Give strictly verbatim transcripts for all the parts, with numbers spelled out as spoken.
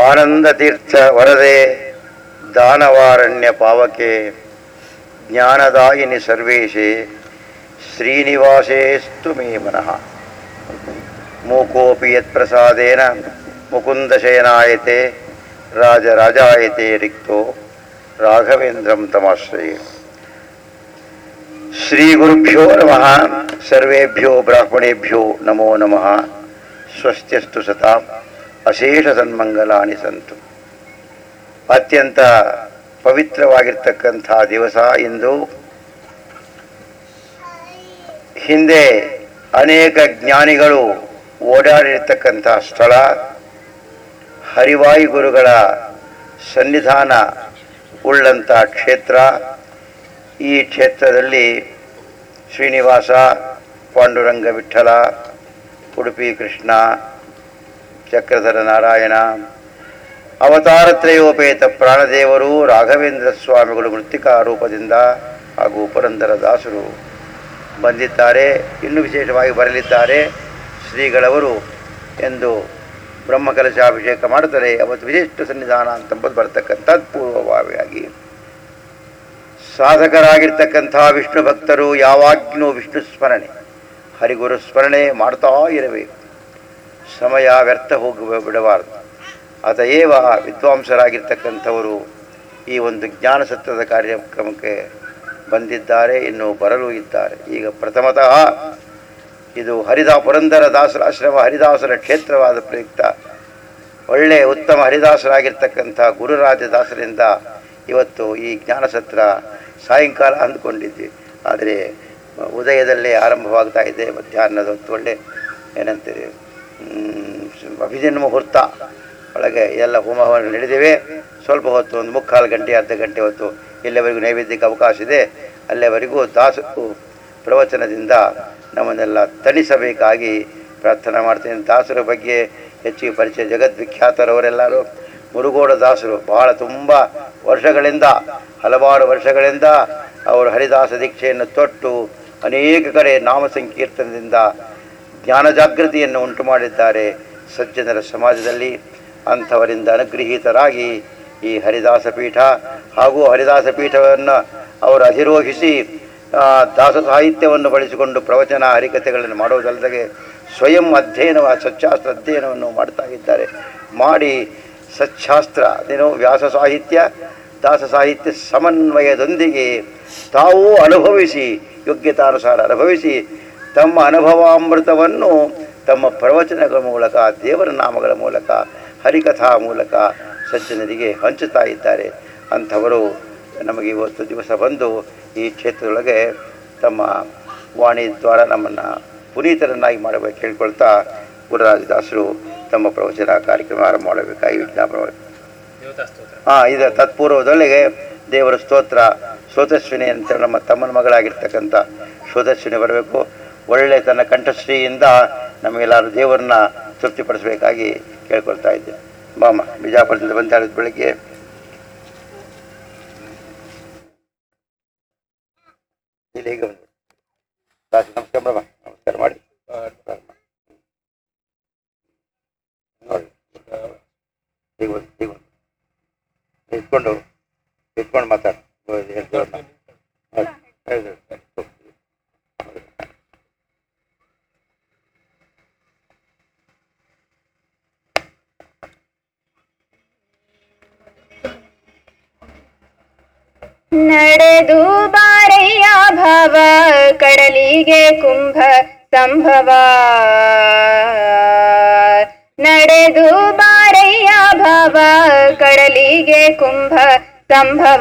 ಆನಂದ ತೀರ್ಥ ವರದೆ ದಾನವಾರಣ್ಯ ಪಾವಕೆ ಜ್ಞಾನದಾಯಿನಿ ಸರ್ವೇಶೆ ಶ್ರೀನಿವಾಸೇಸ್ತು ಮೇ ಮನಃ. ಮೂಕೋಪಿ ಯತ್ಪ್ರಸಾದೇನ ಮುಕುಂದಶಯನಾಯತೆ ರಾಜರಾಜಾಯತೆ ರಿಕ್ತೋ ರಾಘವೇಂದ್ರಂ ತಮಾಶ್ರಯೇ. ಶ್ರೀ ಗುರುಭ್ಯೋ ನಮಃ. ಸರ್ವೇಭ್ಯೋ ಬ್ರಾಹ್ಮಣೇಭ್ಯೋ ನಮೋ ನಮಃ. ಸ್ವಸ್ತ್ಯಸ್ತು ಸತಾಂ ಅಶೇಷ ಸನ್ಮಂಗಲಾನಿ ಸಂತು. ಅತ್ಯಂತ ಪವಿತ್ರವಾಗಿರ್ತಕ್ಕಂಥ ದಿವಸ ಇಂದು. ಹಿಂದೆ ಅನೇಕ ಜ್ಞಾನಿಗಳು ಓಡಾಡಿರ್ತಕ್ಕಂಥ ಸ್ಥಳ, ಹರಿವಾಯು ಗುರುಗಳ ಸನ್ನಿಧಾನ ಉಳ್ಳಂಥ ಕ್ಷೇತ್ರ. ಈ ಕ್ಷೇತ್ರದಲ್ಲಿ ಶ್ರೀನಿವಾಸ, ಪಾಂಡುರಂಗ ವಿಠಲ, ಉಡುಪಿ ಕೃಷ್ಣ, ಚಕ್ರಧರ ನಾರಾಯಣ, ಅವತಾರತ್ರಯೋಪೇತ ಪ್ರಾಣದೇವರು, ರಾಘವೇಂದ್ರ ಸ್ವಾಮಿಗಳು ಮೃತ್ತಿಕಾ ರೂಪದಿಂದ ಹಾಗೂ ಪುರಂದರ ದಾಸರು ಬಂದಿದ್ದಾರೆ. ಇನ್ನೂ ವಿಶೇಷವಾಗಿ ಬರಲಿದ್ದಾರೆ ಶ್ರೀಗಳವರು ಎಂದು ಬ್ರಹ್ಮಕಲಶಾಭಿಷೇಕ ಮಾಡುತ್ತಾರೆ. ಅವತ್ತು ವಿಶಿಷ್ಟ ಸನ್ನಿಧಾನ ಅಂತಂಬುದು ಬರತಕ್ಕಂಥದ್ದು ಪೂರ್ವಭಾವಿಯಾಗಿ ಸಾಧಕರಾಗಿರ್ತಕ್ಕಂಥ ವಿಷ್ಣು ಭಕ್ತರು ಯಾವಾಗ್ಲೂ ವಿಷ್ಣು ಸ್ಮರಣೆ, ಹರಿಗುರು ಸ್ಮರಣೆ ಮಾಡ್ತಾ ಇರಬೇಕು. ಸಮಯ ವ್ಯರ್ಥ ಹೋಗಿ ಬಿಡಬಾರದು. ಅತಏವ ವಿದ್ವಾಂಸರಾಗಿರ್ತಕ್ಕಂಥವರು ಈ ಒಂದು ಜ್ಞಾನಸತ್ರದ ಕಾರ್ಯಕ್ರಮಕ್ಕೆ ಬಂದಿದ್ದಾರೆ, ಇನ್ನೂ ಬರಲು ಇದ್ದಾರೆ. ಈಗ ಪ್ರಥಮತಃ ಇದು ಹರಿದಾ ಪುರಂದರ ದಾಸರ ಆಶ್ರಮ, ಹರಿದಾಸರ ಕ್ಷೇತ್ರವಾದ ಪ್ರಯುಕ್ತ ಒಳ್ಳೆಯ ಉತ್ತಮ ಹರಿದಾಸರಾಗಿರ್ತಕ್ಕಂಥ ಗುರುರಾಜ ದಾಸರಿಂದ ಇವತ್ತು ಈ ಜ್ಞಾನಸತ್ರ ಸಾಯಂಕಾಲ ಅಂದುಕೊಂಡಿದ್ವಿ. ಆದರೆ ಉದಯದಲ್ಲೇ ಆರಂಭವಾಗ್ತಾ ಇದೆ. ಮಧ್ಯಾಹ್ನದ ಹೊತ್ತು ಒಳ್ಳೆ ಏನಂತೀರಿ ಅಭಿಜಿನ್ ಮುಹೂರ್ತ ಒಳಗೆ ಎಲ್ಲ ಹೋಮವನ್ನು ನಡೆದಿವೆ. ಸ್ವಲ್ಪ ಹೊತ್ತು ಒಂದು ಮುಕ್ಕಾಲು ಗಂಟೆ ಅರ್ಧ ಗಂಟೆ ಹೊತ್ತು ಇಲ್ಲಿವರೆಗೂ ನೈವೇದ್ಯಕ್ಕೆ ಅವಕಾಶ ಇದೆ. ಅಲ್ಲಿವರೆಗೂ ದಾಸರು ಪ್ರವಚನದಿಂದ ನಮ್ಮನ್ನೆಲ್ಲ ತಣಿಸಬೇಕಾಗಿ ಪ್ರಾರ್ಥನೆ ಮಾಡ್ತೇನೆ. ದಾಸರ ಬಗ್ಗೆ ಹೆಚ್ಚಿಗೆ ಪರಿಚಯ ಜಗದ್ವಿಖ್ಯಾತರವರೆಲ್ಲರೂ ಮುರುಗೋಡ ದಾಸರು ಬಹಳ ತುಂಬ ವರ್ಷಗಳಿಂದ, ಹಲವಾರು ವರ್ಷಗಳಿಂದ ಅವರು ಹರಿದಾಸ ದೀಕ್ಷೆಯನ್ನು ತೊಟ್ಟು ಅನೇಕ ಕಡೆ ನಾಮ ಸಂಕೀರ್ತನದಿಂದ ಜ್ಞಾನ ಜಾಗೃತಿಯನ್ನು ಉಂಟು ಮಾಡಿದ್ದಾರೆ ಸಜ್ಜನರ ಸಮಾಜದಲ್ಲಿ. ಅಂಥವರಿಂದ ಅನುಗೃಹೀತರಾಗಿ ಈ ಹರಿದಾಸ ಪೀಠ ಹಾಗೂ ಹರಿದಾಸ ಪೀಠವನ್ನು ಅವರು ಅಧಿರೋಹಿಸಿ ದಾಸ ಸಾಹಿತ್ಯವನ್ನು ಬಳಸಿಕೊಂಡು ಪ್ರವಚನ ಹರಿಕಥೆಗಳನ್ನು ಮಾಡುವುದಲ್ಲದೆ ಸ್ವಯಂ ಅಧ್ಯಯನ ಸಚ್ಚಾಸ್ತ್ರ ಅಧ್ಯಯನವನ್ನು ಮಾಡ್ತಾ ಇದ್ದಾರೆ. ಮಾಡಿ ಸಚ್ಚಾಸ್ತ್ರ ಅದೇನೋ ವ್ಯಾಸ ಸಾಹಿತ್ಯ ದಾಸ ಸಾಹಿತ್ಯ ಸಮನ್ವಯದೊಂದಿಗೆ ತಾವೂ ಅನುಭವಿಸಿ ಯೋಗ್ಯತಾನುಸಾರ ಅನುಭವಿಸಿ ತಮ್ಮ ಅನುಭವಾಮೃತವನ್ನು ತಮ್ಮ ಪ್ರವಚನಗಳ ಮೂಲಕ, ದೇವರ ನಾಮಗಳ ಮೂಲಕ, ಹರಿಕಥಾ ಮೂಲಕ ಸಜ್ಜನರಿಗೆ ಹಂಚುತ್ತಾ ಇದ್ದಾರೆ. ಅಂಥವರು ನಮಗೆ ಇವತ್ತು ದಿವಸ ಬಂದು ಈ ಕ್ಷೇತ್ರದೊಳಗೆ ತಮ್ಮ ವಾಣಿ ದ್ವಾರ ನಮ್ಮನ್ನು ಪುನೀತರನ್ನಾಗಿ ಮಾಡಬೇಕು ಕೇಳ್ಕೊಳ್ತಾ ಗುರುರಾಜದಾಸರು ತಮ್ಮ ಪ್ರವಚನ ಕಾರ್ಯಕ್ರಮ ಆರಂಭ ಮಾಡಬೇಕಾಗಿ ವಿಜ್ಞಾಪನೆ. ಹಾಂ, ಇದು ತತ್ಪೂರ್ವದೊಳಗೆ ದೇವರ ಸ್ತೋತ್ರ ಶ್ರೋತಸ್ವಿನಿ ಅಂತ ನಮ್ಮ ತಮ್ಮನ ಮಗಳಾಗಿರ್ತಕ್ಕಂಥ ಶ್ರೋತಸ್ವಿನಿ ಬರಬೇಕು. ಒಳ್ಳೆ ತನ್ನ ಕಂಠಶ್ರೀಯಿಂದ ನಮಗೆಲ್ಲರೂ ದೇವರನ್ನ ತೃಪ್ತಿಪಡಿಸಬೇಕಾಗಿ ಕೇಳ್ಕೊಳ್ತಾ ಇದ್ದೆ. ಬಾಮ ಬಿಜಾಪುರದಿಂದ ಬಂದಾಳಿದ ಬೆಳಗ್ಗೆ ಇಲ್ಲಿ ಈಗ ಬಂದು ನಮಸ್ಕಾರ ಮೇಡಮ, ನಮಸ್ಕಾರ ಮಾಡಿ ನೋಡಿ. ಈಗ ಬಂದು ಈಗ ಬಂದು ಇಟ್ಕೊಂಡು ಇಟ್ಕೊಂಡು ಮಾತಾಡು. ನಡೆದು ಬಾರಯ್ಯ ಭಾವ ಕಡಲಿಗೆ ಕುಂಭ ಸಂಭವ. ನಡೆದು ಬಾರಯ್ಯ ಭಾವ ಕಡಲಿಗೆ ಕುಂಭ ಸಂಭವ.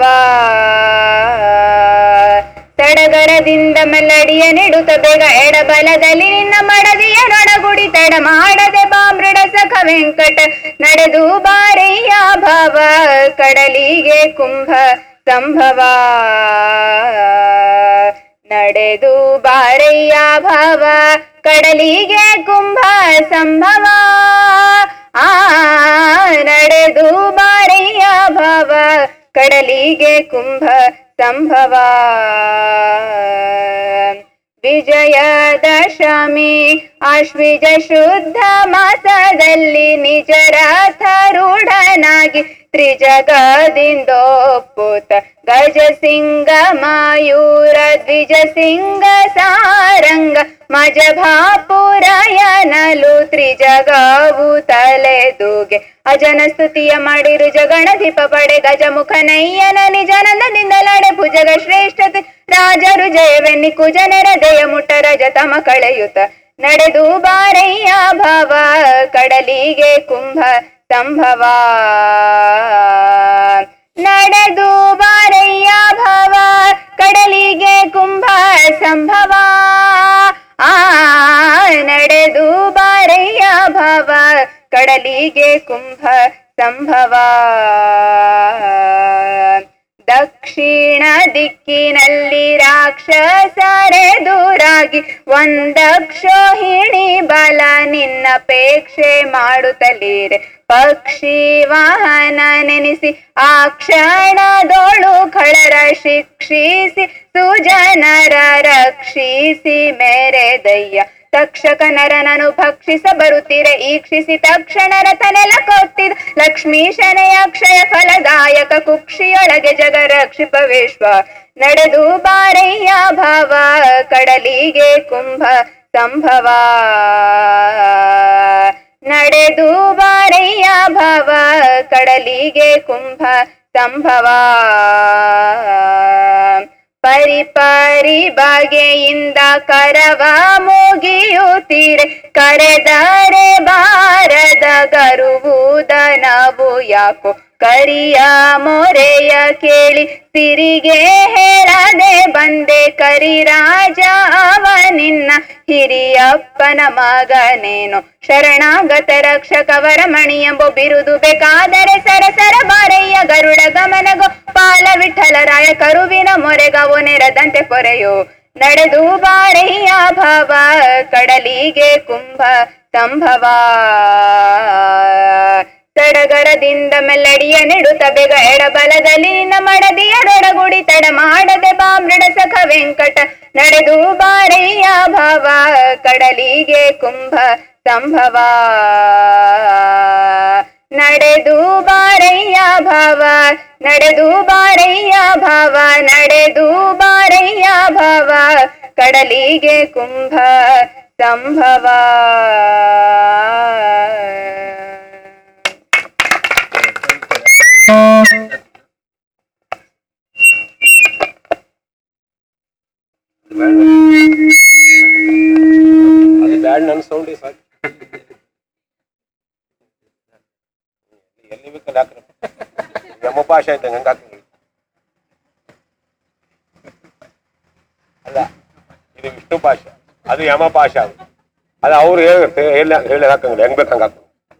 ತಡಗರದಿಂದ ಮೆಲ್ಲಡಿಯ ನೆಡುತ್ತ ಬೇಗ ಎಡಬಲದಲ್ಲಿ ನಿನ್ನ ಮಡದಿಯ ನೊಡಗುಡಿ ತಡ ಮಾಡದೆ ಬಾ ಮೃಡ ಸಖ ವೆಂಕಟ. ನಡೆದು ಬಾರಯ್ಯ ಭಾವ ಕಡಲಿಗೆ ಕುಂಭ ಸಂಭವ. ನಡೆದು ಬಾರಯ್ಯ ಭಾವ ಕಡಲಿಗೆ ಕುಂಭ ಸಂಭವ. ಆ ನಡೆದು ಬಾರಯ್ಯ ಭಾವ ಕಡಲಿಗೆ ಕುಂಭ ಸಂಭವ. ವಿಜಯದಶಮಿ ಆಶ್ವಿಜ ಶುದ್ಧ ಮಾಸದಲ್ಲಿ ನಿಜ ರಥರೂಢ ಭಕ್ತನಾಗಿ ತ್ರಿಜಗದಿಂದೊಪ್ಪುತ ಗಜ ಸಿಂಗ ಮಾಯೂರ ದ್ವಿಜ ಸಿಂಗ ಸಾರಂಗ ಮಜ ಭಾಪುರಯನಲು ತ್ರಿಜಗವು ತಲೆದೂಗೆ ಅಜನ ಸ್ತುತಿಯ ಮಾಡಿರು ಜಗಣಧಿಪ ಪಡೆ ಗಜಮುಖನಯ್ಯನ ನಿಜಾನಂದದಿಂದಲಡೆ ಭುಜಗ ಶ್ರೇಷ್ಠತೆ ರಾಜರು ಜಯವೆನ್ನಿ ಕುಜನರ ದಯ ಮುಟ್ಟ ರಜತಮ ಕಳೆಯುತ ನಡೆದು ಬಾರಯ್ಯ ಭವ ಕಡಲಿಗೆ ಕುಂಭ ಸಂಭವ ನಡೆದು ಬಾರಯ್ಯ ಭವ ಕಡಲಿಗೆ ಕುಂಭ ಸಂಭವ ಆ ನಡೆದು ಬಾರಯ್ಯ ಭವ ಕಡಲಿಗೆ ಕುಂಭ ಸಂಭವ ದಕ್ಷಿಣ ದಿಕ್ಕಿನಲ್ಲಿ ರಾಕ್ಷಸರೆದುರಾಗಿ ಒಂದಕ್ಷೋಹಿಣಿ ಬಲ ನಿನ್ನಪೇಕ್ಷೆ ಮಾಡುತ್ತಲೀರೆ ಪಕ್ಷಿ ವಾಹನ ನೆನೆಸಿ ಆ ಕ್ಷಣದೋಳು ಖಳರ ಶಿಕ್ಷಿಸಿ ಸುಜನರ ರಕ್ಷಿಸಿ ಮೇರೆದಯ್ಯ ತಕ್ಷಕ ನರನನು ಭಕ್ಷಿಸ ಬರುತ್ತೀರೆ ಈಕ್ಷಿಸಿ ತಕ್ಷಣರ ತನೆಲ ಕೊತ್ತಿದ ಲಕ್ಷ್ಮೀಶನೆಯ ಅಕ್ಷಯ ಫಲದಾಯಕ ಕುಕ್ಷಿಯೊಳಗೆ ಜಗ ರಕ್ಷಿಪವೇಶ್ವ ನಡೆದು ಬಾರಯ್ಯ ಭವ ಕಡಲಿಗೆ ಕುಂಭ ಸಂಭವ ನಡೆದು ಬಾರಯ್ಯ ಭವ ಕಡಲಿಗೆ ಕುಂಭ ಸಂಭವ ಪರಿ ಪರಿ ಬಗೆಯಿಂದ ಕರವ ಮುಗಿಯುತ್ತೀರೆ ಕರೆದರೆ ಬಾರದ ಗರುವುದನವು ಯಾಕೋ ಕರಿಯ ಮೊರೆಯ ಕೇಳಿ ಸಿರಿಗೆ ಹೇಳದೆ ಬಂದೆ ಕರಿರಾಜ ಅವ ನಿನ್ನ ಹಿರಿಯಪ್ಪನ ಮಗನೇನು ಶರಣಾಗತ ರಕ್ಷಕ ವರಮಣಿ ಎಂಬ ಬಿರುದು ಬೇಕಾದರೆ ಸರಸರ ಬಾರಯ್ಯ ಗರುಡ ಗಮನಗೋ ಪಾಲ ವಿಠಲರಾಯ ಕರುವಿನ ಮೊರೆಗವೋ ನೆರದಂತೆ ಪೊರೆಯೋ ನಡೆದು ಬಾರಯ್ಯ ಭವ ಕಡಲಿಗೆ ಕುಂಭ ಸಂಭವ ಸಡಗರದಿಂದ ಮೆಲ್ಲಡಿಯ ನೆಡುತ್ತ ಬೇಗ ಎಡಬಲದಲ್ಲಿ ನಿನ್ನ ಮಡದಿಯರೊಡಗುಡಿ ತಡ ಮಾಡದೆ ಬಾ ಮೃಡ ಸಖ ವೆಂಕಟ ನಡೆದು ಬಾರಯ್ಯ ಭವ ಕಡಲಿಗೆ ಕುಂಭ ಸಂಭವ ನಡೆದು ಬಾರಯ್ಯ ಭವ ನಡೆದು ಬಾರಯ್ಯ ಭವ ನಡೆದು ಬಾರಯ್ಯ ಭವ ಕಡಲಿಗೆ ಕುಂಭ ಸಂಭವ ಅದು ಬ್ಯಾಡ್ ನನ್ನ ಸೌಂಡ್ ಸಾಕು ಎಲ್ಲಿ ಬೇಕಲ್ಲ ಹಾಕ್ರಿ ಯಮ ಭಾಷೆ ಆಯ್ತು ಹಂಗೆ ಹಾಕಿ ಅಲ್ಲ ಇದು ವಿಷ್ಣು ಭಾಷೆ ಅದು ಯಮ ಭಾಷೆ ಅದು ಅದು ಅವ್ರು ಹೇಳಿ ಹೇಳಿ ಹಾಕಂಗಿಲ್ಲ ಹೆಂಗ್ ಬೇಕು ಹಂಗೆ ಹಾಕ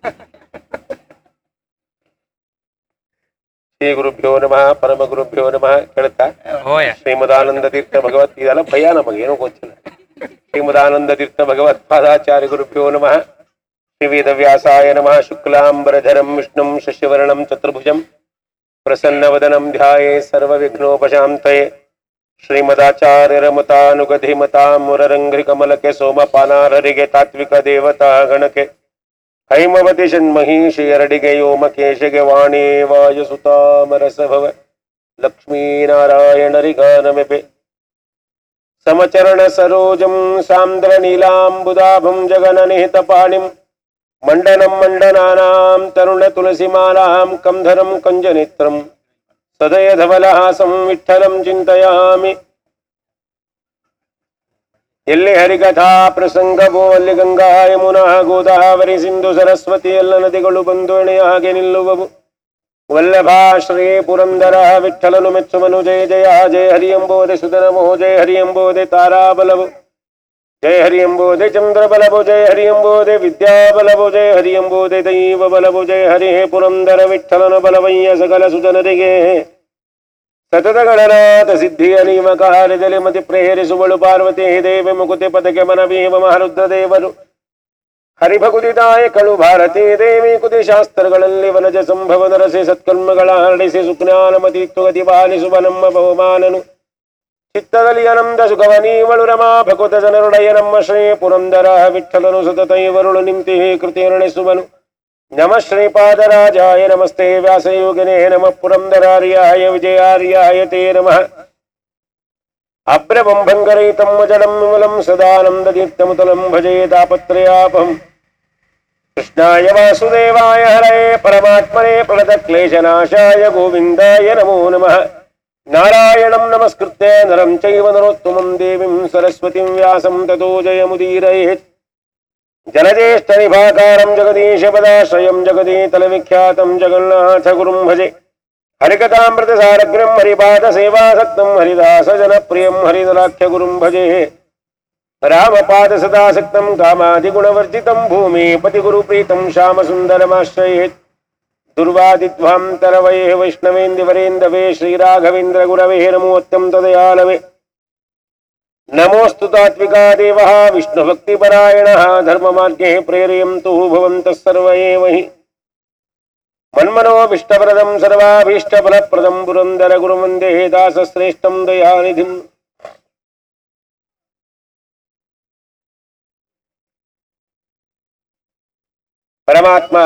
ಶ್ರೀ ಗುರುಭ್ಯೋ ನಮಃ ಪರಮ ಗುರುಭ್ಯೋ ನಮಃ ಕೇಳುತ್ತಾ ಶ್ರೀಮದಾನಂದ ತೀರ್ಥ ಭಗವತ್ ಇದೆಲ್ಲ ಭಯ ನಮಗೆ ಏನೋ ಗೊತ್ತಿಲ್ಲ ಶ್ರೀಮದಾನಂದ ತೀರ್ಥ ಭಗವತ್ ಪಾದಾಚಾರ್ಯ ಗುರುಭ್ಯೋ ನಮಃ ಶ್ರೀ ವೇದವ್ಯಾಸಾಯ ನಮಃ ಶುಕ್ಲಾಂಬರಧರಂ ವಿಷ್ಣುಂ ಶಶಿವರ್ಣಂ ಚತುರ್ಭುಜಂ ಪ್ರಸನ್ನವದನಂ ಧ್ಯಾಯೇ ಸರ್ವವಿಘ್ನೋಪಶಾಂತಯೇ ಶ್ರೀಮದಾಚಾರ್ಯರ ಮತಾನುಗಧಿ ಮತಾಮುರರಂಗ್ರಿ ಕಮಲಕ್ಕೆ ಸೋಮಪಾನಾರರಿಗೆ ತಾತ್ವಿಕ ದೇವತಾ ಗಣಕ್ಕೆ ಹೈಮವತಿ ಷಣ್ಮಹಿಷಿ ಎರಡಿಗೆ ಯೋಮಕೇಶಗೆ ವಾಣಿ ವಾಯುಸುತಾಮರಸಭವ ಲಕ್ಷ್ಮೀನಾರಾಯಣರಿಗಾನಮೆಪೆ ಸಮಚರಣ ಸರೋಜಂ ಸಾಂದ್ರ ನೀಲಾಂಬುದಾಭಂ ಜಗನ ನಿಹಿತ ಪಾಣಿಂ ಮಂಡನಂ ಮಂಡನಾನಾಂ ತರುಣ ತುಳಸಿಮಾಲಾಂ ಕಂಧರಂ ಕಂಜನೇತ್ರಂ ಸದಯ ಧವಲಹಾಸಂ ವಿಠ್ಠಲಂ ಚಿಂತಯಾಮಿ ಎಲ್ಲಿ ಹರಿಕಥಾ ಪ್ರಸಂಗವೋ ಅಲ್ಲಿ ಗಂಗಾ ಯಮುನಾ ಗೋದಾವರಿ ಸಿಂಧು ಸರಸ್ವತಿ ಎಲ್ಲ ನದಿಗಳು ಬಂದು ಎಣೆಯ ಹಾಗೆ ನಿಲ್ಲುವವು ವಲ್ಲಭಾ ಶ್ರೀ ಪುರಂದರ ವಿಠ್ಠಲನು ಮೆಚ್ಚುವನು ಜಯ ಜಯ ಜಯ ಹರಿ ಎಂಬೋದೆ ಸುಧನಮೋ ಜಯ ಹರಿ ಎಂಬೋದೆ ತಾರಾಬಲವು ಜಯ ಹರಿ ಎಂಬೋದೆ ಚಂದ್ರಬಲವು ಜಯ ಹರಿ ಎಂಬೋದೆ ವಿದ್ಯಾಬಲವು ಜಯ ಹರಿ ಎಂಬೋದೆ ದೈವ ಬಲವು ಜಯ ಹರಿ ಹೇ ಪುರಂದರ ವಿಠ್ಠಲನ ಬಲವಯ್ಯ ಸಕಲ ಸುಜನರಿಗೆ ಸತತಗಳನಾಥ ಸಿದ್ಧಿಯ ನೀವ ಕಾರ್ಯದಲ್ಲಿ ಮತಿ ಪ್ರೇರಿಸುವಳು ಪಾರ್ವತಿ ದೇವಿ ಮುಕುತಿ ಪದಕ್ಕೆ ಮನವೀವ ಮಹಾರುದ್ರ ದೇವರು ಹರಿಭಗುದಿದಾಯಕಳು ಭಾರತೀ ದೇವಿ ಕುತಿ ಶಾಸ್ತ್ರಗಳಲ್ಲಿ ವನಜ ಸಂಭವ ನರಸಿ ಸತ್ಕರ್ಮಗಳ ಹರಡಿಸಿ ಸುಜ್ಞಾನಮತಿ ತುಗತಿ ಪಾಲಿಸುವ ನಮ್ಮ ಬಹುಮಾನನು ಚಿತ್ತದಲ್ಲಿ ಅನಂದ ಸುಖವನೀವಳು ರಮಾ ಭಕುತ ಜನರುಡೆಯ ನಮ್ಮ ಶ್ರೀ ಪುರಂದರ ವಿಠ್ಠಲನು ಸತತ ಇವರುಳು ನಿಂತಿ ಕೃತಿಯರುಣಿಸುವನು ನಮಃ ಶ್ರೀಪಾದರಾಜಾಯ ನಮಸ್ತೆ ವ್ಯಾಸಯೋಗಿನೇ ನಮಃ ಪುರಂದರಾರ್ಯಾಯ ವಿಜಯಾರ್ಯಾಯ ತೇ ನಮಃ. ಅಭ್ರಮಂ ಭಂಗರಹಿತಂ ಅಜಲಂ ವಿಮಲಂ ಸದಾನಂದತೀರ್ಥಮತಲಂ ಭಜೇ ತಾಪತ್ರಯಾಪಹಂ. ಕೃಷ್ಣಾಯ ವಾಸುದೇವಾಯ ಹರಯೇ ಪರಮಾತ್ಮನೇ ಪ್ರಣತಕ್ಲೇಶನಾಶಾಯ ಗೋವಿಂದಾಯ ನಮೋ ನಮಃ. ನಾರಾಯಣಂ ನಮಸ್ಕೃತ್ಯ ನರಂ ಚೈವ ನರೋತ್ತಮಂ ದೇವೀಂ ಸರಸ್ವತಿಂ ವ್ಯಾಸಂ ತತೋ ಜಯಮುದೀರಯೇತ್. ಜಲಜೇಷ್ಠ ನಿಭಾಕಾರಂ ಜಗದೀಶಪದಾಶ್ರಯಂ ಜಗದೀತಲವಿಖ್ಯಾತಂ ಜಗನ್ನಾಥ ಗುರುಂ ಭಜೆ. ಹರಿಕಥಾಮೃತ ಸಾರಗ್ರಂ ಹರಿಪಾದ ಸೇವಾಸಕ್ತಂ ಹರಿದಾಸ ಜನಪ್ರಿಯಂ ಹರಿದಲಾಖ್ಯ ಗುರುಂ ಭಜೆ. ರಾಮಪಾದ ಸದಾಸಕ್ತಂ ಕಾಮಾದಿಗುಣವರ್ಜಿತಂ ಭೂಮಿ ಪತಿಗುರು ಪ್ರೀತಂ ಶ್ಯಾಮಸುಂದರಮಾಶ್ರಯೇತ್. ದುರ್ವಾದಿಧ್ವಾಂತರವೇ ವೈಷ್ಣವೇಂದಿವರೇಂದವೇ ಶ್ರೀರಾಘವೇಂದ್ರ ಗುರವೇ ನಮೋತ್ತಂ ತದಯಾಲವೇ. ನಮೋಸ್ತು ತಾತ್ವಿಕಾ ದೇವಃ ವಿಷ್ಣುಭಕ್ತಿಪರಾಯಣಃ ಧರ್ಮಮಾರ್ಗೇ ಪ್ರೇರಯಂತು ಭವಂತಃ ಸರ್ವ ಏವ ಹಿ. ಮನ್ಮನೋಭೀಷ್ಟಪ್ರದಂ ಸರ್ವಾಭೀಷ್ಟಫಲಪ್ರದಂ ಪುರಂದರ ಗುರುವಂದೇ ದಾಸಶ್ರೇಷ್ಠಂ ದಯಾನಿಧಿಂ. ಪರಮಾತ್ಮ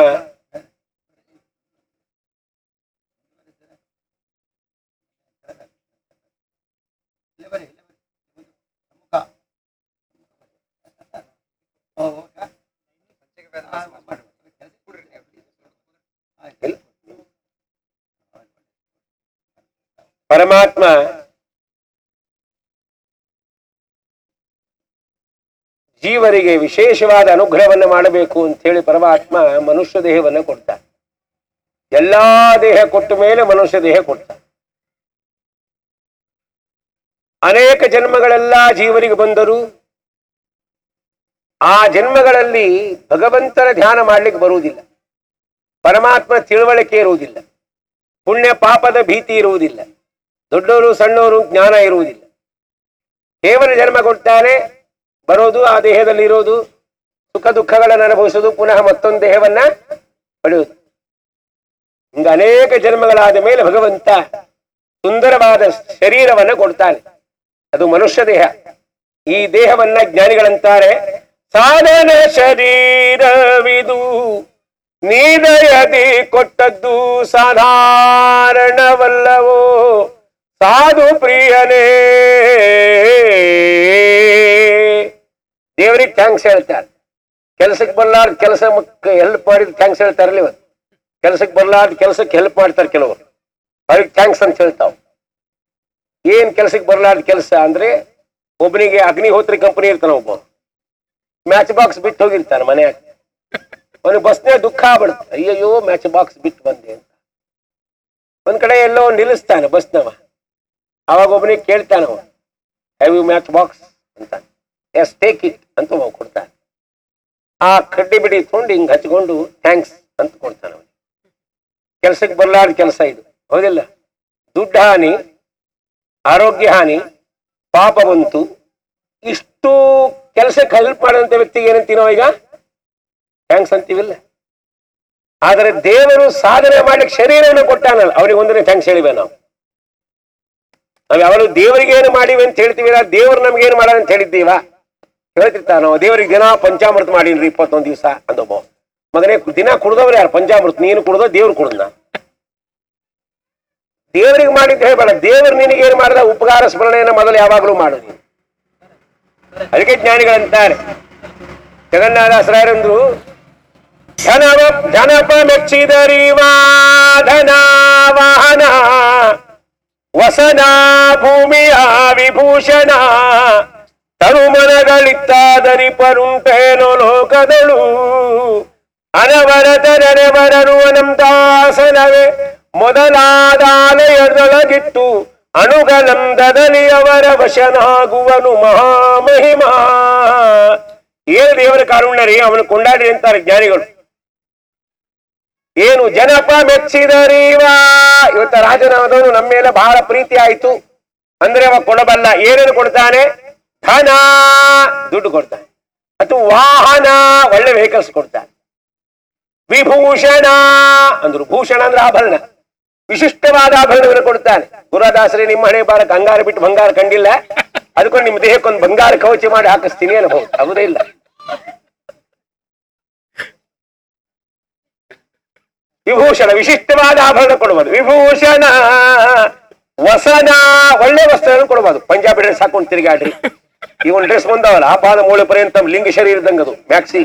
ಪರಮಾತ್ಮ ಜೀವರಿಗೆ ವಿಶೇಷವಾದ ಅನುಗ್ರಹವನ್ನು ಮಾಡಬೇಕು ಅಂತ ಹೇಳಿ ಪರಮಾತ್ಮ ಮನುಷ್ಯ ದೇಹವನ್ನು ಕೊಡ್ತಾನೆ. ಎಲ್ಲಾ ದೇಹ ಕೊಟ್ಟ ಮೇಲೆ ಮನುಷ್ಯ ದೇಹ ಕೊಡ್ತಾನೆ. ಅನೇಕ ಜನ್ಮಗಳೆಲ್ಲ ಜೀವರಿಗೆ ಬಂದರು. ಆ ಜನ್ಮಗಳಲ್ಲಿ ಭಗವಂತನ ಧ್ಯಾನ ಮಾಡ್ಲಿಕ್ಕೆ ಬರುವುದಿಲ್ಲ. ಪರಮಾತ್ಮ ತಿಳುವಳಿಕೆ ಇರುವುದಿಲ್ಲ. ಪುಣ್ಯ ಪಾಪದ ಭೀತಿ ಇರುವುದಿಲ್ಲ. ದೊಡ್ಡವರು ಸಣ್ಣವರು ಜ್ಞಾನ ಇರುವುದಿಲ್ಲ. ಕೇವಲ ಜನ್ಮ ಕೊಡ್ತಾನೆ, ಬರೋದು, ಆ ದೇಹದಲ್ಲಿ ಇರೋದು, ಸುಖ ದುಃಖಗಳನ್ನು ಅನುಭವಿಸೋದು, ಪುನಃ ಮತ್ತೊಂದು ದೇಹವನ್ನ ಪಡೆಯುವುದು. ಹಿಂಗ ಅನೇಕ ಜನ್ಮಗಳಾದ ಮೇಲೆ ಭಗವಂತ ಸುಂದರವಾದ ಶರೀರವನ್ನ ಕೊಡ್ತಾನೆ. ಅದು ಮನುಷ್ಯ ದೇಹ. ಈ ದೇಹವನ್ನ ಜ್ಞಾನಿಗಳಂತಾರೆ ಸಾಧನ ಶರೀರವಿದು ನೀದಯದಿ ಕೊಟ್ಟದ್ದು ಸಾಧಾರಣವಲ್ಲವೋ ಸಾಧು ಪ್ರಿಯನೇ. ದೇವರಿಗೆ ಥ್ಯಾಂಕ್ಸ್ ಹೇಳ್ತಾರೆ. ಕೆಲಸಕ್ಕೆ ಬರ್ಲಾರ್ದ ಕೆಲಸ ಹೆಲ್ಪ್ ಮಾಡಿದ ಥ್ಯಾಂಕ್ಸ್ ಹೇಳ್ತಾರಲ್ಲ. ಇವತ್ತು ಕೆಲಸಕ್ಕೆ ಬರ್ಲಾರ್ದ ಕೆಲಸಕ್ಕೆ ಹೆಲ್ಪ್ ಮಾಡ್ತಾರೆ ಕೆಲವರು, ಅವ್ರಿಗೆ ಥ್ಯಾಂಕ್ಸ್ ಅಂತ ಹೇಳ್ತಾವ. ಏನ್ ಕೆಲಸಕ್ಕೆ ಬರ್ಲಾರ್ದ ಕೆಲಸ ಅಂದ್ರೆ, ಒಬ್ಬನಿಗೆ ಅಗ್ನಿಹೋತ್ರಿ ಕಂಪನಿ ಇರ್ತಾನ, ಒಬ್ಬ ಮ್ಯಾಚ್ ಬಾಕ್ಸ್ ಬಿಟ್ಟು ಹೋಗಿರ್ತಾನೆ ಮನೆಯಾಗ. ಅವನಿಗೆ ಬಸ್ನೇ ದುಃಖ ಆಗ್ಬಿಡುತ್ತೆ, ಅಯ್ಯಯ್ಯೋ ಮ್ಯಾಚ್ ಬಾಕ್ಸ್ ಬಿಟ್ಟು ಬಂದೆ ಅಂತ. ಒಂದ್ ಕಡೆ ಎಲ್ಲೋ ನಿಲ್ಲಿಸ್ತಾನೆ ಬಸ್ನವ. ಅವಾಗ ಒಬ್ಬನಿಗೆ ಕೇಳ್ತಾನ, ಅವ ಹ್ಯಾವ್ ಯು ಮ್ಯಾಚ್ ಬಾಕ್ಸ್ ಅಂತ. ಎಸ್ ಟೇಕ್ ಇಟ್ ಅಂತ ಅವ ಕೊಡ್ತಾನೆ. ಆ ಕಡ್ಡಿ ಬಿಡಿ ಇಟ್ಕೊಂಡು ಹಿಂಗ್ ಹಚ್ಕೊಂಡು ಥ್ಯಾಂಕ್ಸ್ ಅಂತ ಕೊಡ್ತಾನೆ ಅವನಿಗೆ. ಕೆಲ್ಸಕ್ಕೆ ಬರ್ಲಾರ್ದ ಕೆಲಸ ಇದು, ಹೌದಿಲ್ಲ? ದುಡ್ಡು ಹಾನಿ, ಆರೋಗ್ಯ ಹಾನಿ, ಪಾಪ ಬಂತು. ಇಷ್ಟು ಕೆಲಸಕ್ಕೆ ಹೆಲ್ಪ್ ಮಾಡಂತ ವ್ಯಕ್ತಿಗೆ ಏನಂತೀನೋ ಈಗ? ಥ್ಯಾಂಕ್ಸ್ ಅಂತೀವಿಲ್ಲ. ಆದರೆ ದೇವರು ಸಾಧನೆ ಮಾಡ್ಲಿಕ್ಕೆ ಶರೀರವನ್ನು ಕೊಟ್ಟಾನಲ್ಲ, ಅವನಿಗೆ ಒಂದನೇ ಥ್ಯಾಂಕ್ಸ್ ಹೇಳಿವೆ ನಾವು. ನಾವ್ ಯಾವಾಗಲೂ ದೇವರಿಗೆ ಏನು ಮಾಡಿವಿ ಅಂತ ಹೇಳ್ತೀವಿ, ದೇವ್ರು ನಮ್ಗೆ ಏನು ಮಾಡ ಅಂತ ಹೇಳಿದ್ದೀವ ಹೇಳ್ತಿರ್ತಾನ. ನಾವು ದೇವರಿಗೆ ದಿನ ಪಂಚಾಮೃತ ಮಾಡೀನ್ರಿ ಇಪ್ಪತ್ತೊಂದು ದಿವಸ ಅಂದೊಬ್ಬ ಮಗನೇ. ದಿನ ಕುಡ್ದವ್ರು ಯಾರು ಪಂಚಾಮೃತ? ನೀನು ಕುಡ್ದೋ ದೇವ್ರು ಕುಡ್ದ? ದೇವರಿಗೆ ಮಾಡಿದ್ದು ಹೇಳ್ಬೇಡ, ದೇವರು ನಿನಗೆ ಏನು ಮಾಡಿದ ಉಪಕಾರ ಸ್ಮರಣೆಯನ್ನು ಮೊದಲು ಯಾವಾಗಲೂ ಮಾಡುದು. ಅದಕ್ಕೆ ಜ್ಞಾನಿಗಳಂತಾರೆ, ಜಗನ್ನಾಥಾಸರಾಯರಂದ್ರು, ಧನವ ಧನಪ ಮೆಚ್ಚಿದರಿವಾಧನ ವಾಹನ ವಸನ ಭೂಮಿಯ ವಿಭೂಷಣ ತನುಮನಗಳಿತ್ತಾದರಿ ಪರುಂಟೇನೋ ಲೋಕದಳು ಅನವರತ ನೆನೆವರನು ಅನಂತಾಸನವೇ ಮೊದಲಾದಾಲಯದೊಳಗಿಟ್ಟು ಅಣುಗಲಂದದಲ್ಲಿ ಅವರ ವಶನಾಗುವನು ಮಹಾಮಹಿಮಾ. ಏನು ದೇವರ ಕಾರುಣ್ಯ ರೀ, ಅವನು ಕೊಂಡಾಡಿ ಅಂತಾರೆ ಜ್ಞಾನಿಗಳು. ಏನು ಜನಪ ಮೆಚ್ಚಿದರೀವಾ. ಇವತ್ತ ರಾಜನಾದವನು ನಮ್ಮ ಮೇಲೆ ಬಹಳ ಪ್ರೀತಿ ಆಯ್ತು ಅಂದ್ರೆ ಅವ ಕೊಡಬಲ್ಲ. ಏನೇನು ಕೊಡ್ತಾನೆ? ಧನ, ದುಡ್ಡು ಕೊಡ್ತಾನೆ. ಅಥವಾ ವಾಹನ, ಒಳ್ಳೆ ವೆಹಿಕಲ್ಸ್ ಕೊಡ್ತಾನೆ. ವಿಭೂಷಣ ಅಂದ್ರು, ಭೂಷಣ ಅಂದ್ರೆ ಆಭರಣ, ವಿಶಿಷ್ಟವಾದ ಆಭರಣವನ್ನು ಕೊಡ್ತಾನೆ. ಗುರುದಾಸರೇ, ನಿಮ್ಮ ಹಣೆ ಬಾರಕ್ಕೆ ಅಂಗಾರ ಬಿಟ್ಟು ಬಂಗಾರ ಕಂಡಿಲ್ಲ, ಅದಕ್ಕೊಂಡು ನಿಮ್ಮ ದೇಹಕ್ಕೊಂದು ಬಂಗಾರ ಕವಚ ಮಾಡಿ ಹಾಕಿಸ್ತೀನಿ ಅನ್ಬಹುದು. ಹೌದೇ ಇಲ್ಲ? ವಿಭೂಷಣ ವಿಶಿಷ್ಟವಾದ ಆಭರಣ ಕೊಡಬಹುದು. ವಿಭೂಷಣ ವಸನ ಒಳ್ಳೆ ವಸ್ತ್ರಗಳನ್ನು ಕೊಡಬಹುದು. ಪಂಜಾಬಿ ಡ್ರೆಸ್ ಹಾಕೊಂಡು ತಿರುಗಾಡ್ರಿ. ಈ ಒಂದು ಡ್ರೆಸ್ ಬಂದವಲ್ಲ ಆ ಪಾದ ಮೂಳೆ ಪರ್ಯಂತ ಲಿಂಗ ಶರೀರ ಇದ್ದಂಗದು ಮ್ಯಾಕ್ಸಿ.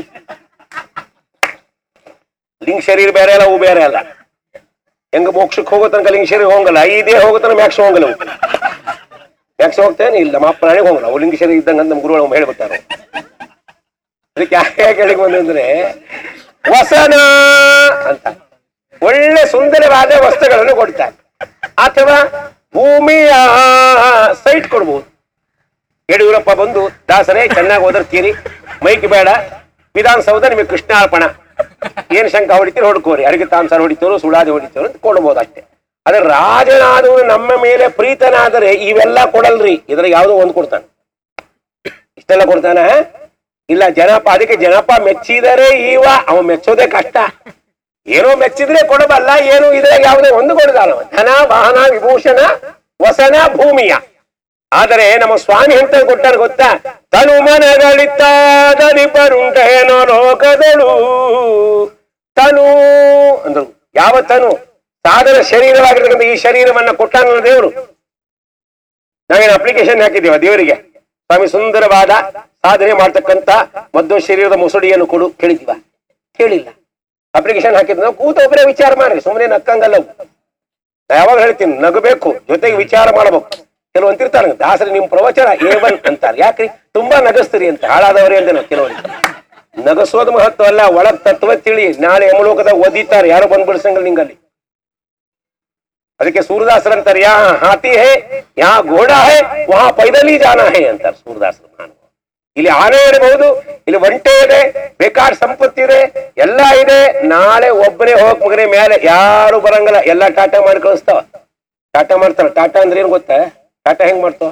ಲಿಂಗ ಶರೀರ ಬೇರೆ ಅಲ್ಲ, ಅವು ಬೇರೆ ಅಲ್ಲ. ಹೆಂಗ ಮೋಕ್ಷಕ್ಕೆ ಹೋಗೋ ತನಕ ಲಿಂಗ ಶರೀರ ಹೋಗಲ್ಲ, ಇದೇ ಹೋಗೋ ತನಕ ಮ್ಯಾಕ್ಸ್ ಹೋಗಲ್ಲ. ಮ್ಯಾಕ್ಸ್ ಹೋಗ್ತೇನೆ ಇಲ್ಲ ನಮ್ಮ ಪ್ರಾಣಿಗೆ ಹೋಗಲ್ಲ, ಅವು ಲಿಂಗ ಶರೀರ ಇದ್ದಂಗ ನಮ್ಮ ಗುರುಗಳು ಹೇಳ್ಬಿಟ್ಟಾರೆ. ಅದಕ್ಕೆ ಯಾಕೆ ಹೇಳಿಕ್ ಬಂದಂದ್ರೆ ವಸನ ಅಂತ ಒಳ್ಳೆ ಸುಂದರವಾದ ವಸ್ತುಗಳನ್ನು ಕೊಡ್ತಾರೆ. ಅಥವಾ ಭೂಮಿಯ ಸೈಟ್ ಕೊಡ್ಬೋದು. ಯಡಿಯೂರಪ್ಪ ಬಂದು ದಾಸರೇ ಚೆನ್ನಾಗಿ ಓದರ್ತೀರಿ, ಮೈಕ್ ಬೇಡ, ವಿಧಾನಸೌಧ ನಿಮಗೆ ಕೃಷ್ಣಾರ್ಪಣ, ಏನ್ ಶಂಕ ಹೊಡಿತೀರಿ ಹೊಡ್ಕೋರಿ, ಅಡಿಗೆ ತಾಮ್ಸಾರ ಹೊಡಿತೇವರು ಸುಳಾದಿ ಹೊಡಿತೇವರು ಅಂತ ಕೊಡ್ಬೋದು ಅಷ್ಟೇ. ಅದ್ರ ರಾಜನಾದವರು ನಮ್ಮ ಮೇಲೆ ಪ್ರೀತನಾದರೆ ಇವೆಲ್ಲ ಕೊಡಲ್ರಿ, ಇದ್ರಾಗ ಯಾವುದೋ ಒಂದು ಕೊಡ್ತಾನೆ. ಇಷ್ಟೆಲ್ಲ ಕೊಡ್ತಾನ ಇಲ್ಲ ಜನಪ. ಅದಕ್ಕೆ ಜನಪ ಮೆಚ್ಚಿದರೆ ಇವ ಅವ ಮೆಚ್ಚೋದೇ ಕಷ್ಟ. ಏನೋ ಮೆಚ್ಚಿದ್ರೆ ಕೊಡಬಲ್ಲ, ಏನು ಇದ್ರಾಗ ಯಾವುದೋ ಒಂದು ಕೊಡ್ತಾನ. ಧನ ವಾಹನ ವಿಭೂಷಣ ವಸನ ಭೂಮಿಯ. ಆದರೆ ನಮ್ಮ ಸ್ವಾಮಿ ಅಂತ ಕೊಟ್ಟಾರ ಗೊತ್ತಾ? ತನು ಮನಗಳಿತ್ತಾದರಿಪರುಂಟೇನೋ ಲೋಕದಳು. ತನು ಅಂದ್ರು ಯಾವ ತನು? ಸಾಧನ ಶರೀರವಾಗಿರ್ತಕ್ಕಂಥ ಈ ಶರೀರವನ್ನ ಕೊಟ್ಟಾನ ದೇವರು. ನಾವೇನು ಅಪ್ಲಿಕೇಶನ್ ಹಾಕಿದ್ದೀವ ದೇವರಿಗೆ, ಸ್ವಾಮಿ ಸುಂದರವಾದ ಸಾಧನೆ ಮಾಡ್ತಕ್ಕಂಥ ಮದ್ದು ಶರೀರದ ಮುಸುಡಿಯನ್ನು ಕೊಡು ಕೇಳಿದೀವ? ಕೇಳಿಲ್ಲ. ಅಪ್ಲಿಕೇಶನ್ ಹಾಕಿದ್ ನಾವು ಕೂತ ಒಬ್ಬರೇ ವಿಚಾರ ಮಾಡ್ರಿ, ಸುಮ್ಮನೆ ನಕ್ಕಂಗಲ್ಲ. ನಾ ಯಾವಾಗ ಹೇಳ್ತೀನಿ ನಗಬೇಕು, ಜೊತೆಗೆ ವಿಚಾರ ಮಾಡಬೇಕು. ಕೆಲವು ಅಂತಿರ್ತಾರೆ ದಾಸರಿ ನಿಮ್ ಪ್ರವಚನ ಏವನ್ ಅಂತಾರೆ. ಯಾಕ್ರಿ ತುಂಬಾ ನಗಸ್ತೀರಿ ಅಂತ, ಹಾಳಾದವರೇ ಅಂತ ನಾವು ಕೆಲವರಿಗೆ. ನಗಸೋದ್ ಮಹತ್ವ ಅಲ್ಲ, ಒಳಗ್ ತತ್ವ ತಿಳಿ. ನಾಳೆ ಯಮಲೋಕದಾಗ ಓದಿತಾರೆ ಯಾರೋ ಬಂದ್ ಬಿಡಿಸಂಗಲ್ ನಿಂಗಲ್ಲಿ. ಅದಕ್ಕೆ ಸೂರದಾಸರಂತಾರೆ ಯಾ ಹಾತಿ ಹೇ ಯಾ ಘೋಡಾ ಹೇ ವಹಾ ಪೈದಲಿ ಜಾನ ಹೇ ಅಂತಾರೆ ಸೂರದಾಸರು. ನಾನು ಇಲ್ಲಿ ಆನೆ ಇರಬಹುದು, ಇಲ್ಲಿ ಒಂಟೆ ಇದೆ, ಬೇಕಾದ ಸಂಪತ್ತಿ ಇದೆ, ಎಲ್ಲ ಇದೆ. ನಾಳೆ ಒಬ್ಬನೇ ಹೋಗ್ ಮಗನೇ ಮೇಲೆ ಯಾರು ಬರಂಗಲ್ಲ, ಎಲ್ಲ ಟಾಟಾ ಮಾಡಿ ಕಳಿಸ್ತಾವ. ಟಾಟಾ ಮಾಡ್ತಾರ. ಟಾಟಾ ಅಂದ್ರೆ ಏನ್ ಗೊತ್ತಾ? ಟಾಟಾ ಹೆಂಗ್ ಮಾಡ್ತಾವ?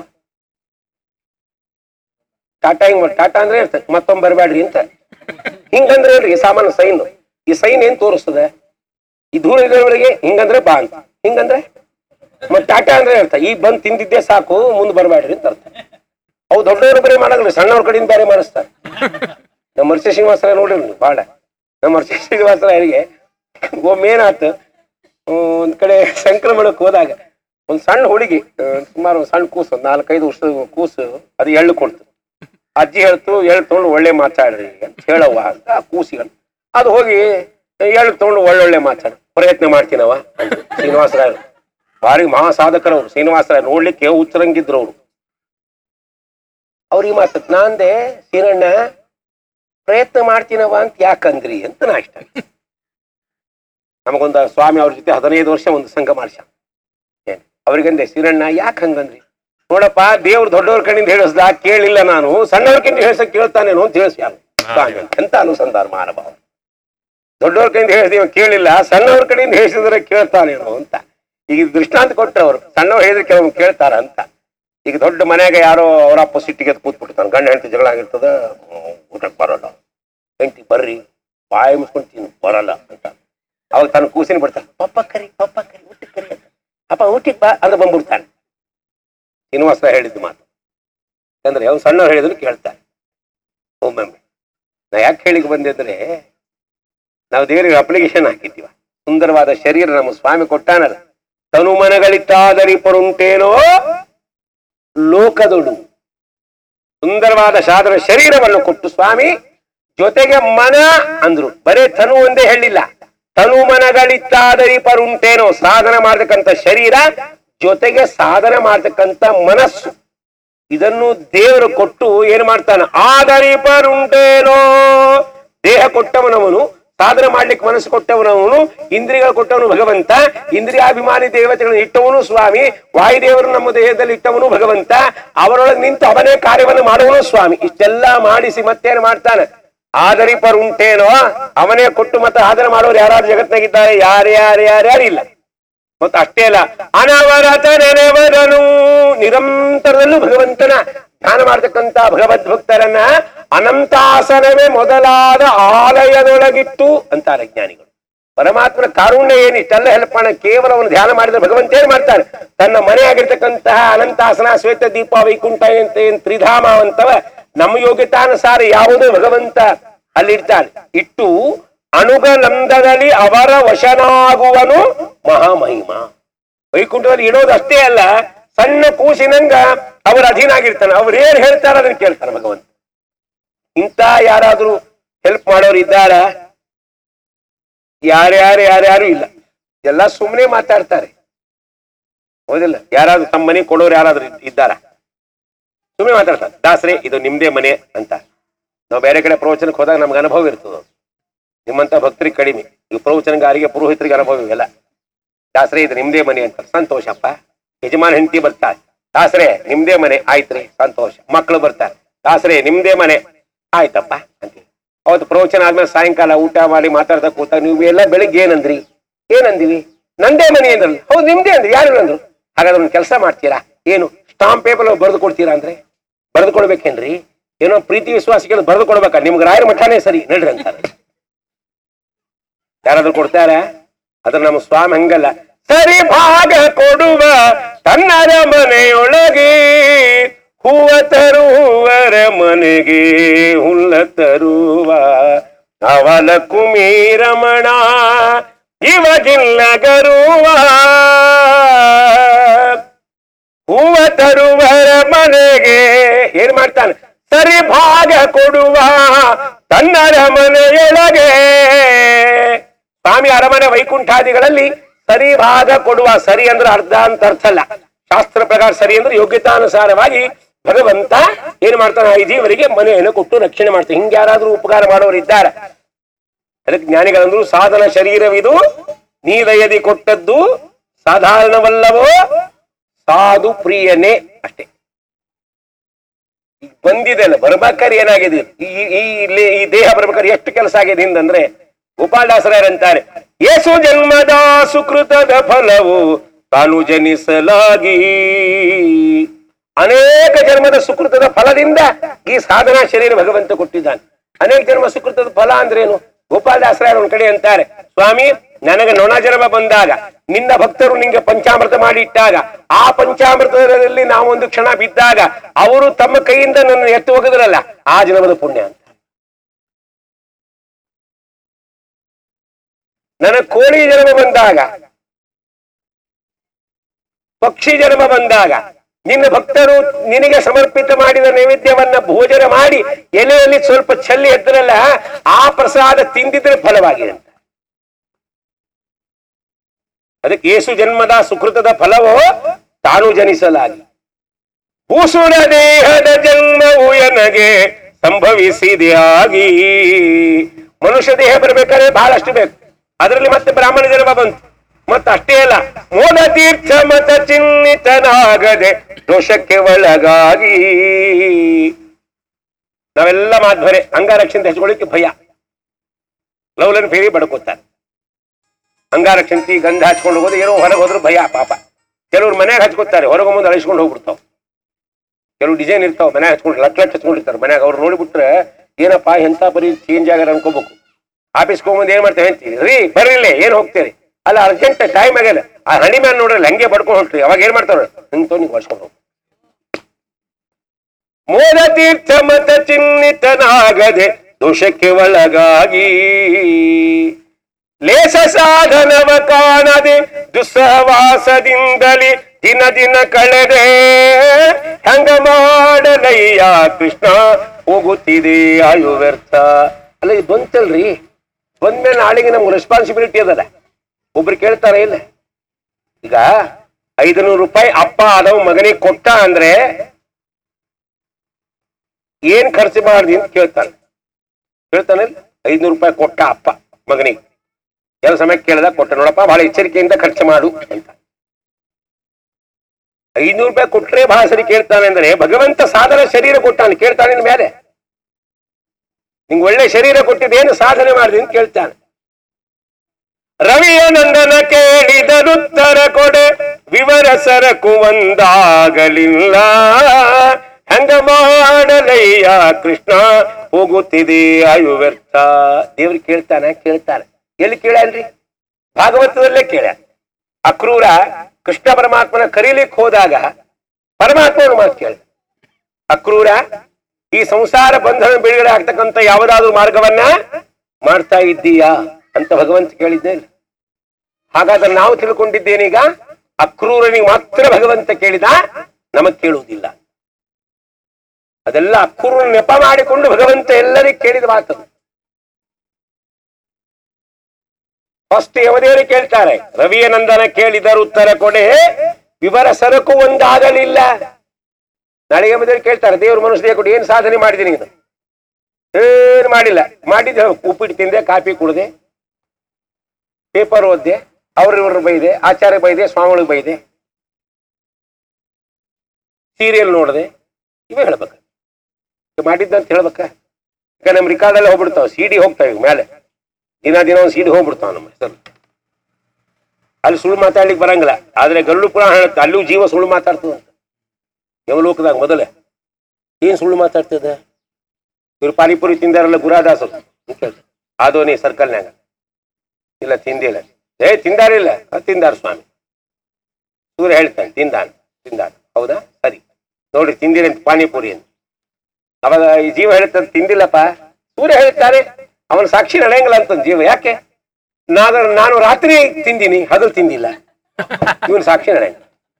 ಟಾಟಾ ಹೆಂಗ್ ಮಾಡ್ ಟಾಟಾ ಅಂದ್ರೆ ಇರ್ತದೆ ಮತ್ತೊಮ್ಮೆ ಬರಬೇಡ್ರಿ ಅಂತ. ಹಿಂಗಂದ್ರೆ ಹೇಳ್ರಿ ಸಾಮಾನ್ಯ ಸೈನ್. ಈ ಸೈನ್ ಏನ್ ತೋರಿಸ್ತದೆ? ಈ ಧೂಳಿಗಳಿಗೆ ಹಿಂಗಂದ್ರೆ ಬಾ ಅಂತ, ಹಿಂಗಂದ್ರೆ ಮತ್ ಟಾಟಾ ಅಂದ್ರೆ ಇರ್ತ ಈಗ ಬಂದ್ ತಿಂದಿದ್ದೆ ಸಾಕು ಮುಂದ್ ಬರಬೇಡ್ರಿ ಅಂತ ಅರ್ಥ. ಅವು ದೊಡ್ಡವರು ಬರೀ ಮಾಡಲ್ಲ, ಸಣ್ಣವ್ರ ಕಡೆಯಿಂದ ಬೇರೆ ಮಾಡಿಸ್ತಾರೆ. ನಮ್ಮ ಮರ್ಷಿ ಶ್ರೀನಿವಾಸರ ನೋಡ್ರಿ ನೀವು ಬಾಳ. ನಮ್ಮ ಮರ್ಷಿ ಶ್ರೀನಿವಾಸರ ಅವರಿಗೆ ಒಮ್ಮೆ ಏನಾಯ್ತು, ಒಂದ್ ಕಡೆ ಸಂಕ್ರಮಣಕ್ಕೆ ಹೋದಾಗ ಒಂದ್ ಸಣ್ಣ ಹುಡುಗಿ, ಸುಮಾರು ಒಂದ್ ಸಣ್ಣ ಕೂಸು, ಒಂದ್ ನಾಲ್ಕೈದು ವರ್ಷದ ಕೂಸು, ಅದು ಎಳ್ಳು ಕೊಡ್ತು. ಅಜ್ಜಿ ಹೇಳ್ತು ಎಳ್ಳು ತಗೊಂಡು ಒಳ್ಳೆ ಮಾತಾಡ್ರಿ ಅಂತ ಹೇಳವ್ವ ಅಂತ ಆ ಕೂಸಿಗಳು. ಅದು ಹೋಗಿ ಎಳ್ಳು ತಗೊಂಡು ಒಳ್ಳೊಳ್ಳೆ ಮಾತಾಡ ಪ್ರಯತ್ನ ಮಾಡ್ತೀನವ ಅಂತ ಶ್ರೀನಿವಾಸರಾಯರು. ಭಾರಿ ಮಹಾ ಸಾಧಕರವ್ರು ಶ್ರೀನಿವಾಸರಾಯ, ನೋಡ್ಲಿಕ್ಕೆ ಉಚ್ಚರಂಗಿದ್ರು ಅವ್ರು. ಅವ್ರಿಗೆ ಮಾತತ್ ನಾಂದೆ ಸೀನಣ್ಣ ಪ್ರಯತ್ನ ಮಾಡ್ತೀನವ ಅಂತ ಯಾಕಂದ್ರಿ ಅಂತ ನಾ ಇಷ್ಟ. ನಮಗೊಂದು ಸ್ವಾಮಿ ಅವ್ರ ಜೊತೆ ಹದಿನೈದು ವರ್ಷ ಒಂದು ಸಂಘ ಮಾಡ್ಸ. ಏನ್ ಅವ್ರಿಗಂದೆ ಸೀನಣ್ಣ ಯಾಕೆ ಹಂಗಂದ್ರಿ? ನೋಡಪ್ಪ ದೇವ್ರು ದೊಡ್ಡವ್ರ ಕಡೆಯಿಂದ ಹೇಳಿಸ್ದ ಕೇಳಿಲ್ಲ, ನಾನು ಸಣ್ಣವ್ರ ಕಡೆಯಿಂದ ಹೇಳ್ಸಕ್ ಕೇಳ್ತಾನೇನೋ ಅಂತ ಹೇಳಿಸ್ಯಾರ ಸ್ವಾಮಿ ಅಂತ ಅನುಸಂಧಾನ ಮಹಾನುಭಾವ. ದೊಡ್ಡವ್ರ ಕಡೆಯಿಂದ ಹೇಳಿದ ಕೇಳಿಲ್ಲ, ಸಣ್ಣವ್ರ ಕಡೆಯಿಂದ ಹೇಳಿಸಿದ್ರೆ ಕೇಳ್ತಾನೇನೋ ಅಂತ. ಈಗ ದೃಷ್ಟಾಂತ ಕೊಟ್ಟವ್ರು, ಸಣ್ಣವ್ರು ಹೇಳಿದ್ರೆ ಕೆಲವು ಕೇಳ್ತಾರ ಅಂತ. ಈಗ ದೊಡ್ಡ ಮನೆಯಾಗ ಯಾರೋ ಅವರಪ್ಪ ಸಿಟ್ಟಿಗೆ ಕೂತ್ಬಿಡ್ತಾನೆ, ಗಂಡ ಹೆಂಡತಿ ಜಗಳ ಆಗಿರ್ತದ, ಊಟಕ್ಕೆ ಬರೋಲ್ಲ, ಹೆಂಡತಿ ಬರ್ರಿ ಬಾಯಿ ಮುಚ್ಕೊಂತೀನಿ ಬರಲ್ಲ ಅಂತ. ಅವಾಗ ತನ್ನ ಕೂಸಿನ ಬಿಡ್ತಾನೆ, ಪಪ್ಪ ಕರಿ ಪಪ್ಪ ಕರಿ ಊಟಕ್ಕೆ ಕರಿ ಅಂತ. ಅಪ್ಪ ಊಟಕ್ಕೆ ಬಾ ಅಂದ್ರೆ ಬಂದ್ಬಿಡ್ತಾನೆ. ಶ್ರೀನಿವಾಸ ಹೇಳಿದ್ದು ಮಾತು ಅಂದ್ರೆ ಅವ್ನು ಸಣ್ಣವ್ರು ಹೇಳಿದ್ರು ಕೇಳ್ತಾರೆ. ಒಮ್ಮೊಮ್ಮೆ ನಾ ಯಾಕೆ ಹೇಳಿಗೆ ಬಂದೆ ಅಂದ್ರೆ, ನಾವು ದೇವರಿಗೆ ಅಪ್ಲಿಕೇಶನ್ ಹಾಕಿದ್ದೀವ. ಸುಂದರವಾದ ಶರೀರ ನಮ್ಮ ಸ್ವಾಮಿ ಕೊಟ್ಟಾನಲ್ಲ, ತನು ಮನಗಳಿತ್ತಾದರಿ ಪರುಂಟೇನೋ ಲೋಕದೊಳು. ಸುಂದರವಾದ ಸಾಧನ ಶರೀರವನ್ನು ಕೊಟ್ಟು ಸ್ವಾಮಿ ಜೊತೆಗೆ ಮನ ಅಂದ್ರು. ಬರೇ ತನು ಒಂದೇ ಹೇಳಿಲ್ಲ, ತನು ಮನಗಳಿತ್ತಾದರಿ ಪರುಂಟೇನೋ ಸಾಧನ ಮಾಡ್ತಕ್ಕಂಥ ಶರೀರ ಜೊತೆಗೆ ಸಾಧನ ಮಾಡ್ತಕ್ಕಂಥ ಮನಸ್ಸು, ಇದನ್ನು ದೇವರು ಕೊಟ್ಟು ಏನ್ ಮಾಡ್ತಾನ? ಆದರಿ ಪರುಂಟೇನೋ ದೇಹ ಕೊಟ್ಟವನವನು, ಸಾಧನ ಮಾಡ್ಲಿಕ್ಕೆ ಮನಸ್ಸು ಕೊಟ್ಟವನವನು, ಇಂದ್ರಿಯಗಳು ಕೊಟ್ಟವನು ಭಗವಂತ, ಇಂದ್ರಿಯಾಭಿಮಾನಿ ದೇವತೆಗಳನ್ನು ಇಟ್ಟವನು ಸ್ವಾಮಿ, ವಾಯುದೇವರು ನಮ್ಮ ದೇಹದಲ್ಲಿ ಇಟ್ಟವನು ಭಗವಂತ, ಅವರೊಳಗೆ ನಿಂತು ಅವನೇ ಕಾರ್ಯವನ್ನು ಮಾಡುವನು ಸ್ವಾಮಿ. ಇಷ್ಟೆಲ್ಲ ಮಾಡಿಸಿ ಮತ್ತೇನು ಮಾಡ್ತಾನೆ? ಆದರಿ ಪರುಂಟೇನೋ ಅವನೇ ಕೊಟ್ಟು ಮತ್ತೆ ಆದರ ಮಾಡೋರು ಯಾರು ಜಗತ್ನಾಗಿದ್ದಾರೆ? ಯಾರ್ಯಾರು ಯಾರ್ಯಾರಿಲ್ಲ. ಮತ್ತೆ ಅಷ್ಟೇ ಅಲ್ಲ, ಅನವರತ ನೆನೆವರನು ನಿರಂತರದಲ್ಲೂ ಭಗವಂತನ ಧ್ಯಾನ ಮಾಡ್ತಕ್ಕಂಥ ಭಗವದ್ ಭಕ್ತರನ್ನ ಅನಂತಾಸನವೇ ಮೊದಲಾದ ಆಲಯದೊಳಗಿತ್ತು ಅಂತಾರೆ ಜ್ಞಾನಿಗಳು. ಪರಮಾತ್ಮನ ಕಾರುಣ್ಯ ಏನ್ ಇಷ್ಟೆಲ್ಲ ಹೆಲ್ಪ್ ಮಾಡ, ಕೇವಲ ಅವನು ಧ್ಯಾನ ಮಾಡಿದ್ರೆ ಭಗವಂತ ಏನ್ ಮಾಡ್ತಾನೆ? ತನ್ನ ಮನೆ ಆಗಿರ್ತಕ್ಕಂತಹ ಅನಂತಾಸನ, ಶ್ವೇತ ದೀಪ, ವೈಕುಂಠ ಅಂತ ಏನ್ ತ್ರಿಧಾಮ ಅಂತವ ನಮ್ಮ ಯೋಗ್ಯತಾನುಸಾರ ಯಾವುದೋ ಭಗವಂತ ಅಲ್ಲಿರ್ತಾನೆ. ಇಟ್ಟು ಅಣುಗಲಂದದಲ್ಲಿ ಅವರ ವಶನಾಗುವನು ಮಹಾಮಹಿಮ. ವೈಕುಂಠದಲ್ಲಿ ಇಡೋದು ಅಷ್ಟೇ ಅಲ್ಲ, ಸಣ್ಣ ಕೂಸಿನಂಗ ಅವರ ಅಧೀನ ಆಗಿರ್ತಾನೆ. ಅವ್ರು ಏನ್ ಹೇಳ್ತಾರ ಅದನ್ನ ಕೇಳ್ತಾನೆ ಭಗವಂತ. ಇಂಥ ಯಾರಾದ್ರೂ ಹೆಲ್ಪ್ ಮಾಡೋರು ಇದ್ದಾರ? ಯಾರ್ಯಾರು ಯಾರ್ಯಾರು ಇಲ್ಲ, ಎಲ್ಲ ಸುಮ್ಮನೆ ಮಾತಾಡ್ತಾರೆ. ಹೌದಿಲ್ಲ? ಯಾರಾದ್ರೂ ತಮ್ಮ ಮನೆ ಕೊಡೋರು ಯಾರಾದ್ರೂ ಇದ್ದಾರ? ಸುಮ್ಮನೆ ಮಾತಾಡ್ತಾರೆ. ದಾಸರೇ ಇದು ನಿಮ್ದೇ ಮನೆ ಅಂತ. ನಾವು ಬೇರೆ ಕಡೆ ಪ್ರವಚನಕ್ಕೆ ಹೋದಾಗ ನಮ್ಗೆ ಅನುಭವ ಇರ್ತದ. ನಿಮ್ಮಂತ ಭಕ್ತರಿಗೆ ಕಡಿಮೆ, ಈ ಪ್ರವಚನಗಾರಿಗೆ ಪುರೋಹಿತರಿಗೆ ಅನುಭವ ಇವೆಲ್ಲ. ದಾಸರೇ ಇದು ನಿಮ್ದೇ ಮನೆ ಅಂತ. ಸಂತೋಷಪ್ಪ. ಯಜಮಾನ ಹೆಂಡತಿ ಬರ್ತಾರೆ, ದಾಸರೇ ನಿಮ್ದೇ ಮನೆ, ಆಯ್ತ್ರಿ ಸಂತೋಷ. ಮಕ್ಕಳು ಬರ್ತಾರೆ, ದಾಸರೇ ನಿಮ್ದೇ ಮನೆ, ಆಯ್ತಪ್ಪ ಅಂತೀವಿ. ಅವತ್ತು ಪ್ರವಚನ ಆದ್ಮೇಲೆ ಸಾಯಂಕಾಲ ಊಟ ಮಾಡಿ ಮಾತಾಡ್ತಾ ಕೂತಾಗ ನೀವು ಎಲ್ಲ ಬೆಳಿಗ್ಗೆ ಏನಂದ್ರಿ? ಏನಂದಿವಿ? ನಂದೇ ಮನೆ ಅಂದ್ರಲ್ಲ. ಹೌದು ನಿಮ್ದೇ ಅಂದ್ರಿ. ಯಾರು ಅಂದ್ರು? ಹಾಗಾದ್ರೆ ಒಂದು ಕೆಲಸ ಮಾಡ್ತೀರಾ? ಏನು ಸ್ಟಾಂಪ್ ಪೇಪರ್ ಬರೆದು ಕೊಡ್ತೀರಾ ಅಂದ್ರೆ? ಬರೆದು ಕೊಡ್ಬೇಕೇನ್ರಿ? ಏನೋ ಪ್ರೀತಿ ವಿಶ್ವಾಸಕ್ಕೆ ಬರೆದು ಕೊಡ್ಬೇಕಾ? ನಿಮ್ಗೆ ರಾಯರ ಮಠನೇ ಸರಿ ನಡ್ರಿ ಅಂತಾರೆ. ಯಾರಾದ್ರೂ ಕೊಡ್ತಾರ? ಅದ್ರ ನಮ್ಮ ಸ್ವಾಮಿ ಹಂಗಲ್ಲ. ಸರಿ ಭಾಗ ಕೊಡುವ ತನ್ನರ ಮನೆಯೊಳಗೆ, ಹೂವ ತರುವರ ಮನೆಗೆ ಹುಲ್ಲ ತರುವ ಅವಲ ಕುಮೀರಮಣ ಇವಗಿಲ್ಲ ಗರುವ. ಹೂವ ತರುವರ ಮನೆಗೆ ಏನ್ ಮಾಡ್ತಾನೆ? ಸರಿ ಭಾಗ ಕೊಡುವ ತನ್ನರ ಮನೆಯೊಳಗೆ. ಸ್ವಾಮಿ ಅರಮನೆ ವೈಕುಂಠಾದಿಗಳಲ್ಲಿ ಸರಿ ಭಾಗ ಕೊಡುವ. ಸರಿ ಅಂದ್ರೆ ಅರ್ಧ ಅಂತ ಅರ್ಥ ಅಲ್ಲ. ಶಾಸ್ತ್ರ ಪ್ರಕಾರ ಸರಿ ಅಂದ್ರೆ ಯೋಗ್ಯತಾನುಸಾರವಾಗಿ ಭಗವಂತ ಏನ್ ಮಾಡ್ತಾನೆ? ಈ ಜೀವರಿಗೆ ಮನೆಯನ್ನು ಕೊಟ್ಟು ರಕ್ಷಣೆ ಮಾಡ್ತಾನೆ. ಹಿಂಗೆ ಯಾರಾದ್ರೂ ಉಪಕಾರ ಮಾಡೋರು ಇದ್ದಾರೆ? ಅದಕ್ಕೆ ಜ್ಞಾನಿಗಳಂದ್ರು ಸಾಧನ ಶರೀರವಿದು ನೀದಯದಿ ಕೊಟ್ಟದ್ದು ಸಾಧಾರಣವಲ್ಲವೋ ಸಾಧು ಪ್ರಿಯನೇ. ಅಷ್ಟೇ. ಈಗ ಬಂದಿದೆ ಅಲ್ಲ, ಬರ್ಬೇಕಾದ್ರೆ ಏನಾಗಿದೆ? ಈ ಇಲ್ಲಿ ಈ ದೇಹ ಬರ್ಬೇಕಾದ್ರೆ ಎಷ್ಟು ಕೆಲಸ ಆಗಿದೆ ಹಿಂದಂದ್ರೆ, ಗೋಪಾಲದಾಸರಂತಾರೆ, ಯೇಸು ಜನ್ಮದ ಸುಕೃತದ ಫಲವು ತಾನು ಜನಿಸಲಾಗಿ. ಅನೇಕ ಜನ್ಮದ ಸುಕೃತದ ಫಲದಿಂದ ಈ ಸಾಧನಾ ಶರೀರ ಭಗವಂತ ಕೊಟ್ಟಿದ್ದಾನೆ. ಅನೇಕ ಜನ್ಮ ಸುಕೃತದ ಫಲ ಅಂದ್ರೇನು? ಗೋಪಾಲದಾಸರ ಒಂದ್ ಕಡೆ ಅಂತಾರೆ, ಸ್ವಾಮಿ ನನಗೆ ನೊಣ ಜನ್ಮ ಬಂದಾಗ ನಿನ್ನ ಭಕ್ತರು ನಿಂಗೆ ಪಂಚಾಮೃತ ಮಾಡಿ ಇಟ್ಟಾಗ, ಆ ಪಂಚಾಮೃತದಲ್ಲಿ ನಾವೊಂದು ಕ್ಷಣ ಬಿದ್ದಾಗ ಅವರು ತಮ್ಮ ಕೈಯಿಂದ ನನ್ನ ಎತ್ತು ಹೋಗಿದ್ರಲ್ಲ, ಆ ಜನ್ಮದ ಪುಣ್ಯ ಅಂತ. ನನಗೆ ಕೋಳಿ ಜನ್ಮ ಬಂದಾಗ, ಪಕ್ಷಿ ಜನ್ಮ ಬಂದಾಗ ನಿನ್ನ ಭಕ್ತರು ನಿನಗೆ ಸಮರ್ಪಿತ ಮಾಡಿದ ನೈವೇದ್ಯವನ್ನ ಭೋಜನ ಮಾಡಿ ಎಲೆಯಲ್ಲಿ ಸ್ವಲ್ಪ ಚೆಲ್ಲಿ ಎದ್ದರಲ್ಲ, ಆ ಪ್ರಸಾದ ತಿಂದಿದ್ರೆ ಫಲವಾಗಿದೆ ಅಂತ. ಅದಕ್ಕೆ ಯೇಸು ಜನ್ಮದ ಸುಕೃತದ ಫಲವೋ ತಾನು ಜನಿಸಲಾಗಿ. ಭೂಸುರ ದೇಹದ ಜನ್ಮವು ಎನಗೆ ಸಂಭವಿಸಿದೆ ಆಗಿ. ಮನುಷ್ಯ ದೇಹ ಬರ್ಬೇಕಾದ್ರೆ ಬಹಳಷ್ಟು ಬೇಕು. ಅದರಲ್ಲಿ ಮತ್ತೆ ಬ್ರಾಹ್ಮಣ ಜನ್ಮ ಬಂತು. ಮತ್ತ ಅಷ್ಟೇ ಅಲ್ಲ, ಮೋದ ತೀರ್ಥ ಮತ ಚಿಹ್ನಿತನಾಗದೆ ದೋಷಕ್ಕೆ ಒಳಗಾಗಿ. ನಾವೆಲ್ಲ ಮಾಧ್ವರೆ ಅಂಗಾರಕ್ಷಣೆ ಹಚ್ಕೊಳ್ಳಿಕ್ಕೆ ಭಯ. ಲವ್ಲನ್ ಫೇರಿ ಬಡ್ಕೋತಾರೆ. ಅಂಗಾರಕ್ಷಂತಿ ಗಂಧ ಹಚ್ಕೊಂಡು ಹೋಗೋದು, ಏನೋ ಹೊರಗೆ ಹೋದ್ರು ಭಯ ಪಾಪ. ಕೆಲವ್ರು ಮನ್ಯಾಗ ಹಚ್ಕೋತಾರೆ, ಹೊರಗೆ ಮುಂದೆ ಅಳಿಸ್ಕೊಂಡು ಹೋಗ್ಬಿಡ್ತಾವ. ಕೆಲವು ಡಿಸೈನ್ ಇರ್ತಾವ, ಮನ್ಯಾಗ ಹಚ್ಕೊಂಡು ಲಕ್ಷ ಲಕ್ಷ ಹಚ್ಕೊಂಡಿರ್ತಾರೆ ಮನ್ಯಾಗ. ಅವ್ರು ನೋಡಿಬಿಟ್ರೆ ಏನಪ್ಪಾ ಎಂತ ಪರಿ ಚೇಂಜ್ ಆಗಾರ ಅನ್ಕೋಬೇಕು. ಆಫೀಸ್ಗೆ ಹೋಗ್ಬಂದು ಏನ್ ಮಾಡ್ತೇವೆ ಅಂತೀರಿ, ರೀ ಬರ್ರಿಲ್ಲ ಏನ್ ಹೋಗ್ತೀರಿ? ಅಲ್ಲ ಅರ್ಜೆಂಟ್ ಟೈಮ್ ಆಗ್ಯದ, ಆ ಹಣಿ ಮ್ಯಾನ್ ನೋಡ್ರಲ್ಲ ಹಂಗೆ ಬಡ್ಕೊಂಡು ಹೊಂಟ್ರಿ. ಅವಾಗ ಏನ್ ಮಾಡ್ತಾರ? ನಿಂತು ನೀವು ಬರ್ಸ್ಕೊಂಡು ಹೋಗಿ. ಮೋದ ತೀರ್ಥ ಮತ ಚಿಹ್ನಿತನಾಗದೆ ದೋಷಕ್ಕೆ ಒಳಗಾಗಿ. ಲೇಸ ಸಾಧನವ ಕಾಣದೆ ದುಸ್ಸಹವಾಸದಿಂದಲೇ ದಿನ ದಿನ ಕಳೆದೆ. ಹಂಗ ಮಾಡಲಯ್ಯ ಕೃಷ್ಣ ಹೋಗುತ್ತಿದೆ ಆಯು ವ್ಯರ್ಥ. ಅಲ್ಲ ಇದು ಬಂತಲ್ರಿ, ಬಂದ್ಮೇಲೆ ನಾಳೆಗೆ ನಮ್ಗೆ ರೆಸ್ಪಾನ್ಸಿಬಿಲಿಟಿ ಅದಲ್ಲ. ಒಬ್ರು ಕೇಳ್ತಾರ ಇಲ್ಲ, ಈಗ ಐದನೂರು ರೂಪಾಯಿ ಅಪ್ಪ ಆದವ್ ಮಗನಿಗೆ ಕೊಟ್ಟ ಅಂದ್ರೆ ಏನ್ ಖರ್ಚು ಮಾಡ್ದಿ ಅಂತ ಕೇಳ್ತಾನೆ. ಕೇಳ್ತಾನಿಲ್ಲ, ಐದ್ನೂರು ರೂಪಾಯಿ ಕೊಟ್ಟ ಅಪ್ಪ ಮಗನಿಗೆ. ಎಲ್ಲ ಸಮಯಕ್ಕೆ ಕೇಳಿದಾಗ ಕೊಟ್ಟ, ನೋಡಪ್ಪ ಬಹಳ ಎಚ್ಚರಿಕೆಯಿಂದ ಖರ್ಚು ಮಾಡು ಅಂತ. ಐದ್ನೂರು ರೂಪಾಯಿ ಕೊಟ್ರೆ ಬಹಳ ಸರಿ ಕೇಳ್ತಾನೆ ಅಂದ್ರೆ, ಭಗವಂತ ಸಾಧನ ಶರೀರ ಕೊಟ್ಟಾನೆ, ಕೇಳ್ತಾನೆ ಮೇಲೆ ನಿಂಗೆ ಒಳ್ಳೆ ಶರೀರ ಕೊಟ್ಟಿದ್ದೇನು ಸಾಧನೆ ಮಾಡಿದೆ ಅಂತ ಕೇಳ್ತಾನೆ. ರವಿಯ ನಂದನ ಕೇಳಿದರುತ್ತರ ಕೊಡೆ ವಿವರ ಸರಕು ಒಂದಾಗಲಿಲ್ಲ. ಹಂಗ ಮಾಡಲಯ್ಯ ಕೃಷ್ಣ ಹೋಗುತ್ತಿದೆ ಆಯು ವ್ಯರ್ಥ. ದೇವ್ರಿಗೆ ಕೇಳ್ತಾನೆ ಕೇಳ್ತಾನೆ ಎಲ್ಲಿ ಕೇಳಲ್ರಿ? ಭಾಗವತದಲ್ಲೇ ಕೇಳ. ಅಕ್ರೂರ ಕೃಷ್ಣ ಪರಮಾತ್ಮನ ಕರೀಲಿಕ್ಕೆ ಹೋದಾಗ ಪರಮಾತ್ಮನ ಮಾತು ಕೇಳ, ಅಕ್ರೂರ ಈ ಸಂಸಾರ ಬಂಧನ ಬಿಡುಗಡೆ ಆಗ್ತಕ್ಕಂಥ ಯಾವುದಾದ್ರೂ ಮಾರ್ಗವನ್ನ ಮಾಡ್ತಾ ಇದ್ದೀಯಾ ಅಂತ ಭಗವಂತ ಕೇಳಿದ್ದೇ ಇಲ್ಲ. ಹಾಗಾದ್ರೆ ನಾವು ತಿಳ್ಕೊಂಡಿದ್ದೇನೀಗ ಅಕ್ರೂರನಿಗೆ ಮಾತ್ರ ಭಗವಂತ ಕೇಳಿದ, ನಮಗ್ ಕೇಳುವುದಿಲ್ಲ. ಅದೆಲ್ಲ ಅಕ್ರೂರನ ನೆಪ ಮಾಡಿಕೊಂಡು ಭಗವಂತ ಎಲ್ಲರಿಗೂ ಕೇಳಿದ ಮಾತು. ಫಸ್ಟ್ ಯಮದೇವರು ಕೇಳ್ತಾರೆ, ರವಿಯ ನಂದನ ಕೇಳಿದರು ಉತ್ತರ ಕೊಡೆ, ವಿವರ ಸರಕು ಒಂದಾಗಲಿಲ್ಲ. ನಾಳೆ ಯಮದೇವರು ಕೇಳ್ತಾರೆ, ದೇವರು ಮನುಷ್ಯ ಕೊಡಿ, ಏನ್ ಸಾಧನೆ ಮಾಡಿದ್ದೀನಿ ಇದು? ಏನು ಮಾಡಿಲ್ಲ. ಮಾಡಿದ್ದೆ ಉಪ್ಪಿಟ್ಟು ತಿಂದೆ, ಕಾಫಿ ಕುಡ್ದೆ, ಪೇಪರ್ ಓದ್ದೆ, ಅವ್ರಿವ್ರ ಬೈದೆ, ಆಚಾರ್ಯ ಬೈದೆ, ಸ್ವಾಮಿಗಳಿಗೆ ಬೈದೆ, ಸೀರಿಯಲ್ ನೋಡಿದೆ, ಇವೇ ಹೇಳ್ಬೇಕ ಮಾಡಿದ್ದಂತ ಹೇಳ್ಬೇಕ. ಈಗ ನಮ್ ರಿಕಾರ್ಡಲ್ಲಿ ಹೋಗ್ಬಿಡ್ತಾವ, ಸಿಡಿ ಹೋಗ್ತಾವ ಈಗ ಮೇಲೆ, ದಿನ ದಿನ ಒಂದು ಸಿಡಿ ಹೋಗ್ಬಿಡ್ತಾವ ನಮ್ಮ ಹೆಸರು. ಅಲ್ಲಿ ಸುಳ್ಳು ಮಾತಾಡ್ಲಿಕ್ಕೆ ಬರಂಗಿಲ್ಲ. ಆದ್ರೆ ಗರುಡ ಪುರಾಣ ಹೇಳುತ್ತೆ, ಅಲ್ಲೂ ಜೀವ ಸುಳ್ಳು ಮಾತಾಡ್ತದಂತ. ಯಮಲೋಕದಾಗ ಮೊದಲೇ ಏನ್ ಸುಳ್ಳು ಮಾತಾಡ್ತದ? ಇವ್ರು ಪಾನಿಪುರಿ ತಿಂದಾರಲ್ಲ ಗುರಾದಾಸರು, ಆದೋನಿ ಸರ್ಕಲ್ನಾಗ, ಇಲ್ಲ ತಿಂದಿಲ್ಲ, ಏ ತಿಂದಾರಿಲ್ಲ, ತಿಂದಾರ ಸ್ವಾಮಿ. ಸೂರ್ಯ ಹೇಳ್ತಾನೆ ತಿಂದಾನ ತಿಂದಾನ, ಹೌದಾ ಸರಿ ನೋಡ್ರಿ ತಿಂದಿರ ಅಂತ ಪಾನಿಪುರಿ ಅಂತ. ಅವಾಗ ಈ ಜೀವ ಹೇಳ್ತದ ತಿಂದಿಲ್ಲಪ್ಪ. ಸೂರ್ಯ ಹೇಳ್ತಾರೆ ಅವನ ಸಾಕ್ಷಿ ನಡೆಯಂಗಿಲ್ಲ ಅಂತ ಜೀವ. ಯಾಕೆ? ನಾನು ನಾನು ರಾತ್ರಿ ತಿಂದಿನಿ, ಹಗಲು ತಿಂದಿಲ್ಲ, ಇವನ್ ಸಾಕ್ಷಿ ನಡೆಯಂಗಿಲ್ಲ.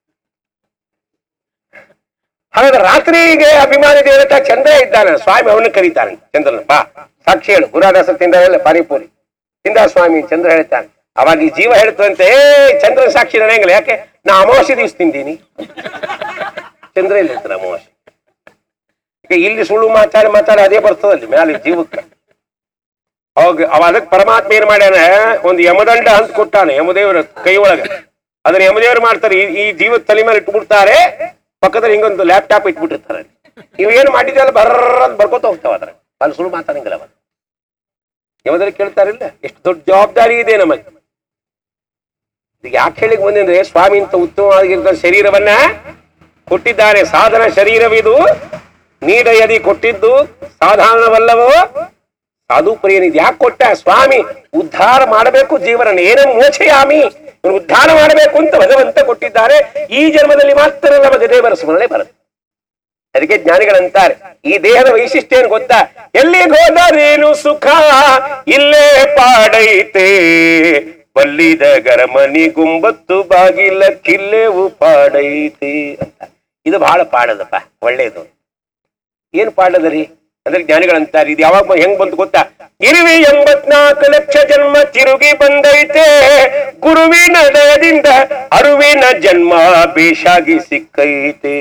ಹಾಗಾದ್ರೆ ರಾತ್ರಿಗೆ ಅಭಿಮಾನಿ ದೇವತೆ ಚಂದ್ರ ಇದ್ದಾನೆ, ಸ್ವಾಮಿ ಅವನ್ನ ಕರೀತಾನೆ ಚಂದ್ರನ, ಬಾ ಸಾಕ್ಷಿ ಹೇಳು, ಗುರಾದಾಸ ತಿಂದ ಹೇಳ ಪಾನಿಪುರಿ ತಿಂದ ಸ್ವಾಮಿ, ಚಂದ್ರ ಹೇಳ್ತಾನೆ. ಅವಾಗ ಈ ಜೀವ ಹೇಳ್ತಂತೆ, ಏ ಚಂದ್ರನ ಸಾಕ್ಷಿ ನಡೆಯಂಗಿಲ್ಲ. ಯಾಕೆ? ನಾ ಅಮಾವಾಸ್ಯೆ ದಿವಸ ತಿಂದೀನಿ, ಚಂದ್ರ ಇಲ್ಲ ಇರ್ತಾನೆ ಅಮಾವಾಸ್ಯೆ. ಇಲ್ಲಿ ಸುಳ್ಳು ಮಾತಾಡಿ ಮಾತಾಡಿ ಅದೇ ಬರ್ತದಲ್ಲಿ ಮ್ಯಾಲೆ ಜೀವಕ್ಕೆ. ಅವಾಗ ಅವ ಅದಕ್ಕೆ ಪರಮಾತ್ಮ ಏನ್ ಮಾಡ್ಯಾನ, ಒಂದು ಯಮದಂಡ ಅಂತ ಕೊಟ್ಟಾನೆ ಯಮದೇವರ ಕೈ ಒಳಗೆ. ಅದನ್ನ ಯಮದೇವರು ಮಾಡ್ತಾರೆ, ಈ ಈ ಜೀವದ ತಲೆ ಮೇಲೆ ಇಟ್ಬಿಡ್ತಾರೆ, ಪಕ್ಕದಲ್ಲಿ ಹಿಂಗೊಂದು ಲ್ಯಾಪ್ಟಾಪ್ ಇಟ್ಬಿಟ್ಟಿರ್ತಾರೆ. ಇವ್ ಏನ್ ಮಾಡಿದ್ಯಲ್ಲ ಬರ್ರ ಬರ್ಕೋತ ಹೋಗ್ತಾವ. ಅದ್ರ ಅಲ್ಲಿ ಸುಳ್ಳು ಮಾತಾಡಂಗಿಲ್ಲ. ಅವ ಯಮದಲ್ಲಿ ಕೇಳ್ತಾರಿಲ್ಲ, ಎಷ್ಟು ದೊಡ್ಡ ಜವಾಬ್ದಾರಿ ಇದೆ ನಮಗೆ. ಈಗ ಯಾಕೆ ಹೇಳಿಕ್ ಬಂದ್ರೆ, ಸ್ವಾಮಿ ಇಂತ ಉತ್ತಮವಾಗಿದ್ದ ಶರೀರವನ್ನ ಕೊಟ್ಟಿದ್ದಾರೆ. ಸಾಧನ ಶರೀರವಿದು, ನೀಡಯದಿ ಕೊಟ್ಟಿದ್ದು ಸಾಧಾರಣವಲ್ಲವೋ ಸಾಧು ಪ್ರಿಯನಿದು. ಯಾಕೆ ಕೊಟ್ಟ? ಸ್ವಾಮಿ ಉದ್ಧಾರ ಮಾಡಬೇಕು ಜೀವನ, ಏನ ಮೋಕ್ಷಯಾಮಿ, ಉದ್ಧಾರ ಮಾಡಬೇಕು ಅಂತ ಭಗವಂತ ಕೊಟ್ಟಿದ್ದಾರೆ. ಈ ಜನ್ಮದಲ್ಲಿ ಮಾತ್ರ ನಮಗೆ ದೇವರ ಸ್ಮರಣೆ ಬರುತ್ತೆ. ಅದಕ್ಕೆ ಜ್ಞಾನಿಗಳಂತಾರೆ, ಈ ದೇಹದ ವೈಶಿಷ್ಟ್ಯ ಏನು ಗೊತ್ತಾ? ಎಲ್ಲಿಗೋದರೇನು ಸುಖ ಇಲ್ಲೇ ಪಾಡೈತೆ, ಬಲ್ಲಿದ ಗರಮನಿ ಗುಂಬತ್ತು ಬಾಗಿಲ ಕಿಲ್ಲೆವು ಪಾಡೈತೆ ಅಂತ. ಇದು ಬಹಳ ಪಾಡದಪ್ಪ, ಒಳ್ಳೇದು. ಏನ್ ಪಾಡದರಿ ಅಂದ್ರೆ ಜ್ಞಾನಿಗಳಂತಾರೆ, ಇದು ಯಾವಾಗ ಹೆಂಗ್ ಬಂತು ಗೊತ್ತಾ? ಇರುವಿ ಎಂಬತ್ನಾಲ್ಕು ಲಕ್ಷ ಜನ್ಮ ತಿರುಗಿ ಬಂದೈತೆ, ಗುರುವಿನ ದಯದಿಂದ ಅರುವಿನ ಜನ್ಮ ಬೇಷಾಗಿ ಸಿಕ್ಕೈತೆ.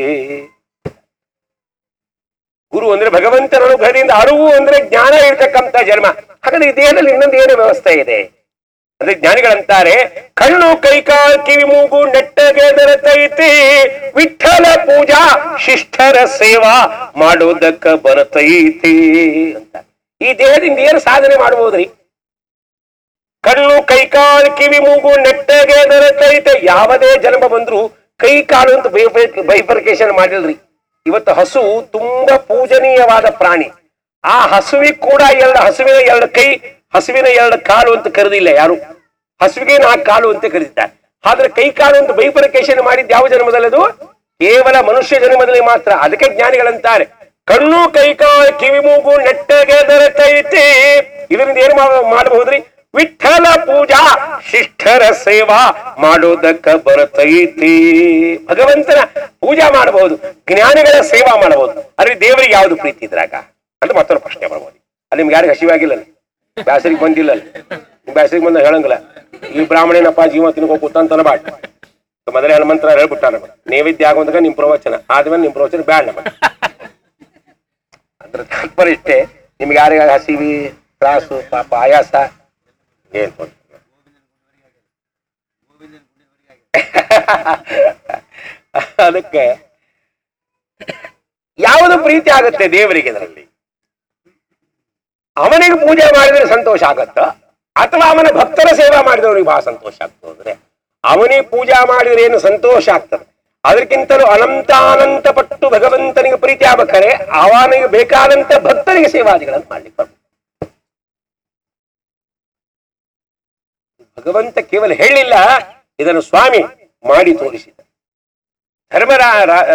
ಗುರು ಅಂದ್ರೆ ಭಗವಂತನ ಅನುಗ್ರಹದಿಂದ, ಅರಿವು ಅಂದ್ರೆ ಜ್ಞಾನ ಇರ್ತಕ್ಕಂಥ ಜನ್ಮ. ಹಾಗಾದ್ರೆ ಈ ದೇಹದಲ್ಲಿ ಇನ್ನೊಂದು ಏನು ವ್ಯವಸ್ಥೆ ಇದೆ ಅಂದ್ರೆ ಜ್ಞಾನಿಗಳಂತಾರೆ, ಕಣ್ಣು ಕೈಕಾಲ್ ಕಿವಿ ಮೂಗು ನೆಟ್ಟಗೆ ದೊರೆತೈತಿ, ವಿಠಲ ಪೂಜಾ ಶಿಷ್ಠರ ಸೇವಾ ಮಾಡೋದಕ್ಕ ಬರತೈತಿ ಅಂತ. ಈ ದೇಹದಿಂದ ಏನು ಸಾಧನೆ ಮಾಡಬಹುದ್ರಿ? ಕಣ್ಣು ಕೈಕಾಲ್ ಕಿವಿ ಮೂಗು ನೆಟ್ಟಗೆ ದೊರೆತೈತೆ. ಯಾವುದೇ ಜನ್ಮ ಬಂದ್ರು ಕೈ ಕಾಲು ಅಂತ ಬೈಫರ್ಕೇಶನ್ ಮಾಡಿಲ್ರಿ. ಇವತ್ತು ಹಸು ತುಂಬಾ ಪೂಜನೀಯವಾದ ಪ್ರಾಣಿ. ಆ ಹಸುವಿಗೆ ಕೂಡ ಎರಡು ಹಸುವಿನ ಎರಡು ಕೈ, ಹಸುವಿನ ಎರಡು ಕಾಲು ಅಂತ ಕರೆದಿಲ್ಲ ಯಾರು. ಹಸುವಿಗೆ ನಾಲ್ಕು ಕಾಲು ಅಂತ ಕರೆದಿದ್ದಾರೆ. ಆದ್ರೆ ಕೈ ಕಾಲು ಅಂತ ಬೈಫರ್ಕೇಶನ್ ಮಾಡಿದ್ದು ಯಾವ ಜನ್ಮದಲ್ಲಿ? ಅದು ಕೇವಲ ಮನುಷ್ಯ ಜನ್ಮದಲ್ಲಿ ಮಾತ್ರ. ಅದಕ್ಕೆ ಜ್ಞಾನಿಗಳಂತಾರೆ, ಕಣ್ಣು ಕೈಕಾಲು ಕಿವಿ ಮೂಗು ನೆಟ್ಟಗೆ ದೊರೆತೈತಿ. ಇದರಿಂದ ಏನು ಮಾಡಬಹುದ್ರಿ? ವಿಠಲ ಪೂಜಾ ಶಿಷ್ಠರ ಸೇವಾ ಮಾಡೋದಕ್ಕ ಬರತೈತಿ. ಭಗವಂತನ ಪೂಜಾ ಮಾಡಬಹುದು, ಜ್ಞಾನಿಗಳ ಸೇವಾ ಮಾಡಬಹುದು. ಆದ್ರೆ ದೇವರಿಗೆ ಯಾವ್ದು ಪ್ರೀತಿ ಇದ್ರಾಗ ಅಂತ ಮತ್ತೊಂದು ಪ್ರಶ್ನೆ ಬರ್ಬೋದು. ಅಲ್ಲಿ ನಿಮ್ಗೆ ಯಾರಿಗೆ ಹಸಿವಾಗಿಲ್ಲ, ಬ್ಯಾಸರಿಗೆ ಬಂದಿಲ್ಲ, ಬ್ಯಾಸರಿಗೆ ಬಂದ ಹೇಳಂಗಿಲ್ಲ, ಈ ಬ್ರಾಹ್ಮಣನಪ್ಪ ಜೀವ ತಿನ್ಕೋ ಕೂತಂತನ ಬಾಟ್ ಮೊದಲೇ ಹನುಮಂತರ ಹೇಳ್ಬಿಟ್ಟ. ನಮಗೆ ನೈವೇದ್ಯ ಆಗೋದಾಗ ನಿಮ್ ಪ್ರವಚನ ಆದ್ಮೇಲೆ ನಿಮ್ ಪ್ರವಚನ ಬ್ಯಾಡ ನಮಗೆ. ಅದ್ರ ತಾತ್ಪರ್ಯ ಇಷ್ಟೇ, ನಿಮ್ಗೆ ಯಾರಿಗ ಹಸಿವಿ, ತ್ರಾಸು, ಪಾಪ, ಆಯಾಸ ಏನ್ ಅದಕ್ಕೆ ಯಾವುದು ಪ್ರೀತಿ ಆಗುತ್ತೆ ದೇವರಿಗೆ? ಇದರಲ್ಲಿ ಅವನಿಗೆ ಪೂಜೆ ಮಾಡಿದ್ರೆ ಸಂತೋಷ ಆಗತ್ತ, ಅಥವಾ ಅವನ ಭಕ್ತರ ಸೇವಾ ಮಾಡಿದವನಿಗೆ ಬಹಳ ಸಂತೋಷ ಆಗ್ತದೆ. ಅಂದ್ರೆ ಅವನಿಗೆ ಪೂಜಾ ಮಾಡಿದ್ರೆ ಏನು ಸಂತೋಷ ಆಗ್ತದೆ, ಅದಕ್ಕಿಂತಲೂ ಅನಂತಾನಂತ ಪಟ್ಟು ಭಗವಂತನಿಗೆ ಪ್ರೀತಿ ಆಗ್ಬೇಕಾರೆ ಅವನಿಗೆ ಬೇಕಾದಂತ ಭಕ್ತರಿಗೆ ಸೇವಾದಿಗಳನ್ನು ಮಾಡ್ಲಿಕ್ಕೆ ಬರ್ಬೇಕು. ಭಗವಂತ ಕೇವಲ ಹೇಳಿಲ್ಲ, ಇದನ್ನು ಸ್ವಾಮಿ ಮಾಡಿ ತೋರಿಸಿದ. ಧರ್ಮರಾ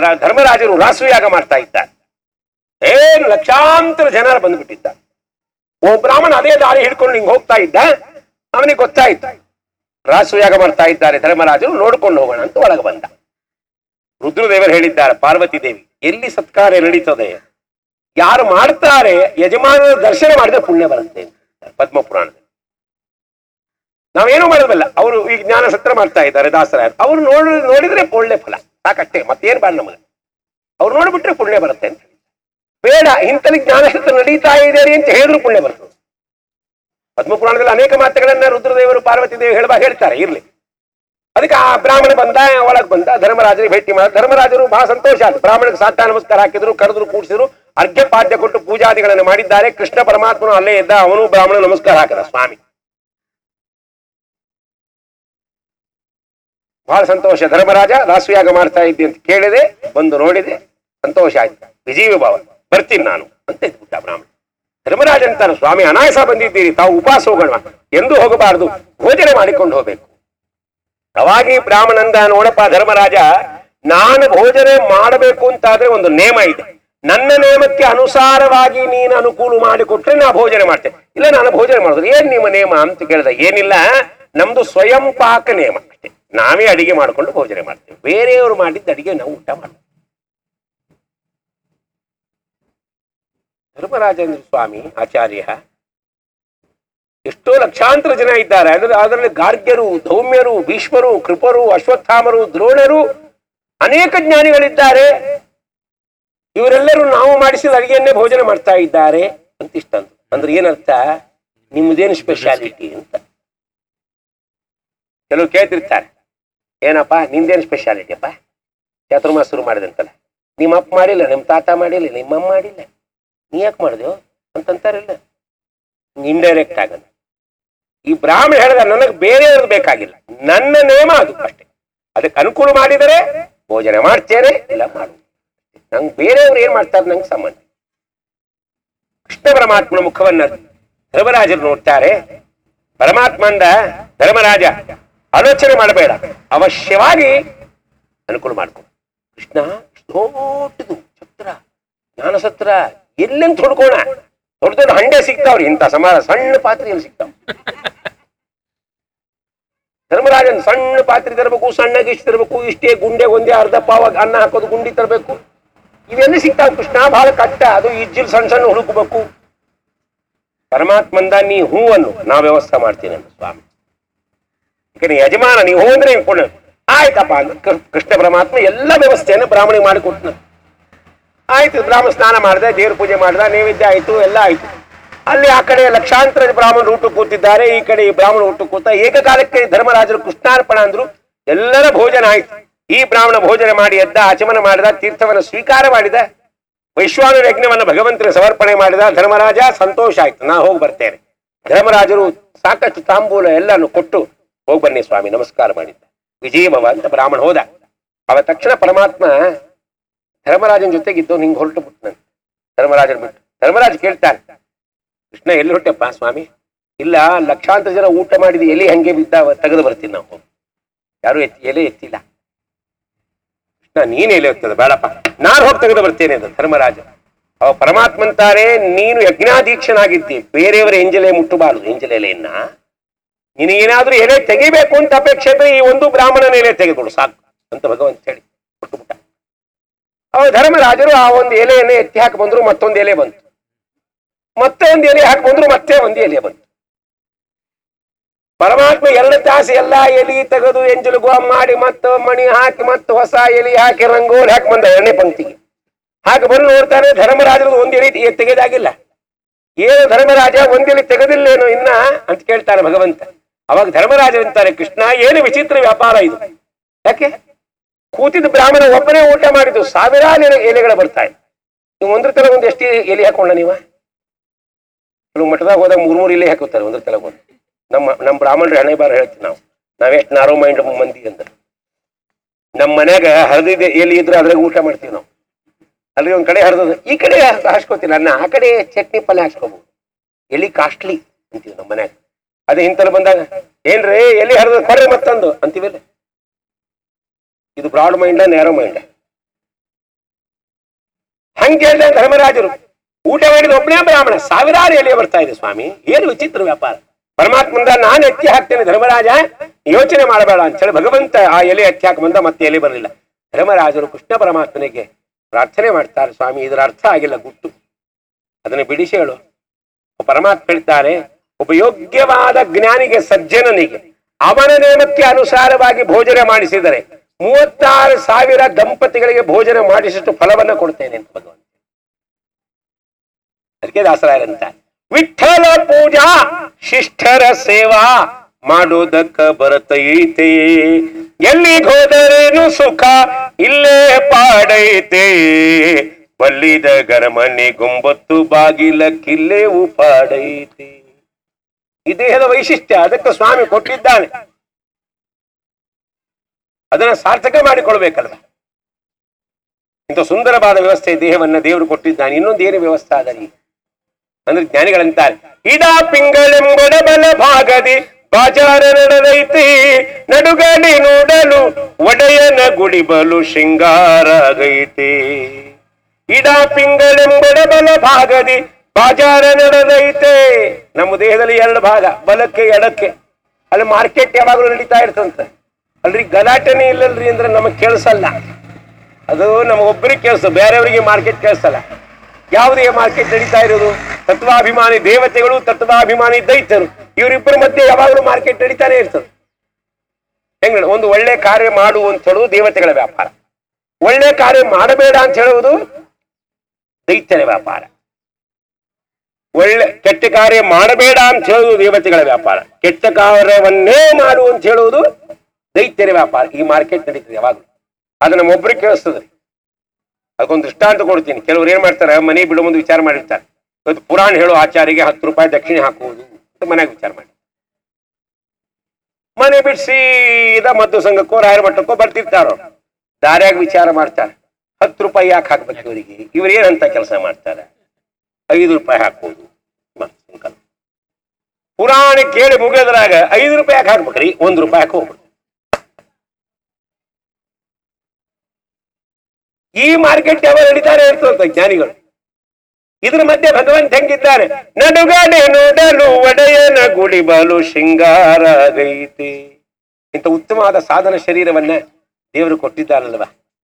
ಧರ್ಮರಾಜರು ರಾಸಯಾಗ ಮಾಡ್ತಾ ಇದ್ದಾರೆ. ಏನು ಲಕ್ಷಾಂತರ ಜನರು ಬಂದ್ಬಿಟ್ಟಿದ್ದಾರೆ. ಓ ಬ್ರಾಹ್ಮಣ ಅದೇ ದಾರಿ ಹಿಡ್ಕೊಂಡು ಹಿಂಗ್ ಹೋಗ್ತಾ ಇದ್ದ. ಅವನಿಗೆ ಗೊತ್ತಾಯ್ತು ರಾಸಯಾಗ ಮಾಡ್ತಾ ಇದ್ದಾರೆ ಧರ್ಮರಾಜರು, ನೋಡ್ಕೊಂಡು ಹೋಗೋಣ ಅಂತ ಒಳಗೆ ಬಂದ. ರುದ್ರದೇವರು ಹೇಳಿದ್ದಾರೆ ಪಾರ್ವತಿ ದೇವಿ, ಎಲ್ಲಿ ಸತ್ಕಾರ್ಯ ನಡೀತದೆ ಯಾರು ಮಾಡ್ತಾರೆ ಯಜಮಾನರ ದರ್ಶನ ಮಾಡಿದ್ರೆ ಪುಣ್ಯ ಬರುತ್ತೆ ಅಂತ ಪದ್ಮಪುರಾಣದಲ್ಲಿ. ನಾವೇನು ಮಾಡೋದಲ್ಲ. ಅವರು ಈಗ ಜ್ಞಾನ ಸತ್ರ ಮಾಡ್ತಾ ಇದ್ದಾರೆ ದಾಸರ, ಅವ್ರು ನೋಡ್ ನೋಡಿದ್ರೆ ಒಳ್ಳೆ ಫಲ ಸಾಕಷ್ಟೇ, ಮತ್ತೇನ್ ಬಾಳ ನಮಗೆ. ಅವ್ರು ನೋಡ್ಬಿಟ್ರೆ ಪುಣ್ಯ ಬರುತ್ತೆ ಅಂತ. ಬೇಡ ಇಂತಲ್ಲಿ ಜ್ಞಾನ ಸತ್ರ ನಡೀತಾ ಇದೆ ಅಂತ ಹೇಳಿದ್ರು ಪುಣ್ಯ ಬರ್ತದೆ. ಪದ್ಮಪುರಾಣದಲ್ಲಿ ಅನೇಕ ಮಾತುಗಳನ್ನ ರುದ್ರದೇವರು ಪಾರ್ವತಿ ದೇವಿ ಹೇಳುವಾಗ ಹೇಳ್ತಾರೆ. ಇರ್ಲಿ, ಅದಕ್ಕೆ ಆ ಬ್ರಾಹ್ಮಣ ಬಂದ, ಒಳಗ್ ಬಂದ, ಧರ್ಮರಾಜರಿಗೆ ಭೇಟಿ ಮಾಡ. ಧರ್ಮರಾಜರು ಬಹಳ ಸಂತೋಷ ಆಯ್ತು. ಬ್ರಾಹ್ಮಣಕ್ಕೆ ಸಾಷ್ಟಾಂಗ ನಮಸ್ಕಾರ ಹಾಕಿದ್ರು, ಕರೆದ್ರು, ಕೂಡಿಸಿದ್ರು, ಅರ್ಘ್ಯ ಪಾದ್ಯ ಕೊಟ್ಟು ಪೂಜಾದಿಗಳನ್ನು ಮಾಡಿದ್ದಾರೆ. ಕೃಷ್ಣ ಪರಮಾತ್ಮನು ಅಲ್ಲೇ ಇದ್ದ, ಅವನು ಬ್ರಾಹ್ಮಣ ನಮಸ್ಕಾರ ಹಾಕಿದ. ಸ್ವಾಮಿ ಬಹಳ ಸಂತೋಷ. ಧರ್ಮರಾಜ ರಾಸಯಾಗ ಮಾಡ್ತಾ ಇದ್ದೆ ಅಂತ ಕೇಳಿದೆ, ಬಂದು ನೋಡಿದೆ, ಸಂತೋಷ ಆಯ್ತು. ವಿಜೀವ ಭಾವ, ಬರ್ತೀನಿ ನಾನು ಅಂತ ಇದ್ಬಿಟ್ಟ ಬ್ರಾಹ್ಮಣ. ಧರ್ಮರಾಜ ಅಂತಾನೆ, ಸ್ವಾಮಿ ಅನಾಯಾಸ ಬಂದಿದ್ದೀರಿ, ತಾವು ಉಪವಾಸ ಹೋಗೋಣ, ಎಂದು ಹೋಗಬಾರದು, ಭೋಜನ ಮಾಡಿಕೊಂಡು ಹೋಗ್ಬೇಕು. ಅವಾಗಿ ಬ್ರಾಹ್ಮಣಂದ, ನೋಡಪ್ಪ ಧರ್ಮರಾಜ, ನಾನು ಭೋಜನ ಮಾಡಬೇಕು ಅಂತಾದ್ರೆ ಒಂದು ನೇಮ ಇದೆ. ನನ್ನ ನೇಮಕ್ಕೆ ಅನುಸಾರವಾಗಿ ನೀನು ಅನುಕೂಲ ಮಾಡಿಕೊಟ್ರೆ ನಾ ಭೋಜನ ಮಾಡ್ತೇನೆ, ಇಲ್ಲ ನಾನು ಭೋಜನ ಮಾಡಿದ್ರೆ ಏನ್ ನಿಮ್ಮ ನೇಮ ಅಂತ ಕೇಳಿದ. ಏನಿಲ್ಲ, ನಮ್ದು ಸ್ವಯಂ ಪಾಕ ನೇಮ ಅಷ್ಟೇ. ನಾವೇ ಅಡಿಗೆ ಮಾಡಿಕೊಂಡು ಭೋಜನ ಮಾಡ್ತೇವೆ, ಬೇರೆಯವರು ಮಾಡಿದ್ದ ಅಡಿಗೆ ನಾವು ಊಟ ಮಾಡ್ತೇವೆ. ಧರ್ಮರಾಜೇಂದ್ರ ಸ್ವಾಮಿ ಆಚಾರ್ಯ, ಎಷ್ಟೋ ಲಕ್ಷಾಂತರ ಜನ ಇದ್ದಾರೆ. ಅಂದ್ರೆ ಅದರಲ್ಲಿ ಗಾರ್ಗ್ಯರು, ಧೌಮ್ಯರು, ಭೀಷ್ಮರು, ಕೃಪರು, ಅಶ್ವತ್ಥಾಮರು, ದ್ರೋಣರು, ಅನೇಕ ಜ್ಞಾನಿಗಳಿದ್ದಾರೆ. ಇವರೆಲ್ಲರೂ ನಾವು ಮಾಡಿಸಿದ ಅಡಿಗೆಯನ್ನೇ ಭೋಜನ ಮಾಡ್ತಾ ಇದ್ದಾರೆ ಅಂತ ಇಷ್ಟಂತ. ಅಂದ್ರೆ ಏನರ್ಥ, ನಿಮ್ಮದೇನು ಸ್ಪೆಷಾಲಿಟಿ ಅಂತ. ಕೆಲವು ಕೇಳ್ತಿರ್ತಾರೆ, ಏನಪ್ಪ ನಿಂದೇನು ಸ್ಪೆಷಾಲಿಟಿ ಅಪ್ಪ, ಚಾತುರ್ಮಾಸ ಶುರು ಮಾಡಿದಂತಲ್ಲ, ನಿಮ್ಮ ಅಪ್ಪ ಮಾಡಿಲ್ಲ, ನಿಮ್ಮ ತಾತ ಮಾಡಿಲ್ಲ, ನಿಮ್ಮಮ್ಮ ಮಾಡಿಲ್ಲ, ನೀ ಯಾಕೆ ಮಾಡಿದೆವು ಅಂತಂತಾರಿಲ್ಲ. ಇಂಡೈರೆಕ್ಟ್ ಆಗಲ್ಲ. ಈ ಬ್ರಾಹ್ಮಣ ಹೇಳಿದ, ನನಗೆ ಬೇರೆಯವ್ರದ್ದು ಬೇಕಾಗಿಲ್ಲ, ನನ್ನ ನೇಮ ಅದು ಅಷ್ಟೇ. ಅದಕ್ಕೆ ಅನುಕೂಲ ಮಾಡಿದರೆ ಭೋಜನ ಮಾಡ್ತೇನೆ, ಇಲ್ಲ ಮಾಡು. ನಂಗೆ ಬೇರೆಯವ್ರು ಏನ್ ಮಾಡ್ತಾರೆ ನಂಗೆ ಸಂಬಂಧ. ಕೃಷ್ಣ ಪರಮಾತ್ಮನ ಮುಖವನ್ನ ಧರ್ಮರಾಜರು ನೋಡ್ತಾರೆ. ಪರಮಾತ್ಮಂದ, ಧರ್ಮರಾಜ ಆಲೋಚನೆ ಮಾಡಬೇಡ, ಅವಶ್ಯವಾಗಿ ಅನುಕೂಲ ಮಾಡ್ಕೊ. ಕೃಷ್ಣ ದೊಡ್ಡದು ಛತ್ರ, ಜ್ಞಾನಸತ್ರ, ಎಲ್ಲೆಂತ ಹುಡ್ಕೋಣ. ದೊಡ್ಡ ದೊಡ್ಡ ಹಂಡೆ ಸಿಗ್ತಾವ್ರಿ, ಇಂಥ ಸಮಾರ ಸಣ್ಣ ಪಾತ್ರೆಯಲ್ಲಿ ಸಿಗ್ತಾವ. ಧರ್ಮರಾಜನ್ ಸಣ್ಣ ಪಾತ್ರೆ ತರಬೇಕು, ಸಣ್ಣಗೆ ಇಷ್ಟು ತರಬೇಕು, ಇಷ್ಟೇ ಗುಂಡೆ ಒಂದೇ ಅರ್ಧ ಪಾವಾಗ ಅನ್ನ ಹಾಕೋದು ಗುಂಡಿ ತರಬೇಕು, ಇವೆಲ್ಲಿ ಸಿಗ್ತಾವ. ಕೃಷ್ಣ ಬಹಳ ಕಟ್ಟ, ಅದು ಇಜ್ಜಿಲ್ ಸಣ್ಣ ಸಣ್ಣ ಹುಡುಕಬೇಕು. ಪರಮಾತ್ಮಂದ ನೀ ಹೂವನ್ನು ನಾ ವ್ಯವಸ್ಥೆ ಮಾಡ್ತೀನಿ ಅಂತ ಸ್ವಾಮಿ. ಯಾಕಂದ್ರೆ ಯಜಮಾನ ನೀವು ಹೂ ಅಂದ್ರೆ ಕೊಡ, ಆಯ್ತಪ್ಪ ಅಂದ್ರೆ ಕೃಷ್ಣ ಪರಮಾತ್ಮ ಎಲ್ಲ ವ್ಯವಸ್ಥೆಯನ್ನು ಬ್ರಾಹ್ಮಣಿಗೆ ಮಾಡಿಕೊಟ್ನ. ಆಯ್ತು, ಬ್ರಾಹ್ಮಣ ಸ್ನಾನ ಮಾಡಿದೆ, ದೇವ್ರ ಪೂಜೆ ಮಾಡಿದ, ನೈವೇದ್ಯ ಆಯ್ತು, ಎಲ್ಲ ಆಯ್ತು. ಅಲ್ಲಿ ಆ ಕಡೆ ಲಕ್ಷಾಂತರ ಬ್ರಾಹ್ಮಣರು ಊಟ ಕೂತಿದ್ದಾರೆ, ಈ ಕಡೆ ಈ ಬ್ರಾಹ್ಮಣ ಊಟ ಕೂತ. ಏಕಕಾಲಕ್ಕೆ ಧರ್ಮರಾಜರು ಕೃಷ್ಣಾರ್ಪಣ ಅಂದ್ರು, ಎಲ್ಲರ ಭೋಜನ ಆಯ್ತು. ಈ ಬ್ರಾಹ್ಮಣ ಭೋಜನ ಮಾಡಿ ಎದ್ದ, ಆಚಮನ ಮಾಡಿದ, ತೀರ್ಥವನ್ನು ಸ್ವೀಕಾರ ಮಾಡಿದ, ವೈಶ್ವಾನರ ಯಜ್ಞವನ್ನು ಭಗವಂತನ ಸಮರ್ಪಣೆ ಮಾಡಿದ. ಧರ್ಮರಾಜ ಸಂತೋಷ ಆಯ್ತು, ನಾ ಹೋಗಿ ಬರ್ತೇನೆ. ಧರ್ಮರಾಜರು ಸಾಕಷ್ಟು ತಾಂಬೂಲ ಎಲ್ಲಾನು ಕೊಟ್ಟು, ಹೋಗಿ ಬನ್ನಿ ಸ್ವಾಮಿ ನಮಸ್ಕಾರ ಮಾಡಿದ್ದ. ವಿಜಯಭವ ಅಂತ ಬ್ರಾಹ್ಮಣ ಹೋದ. ಅವ ತಕ್ಷಣ ಪರಮಾತ್ಮ ಧರ್ಮರಾಜನ ಜೊತೆಗಿದ್ದು ಹಿಂಗೆ ಹೊರಟು ಬಿಟ್ಟು ನಾನು ಧರ್ಮರಾಜನ ಬಿಟ್ಟು. ಧರ್ಮರಾಜ ಕೇಳ್ತಾನೆ, ಕೃಷ್ಣ ಎಲ್ಲಿ ಹೊಟ್ಟೆಪ್ಪ ಸ್ವಾಮಿ? ಇಲ್ಲ, ಲಕ್ಷಾಂತರ ಜನ ಊಟ ಮಾಡಿದ ಎಲೆ ಹಂಗೆ ಬಿದ್ದ, ತೆಗೆದು ಬರ್ತೀನಿ ನಾವು. ಯಾರು ಎತ್ತಿ ಎಲೆ ಎತ್ತಿಲ್ಲ. ಕೃಷ್ಣ ನೀನ್ ಎಲೆ ಹೋಗ್ತದೆ, ಬೇಡಪ್ಪ ನಾನು ಹೋಗಿ ತೆಗೆದು ಬರ್ತೇನೆ ಅಂತ ಧರ್ಮರಾಜ. ಅವ ಪರಮಾತ್ಮಂತಾರೆ, ನೀನು ಯಜ್ಞಾಧೀಕ್ಷನಾಗಿದ್ದಿ, ಬೇರೆಯವರ ಎಂಜಲೆ ಮುಟ್ಟಬಾರದು. ಎಂಜಲೆ ಎಲೆಯನ್ನ ನಿನಗೇನಾದ್ರೂ ಎಲೆ ತೆಗಿಬೇಕು ಅಂತ ಅಪೇಕ್ಷೆ ಇದ್ರೆ ಈ ಒಂದು ಬ್ರಾಹ್ಮಣನ ಎಲೆ ತೆಗೆದುಕೊಡು ಸಾಕು ಅಂತ ಭಗವಂತ ಹೇಳಿ ಕೊಟ್ಟುಬಿಟ್ಟ. ಅವ ಧರ್ಮರಾಜರು ಆ ಒಂದು ಎಲೆಯನ್ನು ಎತ್ತಿ ಹಾಕಿ ಬಂದ್ರು, ಮತ್ತೊಂದು ಎಲೆ ಬಂತು. ಮತ್ತೆ ಒಂದು ಎಲೆ ಹಾಕಿ ಬಂದ್ರು, ಮತ್ತೆ ಒಂದು ಎಲೆ ಬಂತು. ಪರಮಾತ್ಮ ಎರಡು ತಾಸು ಎಲ್ಲಾ ಎಲಿ ತೆಗೆದು ಎಂಜಲು ಗೋ ಮಾಡಿ, ಮತ್ತು ಮಣಿ ಹಾಕಿ, ಮತ್ತು ಹೊಸ ಎಲಿ ಹಾಕಿ ರಂಗೋಲಿ ಹಾಕಿ ಬಂದ ಎರಡನೇ ಪಂಕ್ತಿಗೆ ಹಾಕಿ ಬಂದು ನೋಡ್ತಾನೆ, ಧರ್ಮರಾಜರು ಒಂದು ಎಲೆ ತೆಗೆದಾಗಿಲ್ಲ. ಏನು ಧರ್ಮರಾಜ ಒಂದು ಎಲೆ ತೆಗೆದಿಲ್ಲೇನು ಇನ್ನ ಅಂತ ಕೇಳ್ತಾನೆ ಭಗವಂತ. ಅವಾಗ ಧರ್ಮರಾಜ ಅಂತಾರೆ, ಕೃಷ್ಣ ಏನು ವಿಚಿತ್ರ ವ್ಯಾಪಾರ ಇದು. ಯಾಕೆ ಕೂತಿದ್ದ ಬ್ರಾಹ್ಮಣ ಒಬ್ಬನೇ ಊಟ ಮಾಡಿದ್ದು, ಸಾವಿರಾರು ಎಲೆಗಳು ಬರ್ತಾ ಇದೆ. ನೀವು ಒಂದ್ರ ತಲೆ ಒಂದು ಎಷ್ಟು ಎಲೆ ಹಾಕೊಂಡ ನೀವ? ಕೆಲವು ಮಠದಾಗ ಹೋದಾಗ ಮೂರ್ ಮೂರು ಎಲೆ ಹಾಕುತ್ತಾರೆ ಒಂದ್ರ ತಲೆ ಒಂದು. ನಮ್ಮ ನಮ್ಮ ಬ್ರಾಹ್ಮಣರು ಹಣೆ ಬಾರ ಹೇಳ್ತೀವಿ ನಾವು, ನಾವೆಷ್ಟು ನಾರೋ ಮೈಂಡ್ ಮಂದಿ ಅಂತ. ನಮ್ಮ ಮನ್ಯಾಗ ಹರಿದಿದ್ದ ಎಲೆ ಇದ್ರೆ ಅದ್ರಾಗ ಊಟ ಮಾಡ್ತೀವಿ ನಾವು. ಅಲ್ಲಿ ಒಂದ್ ಕಡೆ ಹರಿದ, ಈ ಕಡೆ ಹಾಸ್ಕೋತಿಲ್ಲ ಅನ್ನ, ಆ ಕಡೆ ಚಟ್ನಿ ಪಲ್ಯ ಹಾಕ್ಸ್ಕೋಬಹುದು. ಎಲಿ ಕಾಸ್ಟ್ಲಿ ಅಂತೀವಿ ನಮ್ಮ ಮನ್ಯಾಗ. ಅದೇ ಇಂತಲ್ಲಿ ಬಂದಾಗ ಏನ್ರಿ ಎಲ್ಲಿ ಹರಿದ ಕೊಡ್ರಿ ಮತ್ತೊಂದು ಅಂತೀವಿಲ್ಲ. ಇದು ಬ್ರಾಡ್ ಮೈಂಡ ನ್ಯಾರೋ ಮೈಂಡ? ಹಂಗೆ ಹೇಳಿದ ಧರ್ಮರಾಜರು. ಊಟ ಮಾಡಿದ ಒಬ್ಬನೇ ಬ್ರಾಹ್ಮಣ, ಸಾವಿರಾರು ಎಲೆ ಬರ್ತಾ ಇದೆ ಸ್ವಾಮಿ, ಏನು ವಿಚಿತ್ರ ವ್ಯಾಪಾರ. ಪರಮಾತ್ಮಂದ ನಾನು ಎತ್ತಿ ಹಾಕ್ತೇನೆ ಧರ್ಮರಾಜ, ಯೋಚನೆ ಮಾಡಬೇಡ ಅಂತ ಹೇಳಿ ಭಗವಂತ ಆ ಎಲೆ ಎತ್ತಿ ಹಾಕಿ ಬಂದ, ಮತ್ತೆ ಎಲೆ ಬರಲಿಲ್ಲ. ಧರ್ಮರಾಜರು ಕೃಷ್ಣ ಪರಮಾತ್ಮನಿಗೆ ಪ್ರಾರ್ಥನೆ ಮಾಡ್ತಾರೆ, ಸ್ವಾಮಿ ಇದರ ಅರ್ಥ ಆಗಿಲ್ಲ ಗುಟ್ಟು, ಅದನ್ನು ಬಿಡಿಸಿ ಹೇಳು. ಪರಮಾತ್ಮ ಹೇಳ್ತಾರೆ, ಒಬ್ಬ ಯೋಗ್ಯವಾದ ಜ್ಞಾನಿಗೆ ಸಜ್ಜನನಿಗೆ ಅವನ ನೇಮಕ್ಕೆ ಅನುಸಾರವಾಗಿ ಭೋಜನ ಮಾಡಿಸಿದರೆ ಮೂವತ್ತಾರು ಸಾವಿರ ದಂಪತಿಗಳಿಗೆ ಭೋಜನ ಮಾಡಿಸಿಷ್ಟು ಫಲವನ್ನ ಕೊಡ್ತೇನೆ ಅಂತ ಭಗವಂತ. ಅದಕ್ಕೆ ದಾಸರಾಯರಂತ ವಿಠ್ಠಲ ಪೂಜಾ ಶಿಷ್ಠರ ಸೇವಾ ಮಾಡೋದಕ್ಕ ಬರತೈತೆ, ಎಲ್ಲಿಗೋದರೇನು ಸುಖ ಇಲ್ಲೇ ಪಾಡೈತೆ, ಬಲ್ಲಿದ ಗರಮನೆ ಗುಂಬತ್ತು ಬಾಗಿಲ ಕಿಲ್ಲೆ ಉಪಾಡೈತೆ. ಈ ದೇಹದ ವೈಶಿಷ್ಟ್ಯ, ಅದಕ್ಕೆ ಸ್ವಾಮಿ ಕೊಟ್ಟಿದ್ದಾನೆ, ಅದನ್ನ ಸಾರ್ಥಕ ಮಾಡಿಕೊಳ್ಬೇಕಲ್ವ. ಇಂಥ ಸುಂದರವಾದ ವ್ಯವಸ್ಥೆ ದೇಹವನ್ನ ದೇವರು ಕೊಟ್ಟಿದ್ದಾನೆ. ಇನ್ನೊಂದು ಏನು ವ್ಯವಸ್ಥೆ ಅದರಿ ಅಂದ್ರೆ ಜ್ಞಾನಿಗಳಂತಾರೆ, ಇಡಾ ಪಿಂಗಳೆಂಬೊಡ ಬಲ ಭಾಗದಿ ಬಾಜಾರ ನಡೆದೈತಿ, ನಡುಗಡಿ ನೋಡಲು ಒಡೆಯನ ಗುಡಿಬಲು ಶೃಂಗಾರಾಗೈತಿ. ಇಡಾ ಪಿಂಗಳೆಂಬೊಡ ಬಲ ಭಾಗದಿ ಬಾಜಾರ ನಡೆದೈತೆ. ನಮ್ಮ ದೇಹದಲ್ಲಿ ಎರಡು ಭಾಗ, ಬಲಕ್ಕೆ ಎಡಕ್ಕೆ. ಅಲ್ಲಿ ಮಾರ್ಕೆಟ್ ಯಾವಾಗಲೂ ನಡೀತಾ ಇರ್ತಂತೆ. ಅಲ್ರಿ ಗಲಾಟೆನೇ ಇಲ್ಲಲ್ರಿ ಅಂದ್ರೆ ನಮಗ್ ಕೇಳಿಸಲ್ಲ, ಅದು ನಮಗೊಬ್ಬರಿಗೆ ಕೇಳಿಸ, ಬೇರೆಯವರಿಗೆ ಮಾರ್ಕೆಟ್ ಕೇಳಿಸಲ್ಲ. ಯಾವುದೇ ಮಾರ್ಕೆಟ್ ನಡೀತಾ ಇರೋದು? ತತ್ವಾಭಿಮಾನಿ ದೇವತೆಗಳು, ತತ್ವಾಭಿಮಾನಿ ದೈತ್ಯರು, ಇವರಿಬ್ಬರ ಮಧ್ಯೆ ಯಾವಾಗಲೂ ಮಾರ್ಕೆಟ್ ನಡೀತಾನೆ ಇರ್ತದೆ. ಹೆಂಗ ಒಂದು ಒಳ್ಳೆ ಕಾರ್ಯ ಮಾಡು ಅಂತ ಹೇಳುವುದು ದೇವತೆಗಳ ವ್ಯಾಪಾರ, ಒಳ್ಳೆ ಕಾರ್ಯ ಮಾಡಬೇಡ ಅಂತ ಹೇಳುವುದು ದೈತ್ಯರ ವ್ಯಾಪಾರ. ಒಳ್ಳೆ ಕೆಟ್ಟ ಕಾರ್ಯ ಮಾಡಬೇಡ ಅಂತ ಹೇಳುವುದು ದೇವತೆಗಳ ವ್ಯಾಪಾರ, ಕೆಟ್ಟ ಕಾರ್ಯವನ್ನೇ ಮಾಡು ಅಂತ ಹೇಳುವುದು ದೈತ್ಯರ ವ್ಯಾಪಾರ. ಈ ಮಾರ್ಕೆಟ್ ನಡೀತದೆ ಯಾವಾಗಲೂ, ಅದು ನಮ್ಮೊಬ್ಬರಿಗೆ ಕೇಳಿಸ್ತದೆ. ಅದಕ್ಕೊಂದು ದೃಷ್ಟಾಂತ ಕೊಡ್ತೀನಿ. ಕೆಲವರು ಏನ್ ಮಾಡ್ತಾರೆ, ಮನೆ ಬಿಡೋ ಮುಂದೆ ವಿಚಾರ ಮಾಡಿರ್ತಾರೆ, ಇವತ್ತು ಪುರಾಣ ಹೇಳೋ ಆಚಾರಿಗೆ ಹತ್ತು ರೂಪಾಯಿ ದಕ್ಷಿಣೆ ಹಾಕುವುದು ಅಂತ ಮನೆಯಾಗ ವಿಚಾರ ಮಾಡಿ ಮನೆ ಬಿಡಿಸಿ ಇದ ಮದ್ದು ಸಂಘಕ್ಕೋ ರಾಯರ ಮಠಕ್ಕೋ ಬರ್ತಿರ್ತಾರೋ, ದಾರ್ಯಾಗ ವಿಚಾರ ಮಾಡ್ತಾರೆ, ಹತ್ತು ರೂಪಾಯಿ ಯಾಕೆ ಹಾಕ್ಬೇಕು ಇವರಿಗೆ, ಇವ್ರು ಏನಂತ ಕೆಲಸ ಮಾಡ್ತಾರೆ, ಐದು ರೂಪಾಯಿ ಹಾಕುವುದು. ಪುರಾಣ ಕೇಳಿ ಮುಗಿದ್ರಾಗ ಐದು ರೂಪಾಯಿ ಯಾಕೆ ಹಾಕ್ಬೇಕ್ರಿ, ಒಂದು ರೂಪಾಯಿ ಹಾಕಿ ಹೋಗ್ಬಿಡ್ತು. ಈ ಮಾರ್ಕೆಟ್ ಯಾವಾಗ ನಡೀತಾರೆ ಇರ್ತಂತ ಜ್ಞಾನಿಗಳು. ಇದ್ರ ಮಧ್ಯೆ ಭಗವಂತ ಹೆಂಗಿದ್ದಾರೆ, ನಡುಗಡೆ ನೋಡಲು ಒಡೆಯನ ಗುಡಿ ಬಲು ಶೃಂಗಾರಾಗೈತಿ. ಇಂಥ ಉತ್ತಮವಾದ ಸಾಧನ ಶರೀರವನ್ನ ದೇವರು ಕೊಟ್ಟಿದ್ದಾರಲ್ವ.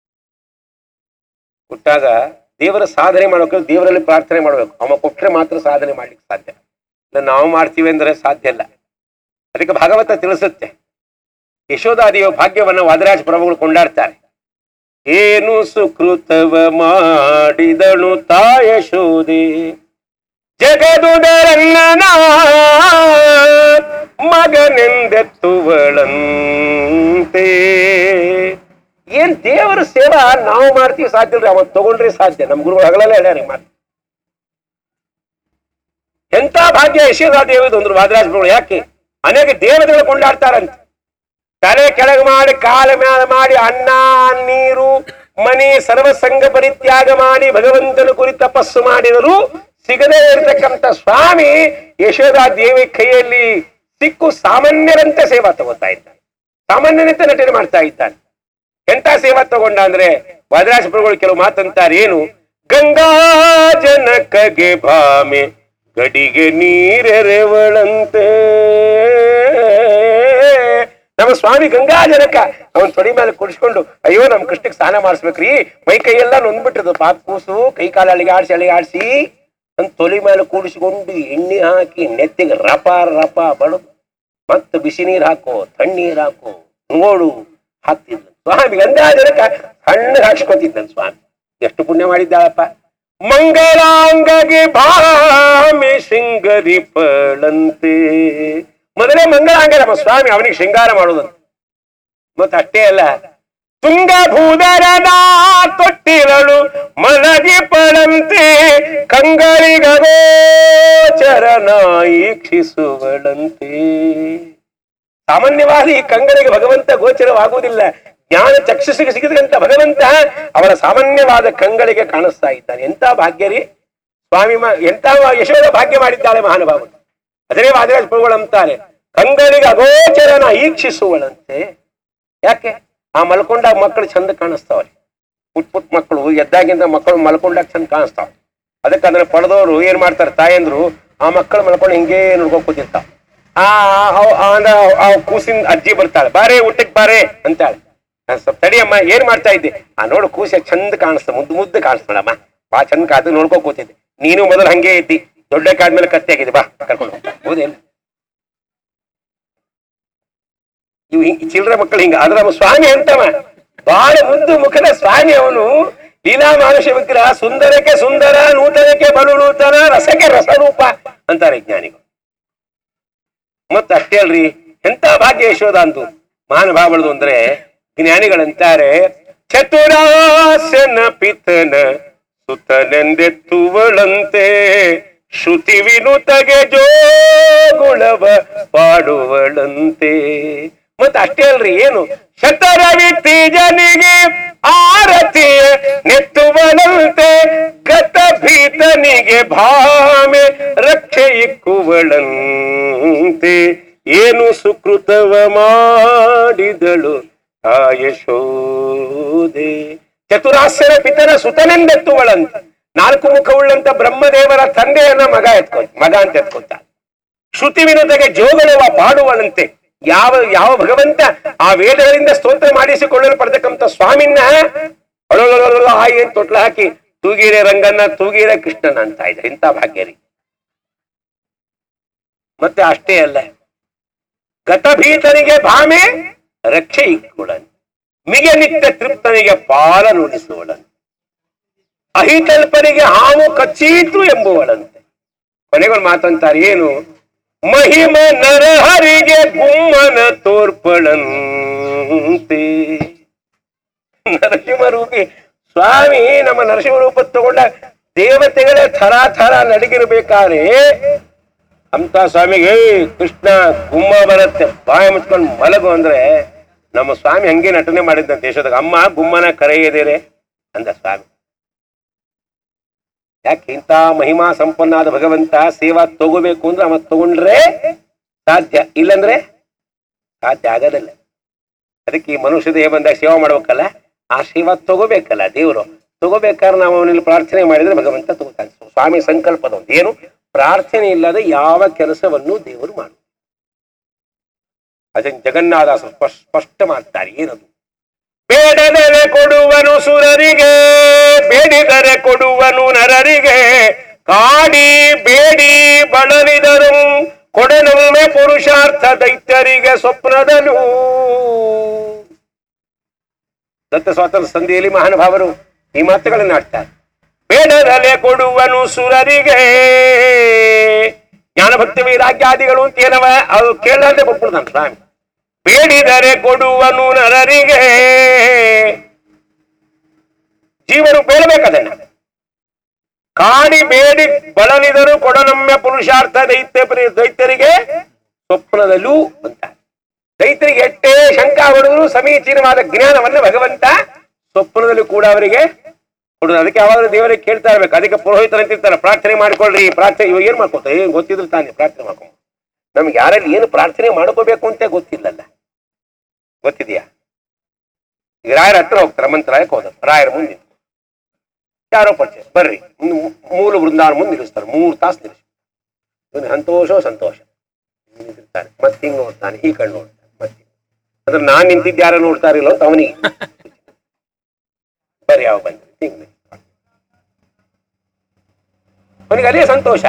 ಕೊಟ್ಟಾಗ ದೇವರ ಸಾಧನೆ ಮಾಡ್ಬೇಕು, ದೇವರಲ್ಲಿ ಪ್ರಾರ್ಥನೆ ಮಾಡ್ಬೇಕು. ಅವ ಕೊಟ್ಟರೆ ಮಾತ್ರ ಸಾಧನೆ ಮಾಡ್ಲಿಕ್ಕೆ ಸಾಧ್ಯ, ಇಲ್ಲ ನಾವು ಮಾಡ್ತೀವಿ ಅಂದ್ರೆ ಸಾಧ್ಯ ಇಲ್ಲ. ಅದಕ್ಕೆ ಭಾಗವತ ತಿಳಿಸುತ್ತೆ, ಯಶೋಧಾದೇವ ಭಾಗ್ಯವನ್ನ ವಾದರಾಜ ಪ್ರಭುಗಳು ಕೊಂಡಾಡ್ತಾರೆ. ಏನು ಸುಕೃತವ ಮಾಡಿದಳು ತಾಯಶೋದೆ, ಜಗದುದರನ್ನ ಮಗನೆಂದೆತ್ತುವಳಂತೆ. ಏನ್ ದೇವರ ಸೇವಾ ನಾವು ಮಾಡ್ತೀವಿ ಸಾಧ್ಯ ಇಲ್ರಿ, ಅವತ್ತು ತಗೊಂಡ್ರೆ ಸಾಧ್ಯ. ನಮ್ ಗುರುಗಳು ಹಗಲೆಲ್ಲ ಹೇಳ್ಯಾರ ಮಾತು. ಎಂತ ಭಾಗ್ಯ ಯಶೋಧಾದೇವಿದು ಅಂದ್ರು ವಾದರಾಜ ಪ್ರಭುಗಳು. ಯಾಕೆ? ಅನೇಕ ದೇವತೆಗಳು ಕೊಂಡಾಡ್ತಾರಂತೆ. ತಲೆ ಕೆಳಗೆ ಮಾಡಿ ಕಾಲ ಮ್ಯಾಲ ಮಾಡಿ ಅನ್ನ ನೀರು ಮನೆ ಸರ್ವಸಂಗ ಪರಿತ್ಯಾಗ ಮಾಡಿ ಭಗವಂತನ ಕುರಿತು ತಪಸ್ಸು ಮಾಡಿದರೂ ಸಿಗದೇ ಇರತಕ್ಕಂಥ ಸ್ವಾಮಿ ಯಶೋಧಾ ದೇವಿ ಕೈಯಲ್ಲಿ ಸಿಕ್ಕು ಸಾಮಾನ್ಯರಂತೆ ಸೇವಾ ತಗೋತಾ ಇದ್ದಾನೆ, ಸಾಮಾನ್ಯರಂತೆ ನಟನೆ ಮಾಡ್ತಾ ಇದ್ದಾನೆ. ಎಂತ ಸೇವಾ ತಗೊಂಡ ಅಂದ್ರೆ ವಾದರಾಜ ಪ್ರಭುಗಳು ಕೆಲವು ಮಾತಂತಾರೆ. ಏನು? ಗಂಗಾ ಜನಕಗೆ ಭಾಮೆ ಗಡಿಗೆ ನೀರೆರೆವಳಂತೆ. ನಮ್ಮ ಸ್ವಾಮಿ ಗಂಗಾ ಜನಕ ಅವನ್ ತೊಡಿ ಮೇಲೆ ಕುಡಿಸ್ಕೊಂಡು, ಅಯ್ಯೋ ನಮ್ ಕೃಷ್ಣಕ್ಕೆ ಸ್ನಾನ ಮಾಡಿಸ್ಬೇಕ್ರಿ, ಮೈ ಕೈಯೆಲ್ಲ ನೊಂದ್ಬಿಟ್ಟದ, ಪಾಪ ಕೂಸು ಕೈ ಕಾಲ ಅಲ್ಲಿಗೆ ಆಡ್ಸಿ ಅಲ್ಲಿಗೆ ಆಡ್ಸಿ ಅಂತ ತೊಲಿ ಮೇಲೆ ಕೂಡಿಸಿಕೊಂಡು ಎಣ್ಣೆ ಹಾಕಿ ನೆತ್ತಿಗೆ ರಪ ರಪ ಬಡದು, ಮತ್ತ ಬಿಸಿ ನೀರ್ ಹಾಕೋ ತಣ್ಣೀರ್ ಹಾಕೋ ನೋಡು ಹಾಕ್ತಿದ್ದ ಸ್ವಾಮಿ. ಗಂಗಾ ಜನಕ ಸಣ್ಣ ಹಾಕ್ಸ್ಕೊತಿದ್ದ ಸ್ವಾಮಿ. ಎಷ್ಟು ಪುಣ್ಯ ಮಾಡಿದ್ದಾಳಪ್ಪ. ಮಂಗಳಾಂಗಗೆ ಭಾಮಿ ಶೃಂಗರಿ ಪಳಂತೆ. ಮೊದಲೇ ಮಂಗಳಾಂಗ ನಮ್ಮ ಸ್ವಾಮಿ, ಅವನಿಗೆ ಶೃಂಗಾರ ಮಾಡುವುದಂತ. ಮತ್ತ ಅಷ್ಟೇ ಅಲ್ಲ, ತುಂಗಭೂಧರನ ತೊಟ್ಟಿರಳು ಮಲಗಿ ಪಳಂತೆ, ಕಂಗಳಿಗೋಚರನ ಈಕ್ಷಿಸುವಳಂತೆ. ಸಾಮಾನ್ಯವಾಗಿ ಈ ಕಂಗಳಿಗೆ ಭಗವಂತ ಗೋಚರವಾಗುವುದಿಲ್ಲ. ಜ್ಞಾನ ಚಕ್ಷುಸಿಗೆ ಸಿಗದಂತ ಭಗವಂತ ಅವರ ಸಾಮಾನ್ಯವಾದ ಕಂಗಳಿಗೆ ಕಾಣಿಸ್ತಾ ಇದ್ದಾನೆ. ಎಂತ ಭಾಗ್ಯರಿ ಸ್ವಾಮಿ, ಎಂತ ಯಶೋಧ ಭಾಗ್ಯ ಮಾಡಿದ್ದಾಳೆ ಮಹಾನುಭಾವರು. ಅದನ್ನೇ ವಾದರಾಜ ಪ್ರಭುಗಳು ಅಂತಾರೆ, ಕಂಗಳಿಗೆ ಅಗೋಚರನ ಈಕ್ಷಿಸುವಳಂತೆ. ಯಾಕೆ? ಆ ಮಲ್ಕೊಂಡಾಗ ಮಕ್ಕಳು ಚಂದ ಕಾಣಿಸ್ತಾವ್ರಿ. ಪುಟ್ ಪುಟ್ ಮಕ್ಕಳು ಎದ್ದಾಗಿಂದ ಮಕ್ಕಳು ಮಲ್ಕೊಂಡಾಗ ಚಂದ ಕಾಣಿಸ್ತಾವ. ಅದಕ್ಕೆ ಅದನ್ನ ಪಡೆದವರು ಏನ್ ಮಾಡ್ತಾರೆ ತಾಯಂದ್ರು ಆ ಮಕ್ಕಳು ಮಲ್ಕೊಂಡು ಹಿಂಗೇ ನೋಡ್ಕೊಂಡ್ ಕೂತಿರ್ತಾವ. ಆ ಆ ಕೂಸಿನ ಅಜ್ಜಿ ಬರ್ತಾಳೆ, ಬಾರೇ ಊಟಕ್ಕೆ ಬಾರೇ ಅಂತಾಳೆ. ಸ್ವಲ್ಪ ತಡಿಯಮ್ಮ ಏನ್ ಮಾಡ್ತಾ ಇದ್ದೆ? ಆ ನೋಡು ಕೂಸಿ ಚಂದ ಕಾಣಿಸ್ತ, ಮುದ್ದು ಮುದ್ದು ಕಾಣಿಸ್ತಾಳಮ್ಮ, ಬಾ ಚಂದ ಕಾದು ನೋಡ್ಕೊ ಕೂತಿದ್ದೆ. ನೀನು ಮೊದಲು ಹಂಗೆ ಇದ್ದಿ, ದೊಡ್ಡಕ್ಕಾದ್ಮೇಲೆ ಕತ್ತೆ ಆಗಿದೆ, ಬಾ ಕರ್ಕೊಂಡು ಹೋಗ್ತಾ ಹೌದೇನು? ಇವು ಚಿಲ್ಲರೆ ಮಕ್ಕಳು ಹಿಂಗ. ಆದ್ರೆ ನಮ್ಮ ಸ್ವಾಮಿ ಅಂತವ ಬಹಳ ಮುದ್ದು ಮುಖದ ಸ್ವಾಮಿ. ಅವನು ಲೀಲಾ ಮಾನುಷ ವಿಗ್ರಹ, ಸುಂದರಕ್ಕೆ ಸುಂದರ, ನೂತನಕ್ಕೆ ಬಲು ನೂತನ, ರಸಕ್ಕೆ ರಸರೂಪ ಅಂತಾರೆ ಜ್ಞಾನಿಗಳು. ಮತ್ತ ಅಷ್ಟೇ ಅಲ್ರಿ, ಎಂತ ಭಾಗ್ಯ ಯಶೋಧ ಅಂತು ಮಹಾನುಭಾವಳದು ಅಂದ್ರೆ ಜ್ಞಾನಿಗಳಂತಾರೆ, ಚತುರಾಸನ ಪಿತನ ಸುತನೆಂದೆತ್ತುವಳಂತೆ, ಶ್ರುತಿ ವಿನುತಗೆ ಜೋಗುಳವ ಪಾಡುವಳಂತೆ. ಮತ್ತ ಅಷ್ಟೇ ಅಲ್ರಿ, ಏನು ಶತರವಿ ತೀಜನಿಗೆ ಆರತಿಯ ನೆತ್ತುವಳಂತೆ, ಗತ ಭೀತನಿಗೆ ಭಾಮೆ ರಕ್ಷೆ ಇಕ್ಕುವಳಂತೆ, ಏನು ಸುಕೃತವ ಮಾಡಿದಳು ಆ ಯಶೋದೆ. ಚತುರಾಸ್ಯರ ಪಿತನ ಸುತನೆಂದೆತ್ತುವಳಂತೆ, ನಾಲ್ಕು ಮುಖವುಳ್ಳಂತ ಬ್ರಹ್ಮದೇವರ ತಂದೆಯನ್ನ ಮಗ ಎತ್ಕೊ ಮಗ ಅಂತ ಎತ್ಕೊಂತ. ಶ್ರುತಿ ವಿನುತಗೆ ಜೋಗಳುವ ಪಾಡುವಳಂತೆ, ಯಾವ ಯಾವ ಭಗವಂತ ಆ ವೇದಗಳಿಂದ ಸ್ತೋತ್ರ ಮಾಡಿಸಿಕೊಳ್ಳಲು ಪಡೆದಕ್ಕಂತ ಸ್ವಾಮಿನ ಅಳೊಳೊಳ ಹಾಯಿ ಅಂತ ತೊಟ್ಲ ಹಾಕಿ ತೂಗಿರೆ ರಂಗನ್ನ ತೂಗಿರೆ ಕೃಷ್ಣನ ಅಂತ ಇದೆ. ಇಂಥ ಭಾಗ್ಯರಿ. ಮತ್ತೆ ಅಷ್ಟೇ ಅಲ್ಲ, ಗತಭೀತನಿಗೆ ಭಾಮೆ ರಕ್ಷೆ ಇಕ್ಕುವಳನ್, ಮಿಗೆ ನಿತ್ಯ ತೃಪ್ತನಿಗೆ ಪಾಲ ನುಡಿಸುವಳನ್, ಅಹಿತಲ್ಪನಿಗೆ ಹಾವು ಕಚ್ಚೀತು ಎಂಬುವಳಂತೆ. ಕೊನೆಗಳು ಮಾತಂತಾರೆ ಏನು, ಮಹಿಮ ನರಹರಿಗೆ ಗುಮ್ಮನ ತೋರ್ಪಳಂತೆ. ನರಸಿಂಹ ರೂಪಿ ಸ್ವಾಮಿ ನಮ್ಮ ನರಸಿಂಹ ರೂಪ ತಗೊಂಡ ದೇವತೆಗಳೇ ಥರ ಥರ ನಡಗಿರ್ಬೇಕಾದ್ರೆ ಅಂತ ಸ್ವಾಮಿಗೆ ಕೃಷ್ಣ ಗುಮ್ಮ ಬರುತ್ತೆ, ಬಾಯಿ ಮುಚ್ಕೊಂಡು ಮಲಗು ಅಂದ್ರೆ ನಮ್ಮ ಸ್ವಾಮಿ ಹಂಗೆ ನಟನೆ ಮಾಡಿದ್ದ ದೇಶದಾಗ. ಅಮ್ಮ ಗುಮ್ಮನ ಕರೆಯದೇರೆ ಅಂದ ಸ್ವಾಮಿ. ಯಾಕೆ ಇಂಥ ಮಹಿಮಾ ಸಂಪನ್ನಾದ ಭಗವಂತ ಸೇವಾ ತಗೋಬೇಕು ಅಂದ್ರೆ ಅವ ತಗೊಂಡ್ರೆ ಸಾಧ್ಯ, ಇಲ್ಲಂದ್ರೆ ಸಾಧ್ಯ ಆಗದಲ್ಲ. ಅದಕ್ಕೆ ಈ ಮನುಷ್ಯ ದೇಹ ಬಂದಾಗ ಸೇವಾ ಮಾಡ್ಬೇಕಲ್ಲ, ಆ ಸೇವಾ ತಗೋಬೇಕಲ್ಲ ದೇವರು. ತಗೋಬೇಕಾದ್ರೆ ನಾವು ಅವನಲ್ಲಿ ಪ್ರಾರ್ಥನೆ ಮಾಡಿದ್ರೆ ಭಗವಂತ ತಗೋತಾನೆ. ಸ್ವಾಮಿ ಸಂಕಲ್ಪದ ಒಂದು ಏನು, ಪ್ರಾರ್ಥನೆ ಇಲ್ಲದೆ ಯಾವ ಕೆಲಸವನ್ನು ದೇವರು ಮಾಡು. ಅದನ್ನು ಜಗನ್ನಾಥ ಸ್ಪಷ್ಟ ಮಾಡ್ತಾರೆ. ಏನದು, ಬೇಡದರೆ ಕೊಡುವನು ಸುರರಿಗೆ, ಬೇಡಿದರೆ ಕೊಡುವನು ನರರಿಗೆ, ಕಾಡಿ ಬೇಡಿ ಬಳಲಿದರು ಕೊಡನೊಮ್ಮೆ ಪುರುಷಾರ್ಥ ದೈತ್ಯರಿಗೆ ಸ್ವಪ್ನದನು. ದತ್ತ ಸ್ವಾತಂತ್ರ್ಯ ಸಂಧಿಯಲ್ಲಿ ಮಹಾನುಭಾವರು ಈ ಮಾತುಗಳನ್ನು ಆಡ್ತಾರೆ. ಬೇಡದಲೆ ಕೊಡುವನು ಸುರರಿಗೆ, ಜ್ಞಾನಭಕ್ತಿ ವೈರಾಗ್ಯಾದಿಗಳು ಅಂತ ಏನವ ಅದು ಕೇಳದೆ ಕೊಟ್ಬಿಡ್ತಾನೆ ಸ್ವಾಮಿ. ಬೇಡಿದರೆ ಕೊಡುವನು ನರರಿಗೆ, ಜೀವನು ಬೇಡಬೇಕದನ್ನ. ಕಾಡಿ ಬೇಡಿ ಬಳಲಿದರು ಕೊಡನೊಮ್ಮೆ ಪುರುಷಾರ್ಥ ದೈತ್ಯ ದೈತ್ಯರಿಗೆ ಸ್ವಪ್ನದಲ್ಲೂ ಅಂತ. ದೈತ್ಯರಿಗೆ ಎಷ್ಟೇ ಶಂಕಾ ಹೊಡೆದ್ರು ಸಮೀಚೀನವಾದ ಜ್ಞಾನವನ್ನು ಭಗವಂತ ಸ್ವಪ್ನದಲ್ಲಿ ಕೂಡ ಅವರಿಗೆ ಕೊಡುದು. ಅದಕ್ಕೆ ಯಾವಾಗಲೂ ದೇವರಿಗೆ ಕೇಳ್ತಾ ಇರ್ಬೇಕು. ಅದಕ್ಕೆ ಪುರೋಹಿತರಂತಿರ್ತಾರೆ, ಪ್ರಾರ್ಥನೆ ಮಾಡ್ಕೊಳ್ರಿ. ಪ್ರಾರ್ಥನೆ ಇವಾಗ ಏನ್ ಮಾಡ್ಕೊತ ಏನ್ ಗೊತ್ತಿದ್ರು ತಾನೇ ಪ್ರಾರ್ಥನೆ ಮಾಡ್ಕೊಂಡು. ನಮ್ಗೆ ಯಾರಲ್ಲಿ ಏನು ಪ್ರಾರ್ಥನೆ ಮಾಡ್ಕೋಬೇಕು ಅಂತ ಗೊತ್ತಿಲ್ಲಲ್ಲ, ಗೊತ್ತಿದೆಯಾ? ಈಗ ರಾಯರ ಹತ್ರ ಹೋಗ್ತಾರೆ, ಮಂತ್ರಾಲಯಕ್ಕೆ ಹೋದ ರಾಯರ ಮುಂದೆ ಯಾರೋ ಪರಿಚಯ ಬರ್ರಿ ಮೂಲ ಬೃಂದಾವನ ಮುಂದೆ ನಿಲ್ಲಿಸ್ತಾರೆ. ಮೂರು ತಾಸು ನಿಲ್ಲಿಸ್ತಾರೆ. ಇವನು ಸಂತೋಷ ಸಂತೋಷ ನಿಂತಿರ್ತಾನೆ, ಮತ್ತೆ ಹಿಂಗ್ ನೋಡ್ತಾನೆ, ಈ ಕಣ್ಣು ನೋಡ್ತಾನೆ, ಮತ್ತೆ ಅಂದ್ರೆ ನಾನ್ ನಿಂತಿದ್ದು ಯಾರೋ ನೋಡ್ತಾರಿಲ್ಲೋ ಅಂತ ಅವನಿಗೆ ಬರ್ರಿ ಯಾವ ಬಂದ್ರಿ ಹಿಂಗ್ ಅವನಿಗೆ ಅದೇ ಸಂತೋಷ.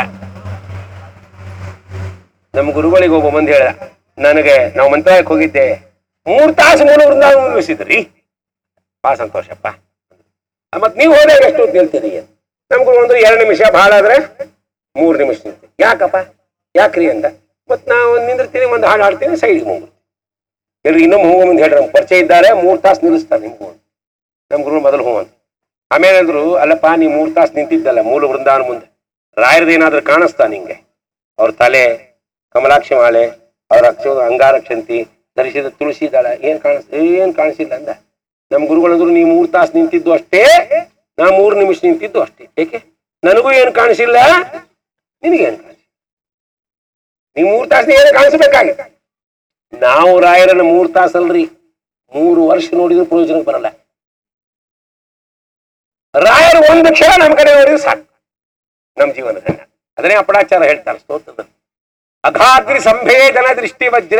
ನಮ್ಮ ಗುರುಗಳಿಗೆ ಒಬ್ಬ ಮಂದಿ ಹೇಳ, ನನಗೆ ನಾವು ಮಂತ್ರಾಲಯಕ್ಕೆ ಹೋಗಿದ್ದೆ, ಮೂರ್ ತಾಸು ಮೂಲ ಬೃಂದಾವನ ನಿಲ್ಲಿಸಿದ್ರಿ, ಬಾ ಸಂತೋಷಪ್ಪ. ಮತ್ ನೀವು ಹೋದಾಗ ಎಷ್ಟು ಹೊತ್ತು ನಿಲ್ತೀರಿ? ನಮ್ಗೂ ಒಂದು ಎರಡು ನಿಮಿಷ, ಬಹಳ ಆದ್ರೆ ಮೂರು ನಿಮಿಷ ನಿಲ್ತೀವಿ. ಯಾಕಪ್ಪ ಯಾಕ್ರಿ ಅಂದ. ಮತ್ ನಾವು ನಿಂದಿರ್ತೀನಿ, ಒಂದು ಹಾಡು ಹಾಡ್ತೀನಿ, ಸೈಡ್ಗೆ ಹೋಗ್ಬಿಡ್ತೀವಿ. ಎಲ್ರಿ ಇನ್ನೊಮ್ಮೆ ಹೂ ಮುಂದೆ ಹೇಳ್ರಿ, ನಮ್ಗೆ ಪರಿಚಯ ಇದ್ದಾರೆ, ಮೂರ್ ತಾಸು ನಿಲ್ಲಿಸ್ತಾರೆ ನಿಮ್ಗೂ. ನಮ್ ಗುರು ಮೊದಲು ಹೂ ಅಂತ. ಆಮೇಲೆ ಅಂದ್ರು, ಅಲ್ಲಪ್ಪ ನೀ ಮೂರ್ ತಾಸು ನಿಂತಿದ್ದಲ್ಲ ಮೂಲ ಬೃಂದಾವನ ಮುಂದೆ, ರಾಯರದೇನಾದ್ರೂ ಕಾಣಿಸ್ತಾ ನಿಂಗೆ? ಅವ್ರ ತಲೆ ಕಮಲಾಕ್ಷಿ ಮಾಲೆ, ಅವ್ರ ಅಕ್ಷ ಅಂಗಾರಕ್ಷಂತಿ ಧರಿಸಿದ ತುಳಸಿ ದಳ ಏನ್ ಕಾಣಿಸ್ ಏನ್ ಕಾಣಿಸಿಲ್ಲ ಅಂದ. ನಮ್ ಗುರುಗಳಂದ್ರು, ನೀ ಮೂರ್ ತಾಸು ನಿಂತಿದ್ದು ಅಷ್ಟೇ, ನಾ ಮೂರು ನಿಮಿಷ ನಿಂತಿದ್ದು ಅಷ್ಟೇ. ಏಕೆ? ನನಗೂ ಏನ್ ಕಾಣಿಸಿಲ್ಲ, ನಿನಗೇನ್ ಕಾಣಿಸಿಲ್ಲ. ನೀ ಮೂರ್ ತಾಸು ಏನು ಕಾಣಿಸ್ಬೇಕಾಗಿತ್ತ. ನಾವು ರಾಯರನ್ನ ಮೂರ್ ತಾಸಲ್ರಿ, ಮೂರು ವರ್ಷ ನೋಡಿದ್ರು ಪ್ರಯೋಜನಕ್ಕೆ ಬರಲ್ಲ. ರಾಯರು ಒಂದು ಕ್ಷಣ ನಮ್ಮ ಕಡೆ ನೋಡಿದ್ರೆ ಸಾಕು. ನಮ್ಮ ಜೀವನ ಧನ್ಯ. ಅದನ್ನೇ ಅಪಡಾಚಾರ ಹೇಳ್ತಾರೆ ಸ್ತೋತ್ರದಲ್ಲಿ, ಅಘಾಗ್ರಿ ಸಂಭೇದನ ದೃಷ್ಟಿ ವಜ್ರ.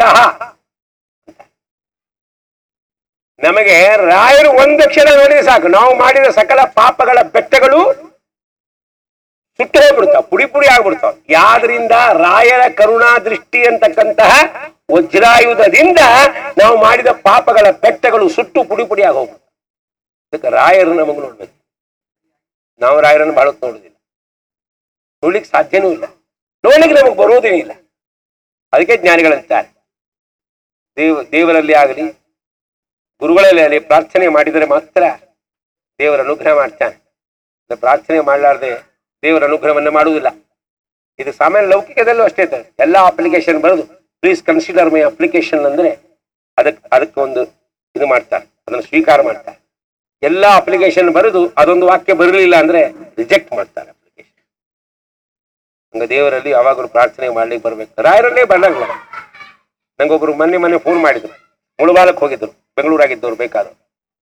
ನಮಗೆ ರಾಯರು ಒಂದು ಕ್ಷಣ ನೋಡಿದ್ರೆ ಸಾಕು, ನಾವು ಮಾಡಿದ ಸಕಲ ಪಾಪಗಳ ಬೆಟ್ಟಗಳು ಸುಟ್ಟು ಹೋಗ್ಬಿಡ್ತಾವ, ಪುಡಿ ಪುಡಿ ಆಗ್ಬಿಡ್ತಾವ. ಯಾದ್ರಿಂದ ರಾಯರ ಕರುಣಾ ದೃಷ್ಟಿ ಅಂತಕ್ಕಂತಹ ವಜ್ರಾಯುಧದಿಂದ ನಾವು ಮಾಡಿದ ಪಾಪಗಳ ಬೆಟ್ಟಗಳು ಸುಟ್ಟು ಪುಡಿ ಪುಡಿ ಆಗಿ ಹೋಗ್ಬಿಡ್ತಾವ. ಅದಕ್ಕೆ ರಾಯರು ನಮಗೆ ನೋಡ್ಬೇಕು. ನಾವು ರಾಯರನ್ನು ಬಾಳೋದು ನೋಡುದಿಲ್ಲ, ನೋಡ್ಲಿಕ್ಕೆ ಸಾಧ್ಯನೂ ಇಲ್ಲ, ನೋಡ್ಲಿಕ್ಕೆ ನಮಗೆ ಬರೋದೇ ಇಲ್ಲ. ಅದಕ್ಕೆ ಜ್ಞಾನಿಗಳಂತಾರೆ, ದೇವ ದೇವರಲ್ಲಿ ಆಗಲಿ ಗುರುಗಳಲ್ಲಿ ಆಗಲಿ ಪ್ರಾರ್ಥನೆ ಮಾಡಿದರೆ ಮಾತ್ರ ದೇವರ ಅನುಗ್ರಹ ಮಾಡ್ತಾನೆ. ಪ್ರಾರ್ಥನೆ ಮಾಡಲಾರ್ದೆ ದೇವರ ಅನುಗ್ರಹವನ್ನು ಮಾಡುವುದಿಲ್ಲ. ಇದು ಸಾಮಾನ್ಯ ಲೌಕಿಕದಲ್ಲೂ ಅಷ್ಟೇ ಇರ್ತದೆ. ಎಲ್ಲ ಅಪ್ಲಿಕೇಶನ್ ಬರೋದು ಪ್ಲೀಸ್ ಕನ್ಸಿಡರ್ ಮೈ ಅಪ್ಲಿಕೇಶನ್ ಅಂದ್ರೆ ಅದಕ್ಕೆ ಅದಕ್ಕೆ ಒಂದು ಇದು ಮಾಡ್ತಾರೆ, ಅದನ್ನು ಸ್ವೀಕಾರ ಮಾಡ್ತಾರೆ. ಎಲ್ಲ ಅಪ್ಲಿಕೇಶನ್ ಬರೆದು ಅದೊಂದು ವಾಕ್ಯ ಬರಲಿಲ್ಲ ಅಂದ್ರೆ ರಿಜೆಕ್ಟ್ ಮಾಡ್ತಾರೆ ಅಪ್ಲಿಕೇಶನ್. ಹಂಗ ದೇವರಲ್ಲಿ ಯಾವಾಗಲೂ ಪ್ರಾರ್ಥನೆ ಮಾಡ್ಲಿಕ್ಕೆ ಬರ್ಬೇಕು. ರಾಯರಲ್ಲೇ ಬರಲ್ಲ. ನಂಗೊಬ್ರು ಮೊನ್ನೆ ಮೊನ್ನೆ ಫೋನ್ ಮಾಡಿದ್ರು, ಮುಳುಬಾಲಕ್ಕೆ ಹೋಗಿದ್ರು, ಬೆಂಗಳೂರಾಗಿದ್ದವ್ರು ಬೇಕಾದ್ರು.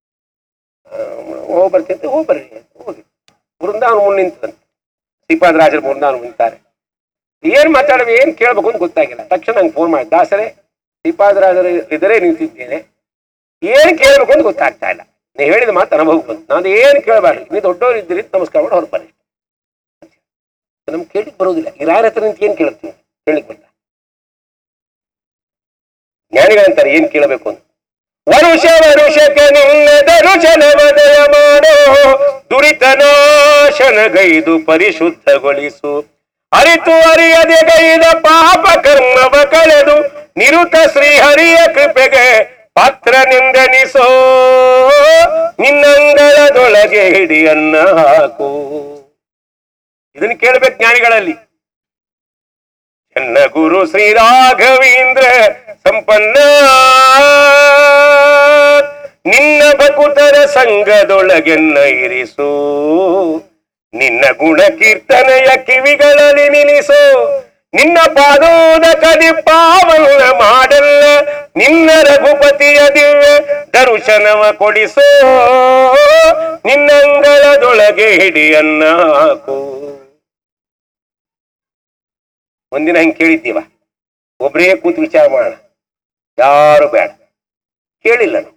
ಹೋಗಿ ಬರ್ತಿದ್ದೆ, ಹೋಗಿ ಬರ್ರಿ ಹೋಗಿ. ಬೃಂದಾವನ ಮುಂದೆ ನಿಂತಂತೆ, ಶ್ರೀಪಾದರಾಜರು ಬೃಂದಾವನ ನಿಂತಾರೆ. ಏನ್ ಮಾತಾಡಬೇಕು ಏನ್ ಕೇಳ್ಬೇಕು ಅಂತ ಗೊತ್ತಾಗಿಲ್ಲ. ತಕ್ಷಣ ನಂಗೆ ಫೋನ್ ಮಾಡಿ, ದಾಸರೇ ಶ್ರೀಪಾದರಾಜರು ಇದರೇ ನಿಂತಿದ್ದೇನೆ, ಏನ್ ಕೇಳ್ಬೇಕು ಅಂತ ಗೊತ್ತಾಗ್ತಾ ಇಲ್ಲ. ನೀವು ಹೇಳಿದ ಮಾತು ಅನುಭವಕ್ಕೆ ಬಂತು. ನಾನು ಏನ್ ಕೇಳಬಾರ್ದು, ನೀವು ದೊಡ್ಡವ್ರು ಇದ್ದೀರಿ ನಮಸ್ಕಾರ ಮಾಡಿ ಹೊರ ಬರ್ರಿ. ನಮ್ಗೆ ಕೇಳಿಕ್ ಬರೋದಿಲ್ಲ. ಈ ರಾಯರ ಹತ್ರ ನಿಂತು ಏನ್ ಕೇಳ್ತೀವಿ, ಕೇಳಿಕ್ ಬಂದ. ಜ್ಞಾನಿಗಳಂತಾರೆ ಏನ್ ಕೇಳಬೇಕು ಅಂತ. ವರುಷ ವರುಷಕ್ಕೆ ನಿನ್ನ ದರುಶನವದಯ ಮಾಡೋ, ದುರಿತನಾಶನಗೈದು ಪರಿಶುದ್ಧಗೊಳಿಸು. ಅರಿತು ಅರಿಯದೆ ಗೈದ ಪಾಪ ಕರ್ಮವ ಕಳೆದು ನಿರುತ ಶ್ರೀಹರಿಯ ಕೃಪೆಗೆ ಪಾತ್ರನೆಂದೆನಿಸೋ. ನಿನ್ನಂಗಳದೊಳಗೆ ಹಿಡಿಯನ್ನ ಹಾಕು. ಇದನ್ನು ಕೇಳಬೇಕು ಜ್ಞಾನಿಗಳಲ್ಲಿ. ಎನ್ನ ಗುರು ಶ್ರೀ ರಾಘವೇಂದ್ರ ಸಂಪನ್ನ, ನಿನ್ನ ಭಕುತರ ಸಂಘದೊಳಗೆನ್ನ ಇರಿಸು. ನಿನ್ನ ಗುಣ ಕೀರ್ತನೆಯ ಕಿವಿಗಳಲ್ಲಿ ನಿಲ್ಲಿಸು. ನಿನ್ನ ಪಾದೋದ ಕದಿ ಪಾವನ ಮಾಡಲ್ಲ. ನಿನ್ನ ರಘುಪತಿಯ ದಿವ್ಯ ದರ್ಶನವ ಕೊಡಿಸೋ. ನಿನ್ನಂಗಳದೊಳಗೆ ಹಿಡಿಯನ್ನ ಹಾಕು. ಒಂದಿನ ಹಿಂಗೆ ಕೇಳಿದ್ದೀವ, ಒಬ್ಬರೇ ಕೂತು ವಿಚಾರ ಮಾಡೋಣ, ಯಾರು ಬೇಡ. ಕೇಳಿಲ್ಲ ನಾವು.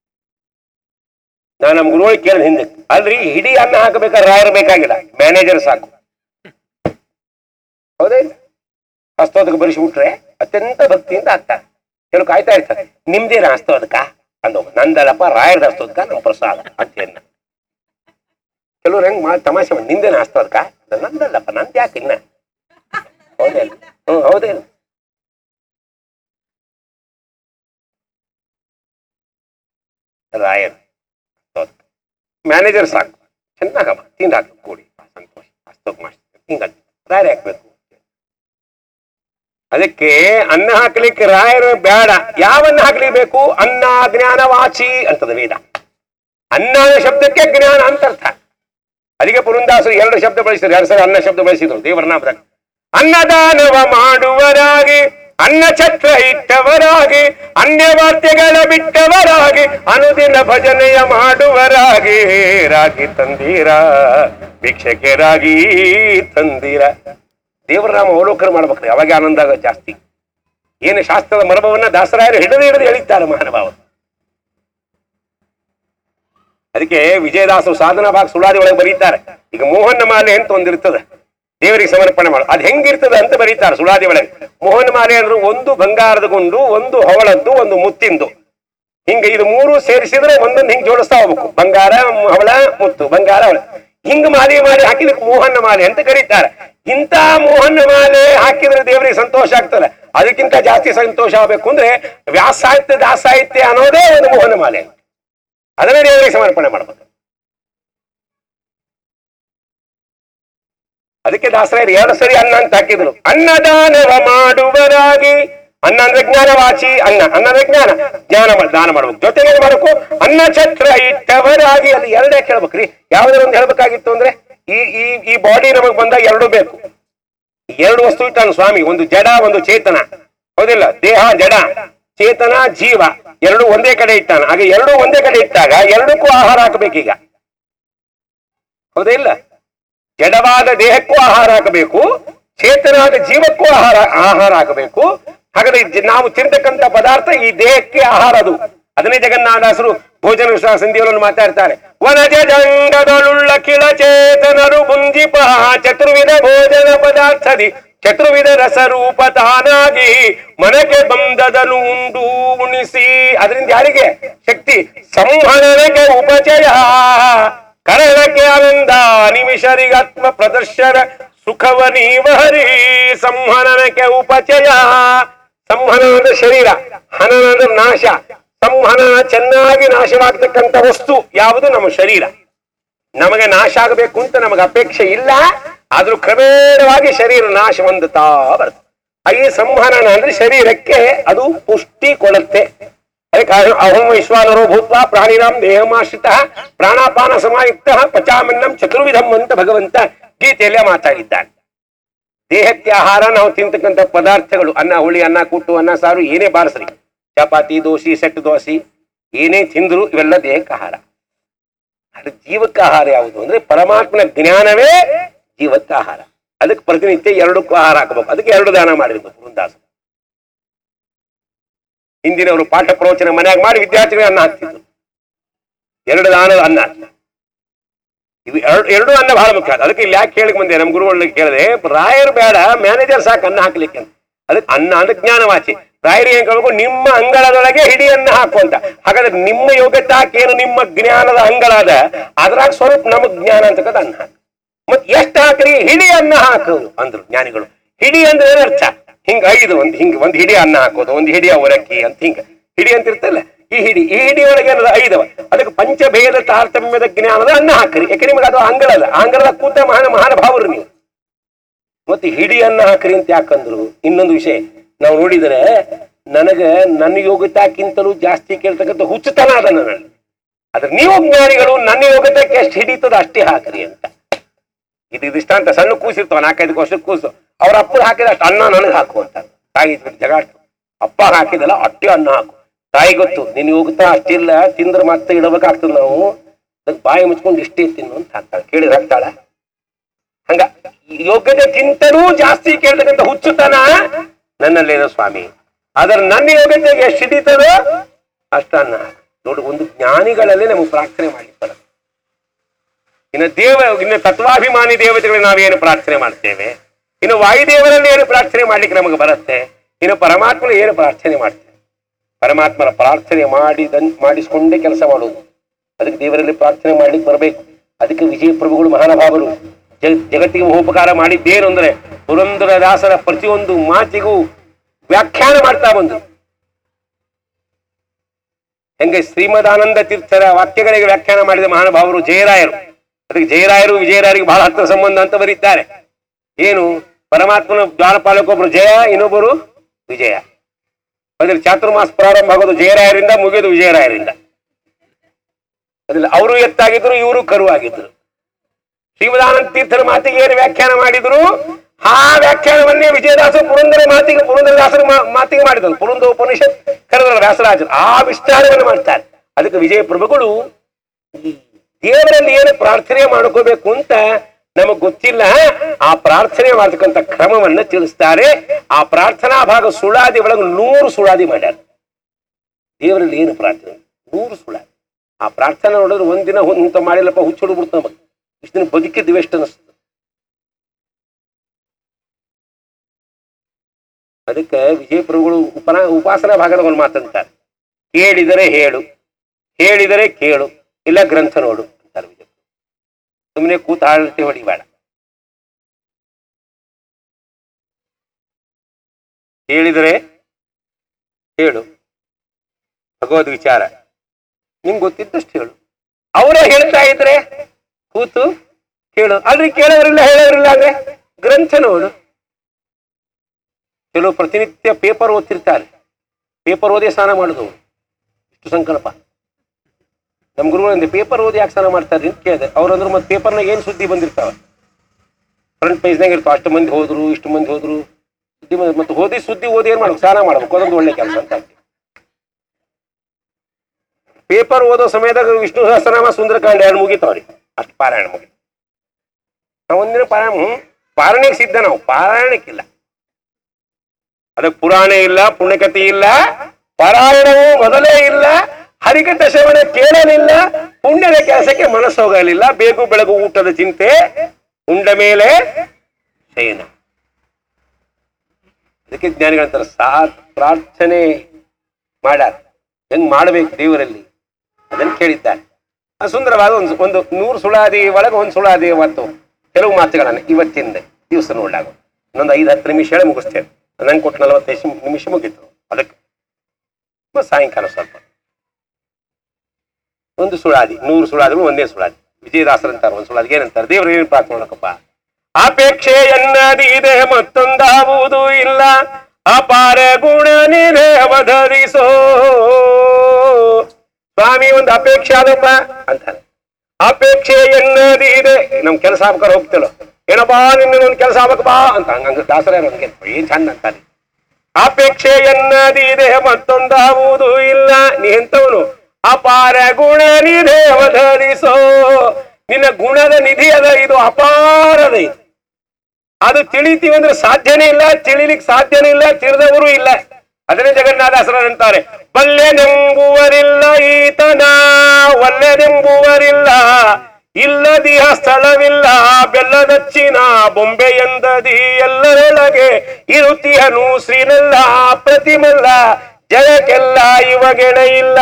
ನಾನು ನಮ್ಮ ಗುರುಗಳಿಗೆ ಕೇಳಿದ ಹಿಂದೆ, ಅಲ್ರಿ ಹಿಡಿ ಅನ್ನ ಹಾಕಬೇಕಾದ್ರೆ ರಾಯರು ಬೇಕಾಗಿಲ್ಲ, ಮ್ಯಾನೇಜರ್ ಸಾಕು. ಹೌದೇ? ಹಸ್ತೋದಕ್ಕೆ ಬರಿಸಿಬಿಟ್ರೆ ಅತ್ಯಂತ ಭಕ್ತಿಯಿಂದ ಆಗ್ತಾರೆ. ಕೆಲವು ಕಾಯ್ತಾ ಇರ್ತಾರೆ, ನಿಮ್ದೇನ ಹಸ್ತೋದಕ ಅಂದ, ನಂದಲ್ಲಪ್ಪ ರಾಯರದ ಹಸ್ತೋದಕ ನಮ್ಮ ಪ್ರಸಾದ ಅಂತೇನ. ಕೆಲವ್ರು ಹೆಂಗ್ ಮಾಡಿ ತಮಾಷೆ ಮಾಡಿ, ನಿಂದೇನ ಹಸ್ತೋದಕ, ನಂದಲ್ಲಪ್ಪ ನಂದು ಯಾಕೆ ಇನ್ನ. ಹೌದೇ? ಹ್ಮ್ ಹೌದೇ. ರಾಯರ್ ಮ್ಯಾನೇಜರ್ ಸಾಕು, ಚೆನ್ನಾಗ ತಿಂದು ಹಾಕಿ ಕೂಡಿ ಸಂತೋಷ ಹಸ್ತೋಕ್ ಮಾಡಿ ಹಿಂಗ ರಾಯರ್ ಹಾಕ್ಬೇಕು. ಅದಕ್ಕೆ ಅನ್ನ ಹಾಕ್ಲಿಕ್ಕೆ ರಾಯರು ಬೇಡ. ಯಾವನ್ನ ಹಾಕ್ಲಿಬೇಕು? ಅನ್ನ ಜ್ಞಾನ ವಾಚಿ ಅಂತದ ವೇದ. ಅನ್ನ ಶಬ್ದಕ್ಕೆ ಜ್ಞಾನ ಅಂತ ಅರ್ಥ. ಅದಕ್ಕೆ ಪುರಂದಾಸರು ಎರಡು ಶಬ್ದ ಬಳಸಿದ್ರು, ಎರಡು ಸಲ ಅನ್ನ ಶಬ್ದ ಬಳಸಿದ್ರು ದೇವರ ನಾಮದಾಗ. ಅನ್ನದಾನವ ಮಾಡುವರಾಗಿ, ಅನ್ನ ಛತ್ರ ಇಟ್ಟವರಾಗಿ, ಅನ್ಯವಾದ್ಯಗಳ ಬಿಟ್ಟವರಾಗಿ, ಅನುದಿನ ಭಜನೆಯ ಮಾಡುವರಾಗಿ, ರಾಗಿ ತಂದೀರ ಭಿಕ್ಷಕರಾಗಿ ತಂದೀರ. ದೇವರ ನಾಮ ಅವಲೋಕನ ಮಾಡ್ಬೇಕ್ರಿ, ಅವಾಗ ಆನಂದ ಆಗ ಜಾಸ್ತಿ. ಏನು ಶಾಸ್ತ್ರದ ಮರ್ಮವನ್ನ ದಾಸರಾಯರು ಹಿಡಿದು ಹಿಡಿದು ಹೇಳಿದ್ದಾರೆ ಮಹಾನುಭಾವರು. ಅದಕ್ಕೆ ವಿಜಯದಾಸರು ಸಾಧನಾ ಭಾಗ ಸುಳಾದಿ ಒಳಗೆ ಬರೀತಾರೆ. ಈಗ ಮೋಹನ ಮಾಲೆ ಅಂತ ಒಂದಿರ್ತದೆ, ದೇವರಿಗೆ ಸಮರ್ಪಣೆ ಮಾಡು. ಅದು ಹೆಂಗಿರ್ತದೆ ಅಂತ ಬರೀತಾರೆ ಸುಳಾದಿ ಒಳಗೆ. ಮೋಹನ ಮಾಲೆ ಅಂದ್ರೆ ಒಂದು ಬಂಗಾರದ ಗುಂಡು, ಒಂದು ಹವಳದ್ದು, ಒಂದು ಮುತ್ತಿಂದು. ಹಿಂಗ ಇದು ಮೂರು ಸೇರಿಸಿದ್ರೆ ಒಂದೊಂದು ಹಿಂಗ್ ಜೋಡಿಸ್ತಾ ಹೋಗ್ಬೇಕು. ಬಂಗಾರ, ಹವಳ, ಮುತ್ತು, ಬಂಗಾರ, ಹವಳ, ಹಿಂಗ್ ಮಾಲೆ ಮಾಡಿ ಹಾಕಿದಕ್ಕೆ ಮೋಹನ ಮಾಲೆ ಅಂತ ಕರೀತಾರೆ. ಇಂಥ ಮೋಹನ ಮಾಲೆ ಹಾಕಿದ್ರೆ ದೇವರಿಗೆ ಸಂತೋಷ ಆಗ್ತದೆ. ಅದಕ್ಕಿಂತ ಜಾಸ್ತಿ ಸಂತೋಷ ಆಗ್ಬೇಕು ಅಂದ್ರೆ ವ್ಯಾಸಾಹಿತ್ಯ ದಾಸಾಹಿತ್ಯ ಅನ್ನೋದೇ ಒಂದು ಮೋಹನ ಮಾಲೆ. ಅದನ್ನೇ ದೇವರಿಗೆ ಸಮರ್ಪಣೆ ಮಾಡ್ಬೇಕು. ಅದಕ್ಕೆ ದಾಸರಾಯರು ಎರಡು ಸರಿ ಅನ್ನ ಅಂತ ಹಾಕಿದ್ರು. ಅನ್ನದಾನವ ಮಾಡುವರಾಗಿ, ಅನ್ನ ಅಂದ್ರೆ ಜ್ಞಾನವಾಚಿ, ಅನ್ನ ಅನ್ನ ಅಂದ್ರೆ ಜ್ಞಾನ, ಜ್ಞಾನ ದಾನ ಮಾಡ್ಬೇಕು. ಜೊತೆಗೆ ಏನ್ ಮಾಡ್ಬೇಕು? ಅನ್ನ ಛತ್ರ ಇಟ್ಟವರಾಗಿ. ಅಲ್ಲಿ ಎರಡೇ ಕೇಳ್ಬೇಕ್ರಿ. ಯಾವ್ದಾರ ಒಂದು ಹೇಳ್ಬೇಕಾಗಿತ್ತು ಅಂದ್ರೆ, ಈ ಈ ಈ ಬಾಡಿ ನಮಗ್ ಬಂದಾಗ ಎರಡು ಬೇಕು. ಎರಡು ವಸ್ತು ಇಟ್ಟಾನ ಸ್ವಾಮಿ, ಒಂದು ಜಡ, ಒಂದು ಚೇತನ. ಹೌದಿಲ್ಲ? ದೇಹ ಜಡ, ಚೇತನ ಜೀವ, ಎರಡು ಒಂದೇ ಕಡೆ ಇಟ್ಟಾನ. ಹಾಗೆ ಎರಡು ಒಂದೇ ಕಡೆ ಇಟ್ಟಾಗ ಎರಡಕ್ಕೂ ಆಹಾರ ಹಾಕಬೇಕೀಗ. ಹೌದೇ ಇಲ್ಲ? ಜಡವಾದ ದೇಹಕ್ಕೂ ಆಹಾರ ಆಗಬೇಕು, ಚೇತನಾದ ಜೀವಕ್ಕೂ ಆಹಾರ ಆಹಾರ ಆಗಬೇಕು. ಹಾಗಾದ್ರೆ ನಾವು ತಿಂತಕ್ಕಂಥ ಪದಾರ್ಥ ಈ ದೇಹಕ್ಕೆ ಆಹಾರ ಅದು. ಅದನ್ನೇ ಜಗನ್ನಾಥದಾಸರು ಭೋಜನ ಸಂಧಿಗಳನ್ನು ಮಾತಾಡ್ತಾರೆ. ವನಜ ಜಂಗದೊಳುಳ್ಳ ಕಿಳಚೇತನರು ಮುಂಜಿಪ ಚತುರ್ವಿಧ ಭೋಜನ ಪದಾರ್ಥದಿ ಚತುರ್ವಿಧ ರಸರೂಪ ತಾನಾಗಿ ಮನಕ್ಕೆ ಬಂದದನು ಉಂಡು ಉಣಿಸಿ. ಅದರಿಂದ ಯಾರಿಗೆ ಶಕ್ತಿ? ಸಂಹನನಕ್ಕೆ ಉಪಚಯ ಕರಣಕ್ಕೆ ಆನಂದ ನಿಮಿಷರಿಗಾತ್ಮ ಪ್ರದರ್ಶನ ಸುಖವ ನೀವ ಹರಿ. ಸಂಹನನಕ್ಕೆ ಉಪಚಯ. ಸಂಹನನ ಅಂದ್ರೆ ಶರೀರ, ಹನನ ಅಂದ್ರೆ ನಾಶ. ಸಂಹನನ ಚೆನ್ನಾಗಿ ನಾಶವಾಗ್ತಕ್ಕಂಥ ವಸ್ತು ಯಾವುದು? ನಮ್ಮ ಶರೀರ. ನಮಗೆ ನಾಶ ಆಗಬೇಕು ಅಂತ ನಮಗೆ ಅಪೇಕ್ಷೆ ಇಲ್ಲ, ಆದ್ರೂ ಕ್ರಮೇಣವಾಗಿ ಶರೀರ ನಾಶ ಹೊಂದುತ್ತಾ ಬರುತ್ತೆ. ಈ ಸಂಹನನ ಅಂದ್ರೆ ಶರೀರಕ್ಕೆ ಅದು ಪುಷ್ಟಿ ಕೊಡುತ್ತೆ. ಅದಕ್ಕೆ ಅಹಂ ವಿಶ್ವಾನರೋ ಭೂತ್ವ ಪ್ರಾಣಿನಾಂ ದೇಹಮಾಶ್ರಿತ ಪ್ರಾಣಾಪಾನ ಸಮಾಯುಕ್ತ ಪಚಾಮನ್ನಂ ಚತುರ್ವಿಧಂ ಅಂತ ಭಗವಂತ ಗೀತೆಯಲ್ಲೇ ಮಾತಾಡಿದ್ದಾನೆ. ದೇಹಕ್ಕೆ ಆಹಾರ ನಾವು ತಿಂತಕ್ಕಂಥ ಪದಾರ್ಥಗಳು, ಅನ್ನ ಹುಳಿ, ಅನ್ನ ಕುಟ್ಟು, ಅನ್ನ ಸಾರು, ಏನೇ ಬಾರಿಸ್ರಿ, ಚಪಾತಿ, ದೋಸೆ, ಸೆಟ್ ದೋಸೆ, ಏನೇ ತಿಂದ್ರು ಇವೆಲ್ಲ ದೇಹಕ್ಕೆ ಆಹಾರ. ಅದು ಜೀವಕ್ಕೆ ಆಹಾರ ಯಾವುದು ಅಂದ್ರೆ ಪರಮಾತ್ಮನ ಜ್ಞಾನವೇ ಜೀವಕ್ಕೆ ಆಹಾರ. ಅದಕ್ಕೆ ಪ್ರತಿನಿತ್ಯ ಎರಡಕ್ಕೂ ಆಹಾರ ಹಾಕಬೇಕು. ಅದಕ್ಕೆ ಎರಡು ದಾನ ಮಾಡಿರ್ಬೇಕು ವೃಂದಾಸ. ಹಿಂದಿನವರು ಪಾಠ ಪ್ರವಚನ ಮನೆಯಾಗ ಮಾಡಿ ವಿದ್ಯಾರ್ಥಿಗಳಿಗೆ ಅನ್ನ ಹಾಕ್ತಿದ್ರು. ಎರಡು ದಾನದ ಅನ್ನ. ಇವು ಎರಡು ಎರಡು ಅನ್ನ ಬಹಳ ಮುಖ್ಯ. ಅದಕ್ಕೆ ಇಲ್ಲಿ ಯಾಕೆ ಕೇಳಕ್ ಬಂದೆ, ನಮ್ಮ ಗುರುಗಳಿಗೆ ಕೇಳಿದೆ, ರಾಯರು ಬೇಡ, ಮ್ಯಾನೇಜರ್ ಸಾಕು ಅನ್ನ ಹಾಕ್ಲಿಕ್ಕೆ. ಅದಕ್ಕೆ ಅನ್ನ ಅಂದ್ರೆ ಜ್ಞಾನವಾಚಿ. ರಾಯರು ಏನ್ ಕೇಳಬೇಕು? ನಿಮ್ಮ ಅಂಗಳದೊಳಗೆ ಹಿಡಿ ಅನ್ನ ಹಾಕುವಂತ. ಹಾಗಾದ್ರೆ ನಿಮ್ಮ ಯೋಗ್ಯತಾಕೇನು ನಿಮ್ಮ ಜ್ಞಾನದ ಅಂಗಳದ ಅದ್ರಾಗ ಸ್ವಲ್ಪ ನಮಗ್ ಜ್ಞಾನ ಅಂತಕ್ಕಂಥ ಅನ್ನ ಹಾಕಿ. ಮತ್ ಎಷ್ಟು ಹಾಕ್ರಿ? ಹಿಡಿ ಅನ್ನ ಹಾಕೋದು ಅಂದ್ರು ಜ್ಞಾನಿಗಳು. ಹಿಡಿ ಅಂದ್ರೆ ಏನರ್ಥ? ಹಿಂಗ ಐದು ಒಂದ್ ಹಿಂಗ ಒಂದ್ ಹಿಡಿ ಅನ್ನ ಹಾಕೋದು, ಒಂದ್ ಹಿಡಿಯ ಹೊರಕ್ಕಿ ಅಂತ ಹಿಂಗ ಹಿಡಿ ಅಂತ ಇರ್ತಲ್ಲ. ಈ ಹಿಡಿ ಈ ಹಿಡಿ ಒಳಗೆ ಏನದ ಐದವ. ಅದಕ್ಕೆ ಪಂಚಭೇದ ತಾರತಮ್ಯದ ಜ್ಞಾನದ ಅನ್ನ ಹಾಕ್ರಿ. ಯಾಕೆ ನಿಮ್ಗೆ ಅದು ಅಂಗಳದ ಅಂಗಳದ ಕೂತ ಮಹಾನ ಮಹಾನುಭಾವರು ನೀವು. ಮತ್ತೆ ಹಿಡಿ ಅನ್ನ ಹಾಕ್ರಿ ಅಂತ ಯಾಕಂದ್ರು? ಇನ್ನೊಂದು ವಿಷಯ ನಾವು ನೋಡಿದರೆ, ನನಗ ನನ್ನ ಯೋಗ್ಯತಾಕ್ಕಿಂತಲೂ ಜಾಸ್ತಿ ಕೇಳ್ತಕ್ಕಂಥ ಹುಚ್ಚುತನ ಅದ ನನ್ನಲ್ಲಿ. ಆದ್ರೆ ನೀವು ಜ್ಞಾನಿಗಳು ನನ್ನ ಯೋಗ್ಯತೆಗೆ ಎಷ್ಟು ಹಿಡಿತದ ಅಷ್ಟೇ ಹಾಕ್ರಿ ಅಂತ. ಇದು ಇದಿಷ್ಟ ಅಂತ ಸಣ್ಣ ಕೂಸಿರ್ತಾವ, ನಾಲ್ಕೈದು ವರ್ಷದ ಕೂಸು, ಅವ್ರ ಅಪ್ಪರು ಹಾಕಿದ ಅಷ್ಟು ಅನ್ನ ನನಗೆ ಹಾಕುವಂತ. ತಾಯಿ ಜಗಾಟ ಅಪ್ಪ ಹಾಕಿದಲ್ಲ ಅಷ್ಟೇ ಅನ್ನ ಹಾಕು. ತಾಯಿ ಗೊತ್ತು ನಿನ್ ಯೋಗ್ಯತಾ ಅಷ್ಟಿಲ್ಲ, ತಿಂದ್ರೆ ಮತ್ತೆ ಇಡಬೇಕಾಗ್ತದೆ. ನಾವು ಅದಕ್ಕೆ ಬಾಯಿ ಮುಚ್ಕೊಂಡು ಇಷ್ಟೇ ತಿನ್ನು ಅಂತ ಹಾಕ್ತಾಳೆ. ಕೇಳಿದ್ರೆ ಹಾಕ್ತಾಳ. ಹಂಗ ಯೋಗ್ಯತೆಗಿಂತಲೂ ಜಾಸ್ತಿ ಕೇಳ್ತಕ್ಕಂಥ ಹುಚ್ಚುತನ ನನ್ನಲ್ಲೇನೋ ಸ್ವಾಮಿ. ಆದ್ರೆ ನನ್ನ ಯೋಗ್ಯತೆಗೆ ಎಷ್ಟು ಹಿಡಿತದೋ ಅಷ್ಟ ಅನ್ನ ನೋಡಿ. ಒಂದು ಜ್ಞಾನಿಗಳಲ್ಲಿ ನಮಗೆ ಪ್ರಾರ್ಥನೆ ಮಾಡಿರ್ತಾರೆ. ಇನ್ನು ದೇವ ಇನ್ನು ತತ್ವಾಭಿಮಾನಿ ದೇವತೆಗಳು ನಾವೇನು ಪ್ರಾರ್ಥನೆ ಮಾಡ್ತೇವೆ, ಇನ್ನು ವಾಯುದೇವರಲ್ಲಿ ಏನು ಪ್ರಾರ್ಥನೆ ಮಾಡ್ಲಿಕ್ಕೆ ನಮಗೆ ಬರುತ್ತೆ, ಇನ್ನು ಪರಮಾತ್ಮನ ಏನು ಪ್ರಾರ್ಥನೆ ಮಾಡ್ತೇವೆ. ಪರಮಾತ್ಮನ ಪ್ರಾರ್ಥನೆ ಮಾಡಿದನ್ ಮಾಡಿಸ್ಕೊಂಡೇ ಕೆಲಸ ಮಾಡೋದು. ಅದಕ್ಕೆ ದೇವರಲ್ಲಿ ಪ್ರಾರ್ಥನೆ ಮಾಡ್ಲಿಕ್ಕೆ ಬರಬೇಕು. ಅದಕ್ಕೆ ವಿಜಯ ಪ್ರಭುಗಳು ಮಹಾನುಭಾವರು ಜಗ ಜಗತ್ತಿಗೆ ಉಪಕಾರ ಮಾಡಿದ್ದೇನು ಅಂದ್ರೆ ಪುರಂದರದಾಸರ ಪ್ರತಿಯೊಂದು ಮಾತಿಗೂ ವ್ಯಾಖ್ಯಾನ ಮಾಡ್ತಾ ಬಂದ್ರು. ಹೆಂಗೆ ಶ್ರೀಮದಾನಂದ ತೀರ್ಥರ ವಾಕ್ಯಗಳಿಗೆ ವ್ಯಾಖ್ಯಾನ ಮಾಡಿದ ಮಹಾನುಭಾವರು ಜಯರಾಯರು. ಅದಕ್ಕೆ ಜಯರಾಯರು ವಿಜಯರಾಯರಿಗೆ ಬಹಳ ಹತ್ತಿರ ಸಂಬಂಧ ಅಂತ ಬರೀತಾರೆ. ಏನು? ಪರಮಾತ್ಮನ ದ್ವಾರಪಾಲಕೊಬ್ರು ಜಯ, ಇನ್ನೊಬ್ಬರು ವಿಜಯ. ಅದ್ರಲ್ಲಿ ಚಾತುರ್ಮಾಸ ಪ್ರಾರಂಭ ಆಗೋದು ಜಯರಾಯರಿಂದ, ಮುಗಿಯೋದು ವಿಜಯರಾಯರಿಂದ. ಅದ್ರಲ್ಲಿ ಅವರು ಎತ್ತಾಗಿದ್ರು, ಇವರು ಕರುವಾಗಿದ್ರು. ಶ್ರೀಮದಾನಂದ ತೀರ್ಥರ ಮಾತಿಗೆ ಏನು ವ್ಯಾಖ್ಯಾನ ಮಾಡಿದ್ರು, ಆ ವ್ಯಾಖ್ಯಾನವನ್ನೇ ವಿಜಯದಾಸರು ಪುರಂದರ ಮಾತಿಗೆ ಪುರಂದರದಾಸರ ಮಾತಿಗೆ ಮಾಡಿದ್ರು. ಪುರಂದರ ಉಪನಿಷತ್ ಕರೆದ್ರು ವ್ಯಾಸರಾಜರು. ಆ ವಿಸ್ತಾರವನ್ನು ಮಾಡ್ತಾರೆ. ಅದಕ್ಕೆ ವಿಜಯ ಪ್ರಭುಗಳು ದೇವರಲ್ಲಿ ಏನು ಪ್ರಾರ್ಥನೆ ಮಾಡ್ಕೋಬೇಕು ಅಂತ ನಮಗ್ ಗೊತ್ತಿಲ್ಲ. ಆ ಪ್ರಾರ್ಥನೆ ಮಾಡ್ತಕ್ಕಂಥ ಕ್ರಮವನ್ನ ತಿಳಿಸ್ತಾರೆ. ಆ ಪ್ರಾರ್ಥನಾ ಭಾಗ ಸುಳಾದಿ ಒಳಗೆ ನೂರು ಸುಳಾದಿ ಮಾಡ್ಯಾರ. ದೇವರಲ್ಲಿ ಏನು ಪ್ರಾರ್ಥನೆ? ನೂರು ಸುಳಾದಿ. ಆ ಪ್ರಾರ್ಥನೆ ನೋಡಿದ್ರೆ ಒಂದಿನ ಇಂತ ಮಾಡಿಲ್ಲಪ್ಪ ಹುಚ್ಚು ಹೊಡ್ಬಿಡ್ತ ನಮಗ್. ಇಷ್ಟು ದಿನ ಬದುಕಿದ್ವಿ ಎಷ್ಟು ಅನಿಸ್ತದೆ. ಅದಕ್ಕೆ ವಿಜಯ ಪ್ರಭುಗಳು ಉಪನಾ ಉಪಾಸನಾ ಭಾಗದ ಒಂದು ಮಾತಂತಾರೆ. ಕೇಳಿದರೆ ಹೇಳು, ಹೇಳಿದರೆ ಕೇಳು, ಇಲ್ಲ ಗ್ರಂಥ ನೋಡು ಅಂತಾರೆ ವಿಜಯ. ಸುಮ್ಮನೆ ಕೂತ ಆಳತೆ ಹೊಡಿಬೇಡ. ಹೇಳಿದರೆ ಹೇಳು, ಭಗವದ್ ವಿಚಾರ ನಿಂಗೆ ಗೊತ್ತಿದ್ದಷ್ಟು ಹೇಳು. ಅವರೇ ಹೇಳ್ತಾ ಇದ್ರೆ ಕೂತು ಕೇಳು. ಅಲ್ರಿ ಕೇಳೋರಿಲ್ಲ ಹೇಳೋರಿಲ್ಲ ಅಂದ್ರೆ ಗ್ರಂಥ ನೋಡು. ಕೆಲವು ಪ್ರತಿನಿತ್ಯ ಪೇಪರ್ ಓದ್ತಿರ್ತಾರೆ. ಪೇಪರ್ ಓದಿ ಸ್ನಾನ ಮಾಡುದು ಇಷ್ಟು ಸಂಕಲ್ಪ. ನಮ್ ಗುರುಗಳಿಂದ ಪೇಪರ್ ಓದಿ ಯಾಕೆ ಸ್ನಾನ ಮಾಡ್ತಾರೆ ಅಂತ ಕೇಳಿದೆ. ಅವ್ರಂದ್ರು ಮತ್ತೆ ಪೇಪರ್ನಾಗ ಏನ್ ಸುದ್ದಿ ಬಂದಿರ್ತಾವ, ಫ್ರಂಟ್ ಪೇಜ್ನಾಗ ಇರ್ತಾವ. ಅಷ್ಟು ಮಂದಿ ಹೋದ್ರು, ಇಷ್ಟು ಮಂದಿ ಹೋದ್ರು, ಸುದ್ದಿ ಮತ್ತೆ ಓದಿ ಸುದ್ದಿ ಓದಿ ಏನ್ ಮಾಡ್ಬೇಕು? ಸ್ನಾನ ಮಾಡ್ಬೇಕು. ಅದೊಂದು ಒಳ್ಳೆ ಕೆಲಸ ಅಂತ. ಪೇಪರ್ ಓದೋ ಸಮಯದಾಗ ವಿಷ್ಣು ಸಹಸ್ರನಾಮ ಸುಂದರಕಾಂಡ ಎರಡು ಮುಗಿತಾವ್ರಿ. ಅಷ್ಟು ಪಾರಾಯಣ ಮುಗಿತು. ನಾವು ಒಂದಿನ ಪಾರಾಯಣ ಪಾರಾಯಣಕ್ಕೆ ಸಿದ್ಧ, ನಾವು ಪಾರಾಯಣಕ್ಕಿಲ್ಲ. ಅದಕ್ಕೆ ಪುರಾಣ ಇಲ್ಲ, ಪುಣ್ಯಕಥೆ ಇಲ್ಲ, ಪಾರಾಯಣವು ಮೊದಲೇ ಇಲ್ಲ, ಹರಿಕಥ ಶ್ರವಣ ಕೇಳಲಿಲ್ಲ, ಪುಣ್ಯದ ಕೆಲಸಕ್ಕೆ ಮನಸ್ಸು ಹೋಗಲಿಲ್ಲ, ಬೇಗು ಬೆಳಗು ಊಟದ ಚಿಂತೆ, ಉಂಡ ಮೇಲೆ ಶಯನ. ಅದಕ್ಕೆ ಜ್ಞಾನಿಗಳಂತಾರೆ ಸಾ ಪ್ರಾರ್ಥನೆ ಮಾಡ್ಯಾರ, ಹೆಂಗ್ ಮಾಡ್ಬೇಕು ದೇವರಲ್ಲಿ ಅದನ್ನು ಕೇಳಿದ್ದಾರೆ. ಆ ಸುಂದರವಾದ ಒಂದು ಒಂದು ನೂರು ಸುಳಾದಿ ಒಳಗೆ ಒಂದು ಸುಳಾದಿ ಮತ್ತು ಕೆಲವು ಮಾತುಗಳನ್ನ ಇವತ್ತಿಂದ ದಿವಸ ನೋಡಾಗ ಇನ್ನೊಂದು ಐದು ಹತ್ತು ನಿಮಿಷ ಹೇಳಿ ಮುಗಿಸ್ತೇನೆ. ನಂಗೆ ಕೊಟ್ಟು ನಲವತ್ತೈದು ನಿಮಿಷ ಮುಗೀತು. ಅದಕ್ಕೆ ಸಾಯಂಕಾಲ ಸ್ವಲ್ಪ ಒಂದು ಸುಳಾದಿ, ನೂರು ಸುಳಾದಿಗಳು ಒಂದೇ ಸುಳಾದಿ. ವಿಜಯದಾಸರು ಅಂತಾರೆ ಒಂದು ಸುಳಾದಿಗೆ ಏನಂತಾರೆ, ದೇವರು ಏನು ಪ್ರಾರ್ಥನೆ ಮಾಡಕಪ್ಪ, ಅಪೇಕ್ಷೆ ಎನ್ನದಿದೆ ಮತ್ತೊಂದಾವುದು ಇಲ್ಲ, ಅಪಾರ ಗುಣ ನೀನೇ ಅವಧರಿಸೋ. ಸ್ವಾಮಿ ಒಂದು ಅಪೇಕ್ಷೆ ಆದಪ್ಪ ಅಂತಾರೆ. ಅಪೇಕ್ಷೆ ಎನ್ನದಿದೆ, ನಮ್ ಕೆಲಸ ಆಗ್ಬೇಕಾರೆ ಹೋಗ್ತೇಳೋ, ಏನಪ್ಪಾ ನಿನ್ನ ಒಂದು ಕೆಲಸ ಆಗ್ಬೇಕು ಬಾ ಅಂತ ಹಂಗ ದಾಸರೇ ನಮ್ಗೆ ಏನ್ ಚಂದ ಅಂತಾನೆ. ಅಪೇಕ್ಷೆ ಎನ್ನದಿದೆ ಮತ್ತೊಂದಾವುದು ಇಲ್ಲ, ನೀ ಎಂತವನು ಅಪಾರ ಗುಣ ನಿಧಿ ಅವಧರಿಸೋ. ನಿನ್ನ ಗುಣದ ನಿಧಿ ಅದ, ಇದು ಅಪಾರದ ಇದು. ಅದು ತಿಳಿತೀವಿ ಅಂದ್ರೆ ಸಾಧ್ಯನೇ ಇಲ್ಲ, ತಿಳಿಲಿಕ್ಕೆ ಸಾಧ್ಯನೇ ಇಲ್ಲ, ತಿಳಿದವರು ಇಲ್ಲ. ಅದನ್ನೇ ಜಗನ್ನಾಥಾಸರಂತಾರೆ, ಬಲ್ಲೆನೆಂಬುವರಿಲ್ಲ ಈತನ ಒಲ್ಲೆನೆಂಬುವರಿಲ್ಲ, ಇಲ್ಲದಿಹ ಸ್ಥಳವಿಲ್ಲ ಬೆಲ್ಲದಚ್ಚಿನ ಬೊಂಬೆ ಎಂದದಿ ಎಲ್ಲರೊಳಗೆ ಇರುತ್ತಿಯನು ಶ್ರೀನಲ್ಲ ಪ್ರತಿಮಲ್ಲ ಜಗಕ್ಕೆಲ್ಲ ಇವಗೆಣ ಇಲ್ಲ.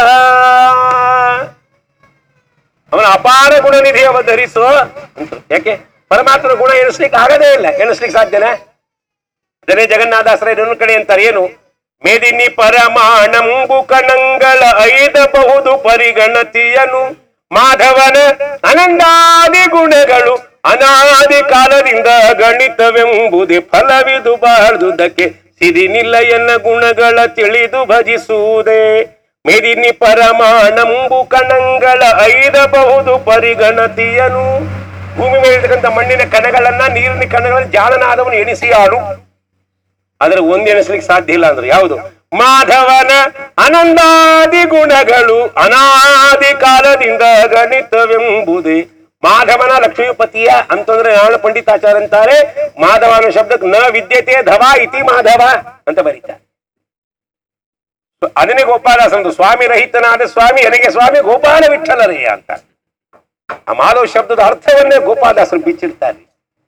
ಅವನ ಅಪಾರ ಗುಣನಿಧಿ ಅವಧರಿಸೋ. ಯಾಕೆ ಪರಮಾತ್ಮನ ಗುಣ ಎಣಿಸ್ಲಿಕ್ಕೆ ಆಗದೇ ಇಲ್ಲ, ಎಣಿಸ್ಲಿಕ್ಕೆ ಸಾಧ್ಯನಾ? ಅದನ್ನೇ ಜಗನ್ನಾಥಾಸರ ಇನ್ನೊಂದು ಕಡೆ ಅಂತಾರೆ, ಏನು ಮೇದಿನಿ ಪರಮಾಣಂಬು ಕಣಂಗಳ ಐದಬಹುದು ಪರಿಗಣತಿಯನು, ಮಾಧವನ ಅನಂದಾದಿ ಗುಣಗಳು ಅನಾದಿ ಕಾಲದಿಂದ ಗಣಿತವೆಂಬುದೇ ಫಲವಿದು ಬಾರ್ದುದಕ್ಕೆ ಸಿರಿನಿಲ್ಲ ಎನ್ನ ಗುಣಗಳ ತಿಳಿದು ಭಜಿಸುವುದೇ. ಮೇದಿನಿ ಪರಮಾಣಂಬು ಕಣಂಗಳ ಐದಬಹುದು ಪರಿಗಣತಿಯನು, ಭೂಮಿ ಮೇಲಿರ್ತಕ್ಕಂಥ ಮಣ್ಣಿನ ಕಣಗಳನ್ನ ನೀರಿನ ಕಣಗಳನ್ನ ಜಾಲನಾದವನು ಎಣಿಸಿ ಆಡು, ಆದ್ರೆ ಒಂದ್ ಎಣಿಸ್ಲಿಕ್ಕೆ ಸಾಧ್ಯ ಇಲ್ಲ ಅಂದ್ರೆ ಯಾವುದು? ಮಾಧವನ ಅನಂದಾದಿ ಗುಣಗಳು ಅನಾದಿ ಕಾಲದಿಂದ ಗಣಿತವೆಂಬುದೇ. ಮಾಧವನ ಲಕ್ಷ್ಮೀಪತಿಯ ಅಂತಂದ್ರೆ ನಾಳ ಪಂಡಿತಾಚಾರ್ಯ ಅಂತಾರೆ, ಮಾಧವನ ಶಬ್ದಕ್ಕೆ ನ ವಿದ್ಯತೆ ಧವ ಇತಿ ಮಾಧವ ಅಂತ ಬರೀತಾರೆ. ಅದನ್ನೇ ಗೋಪಾಲದಾಸಂದು ಸ್ವಾಮಿ ರಹಿತನಾದ ಸ್ವಾಮಿ ನನಗೆ ಸ್ವಾಮಿ ಗೋಪಾಲ ವಿಠಲರಯ್ಯ ಅಂತ. ಆ ಮಾಧವ ಶಬ್ದದ ಅರ್ಥವನ್ನೇ ಗೋಪಾಲದಾಸರು ಬಿಚ್ಚಿಡ್ತಾರೆ.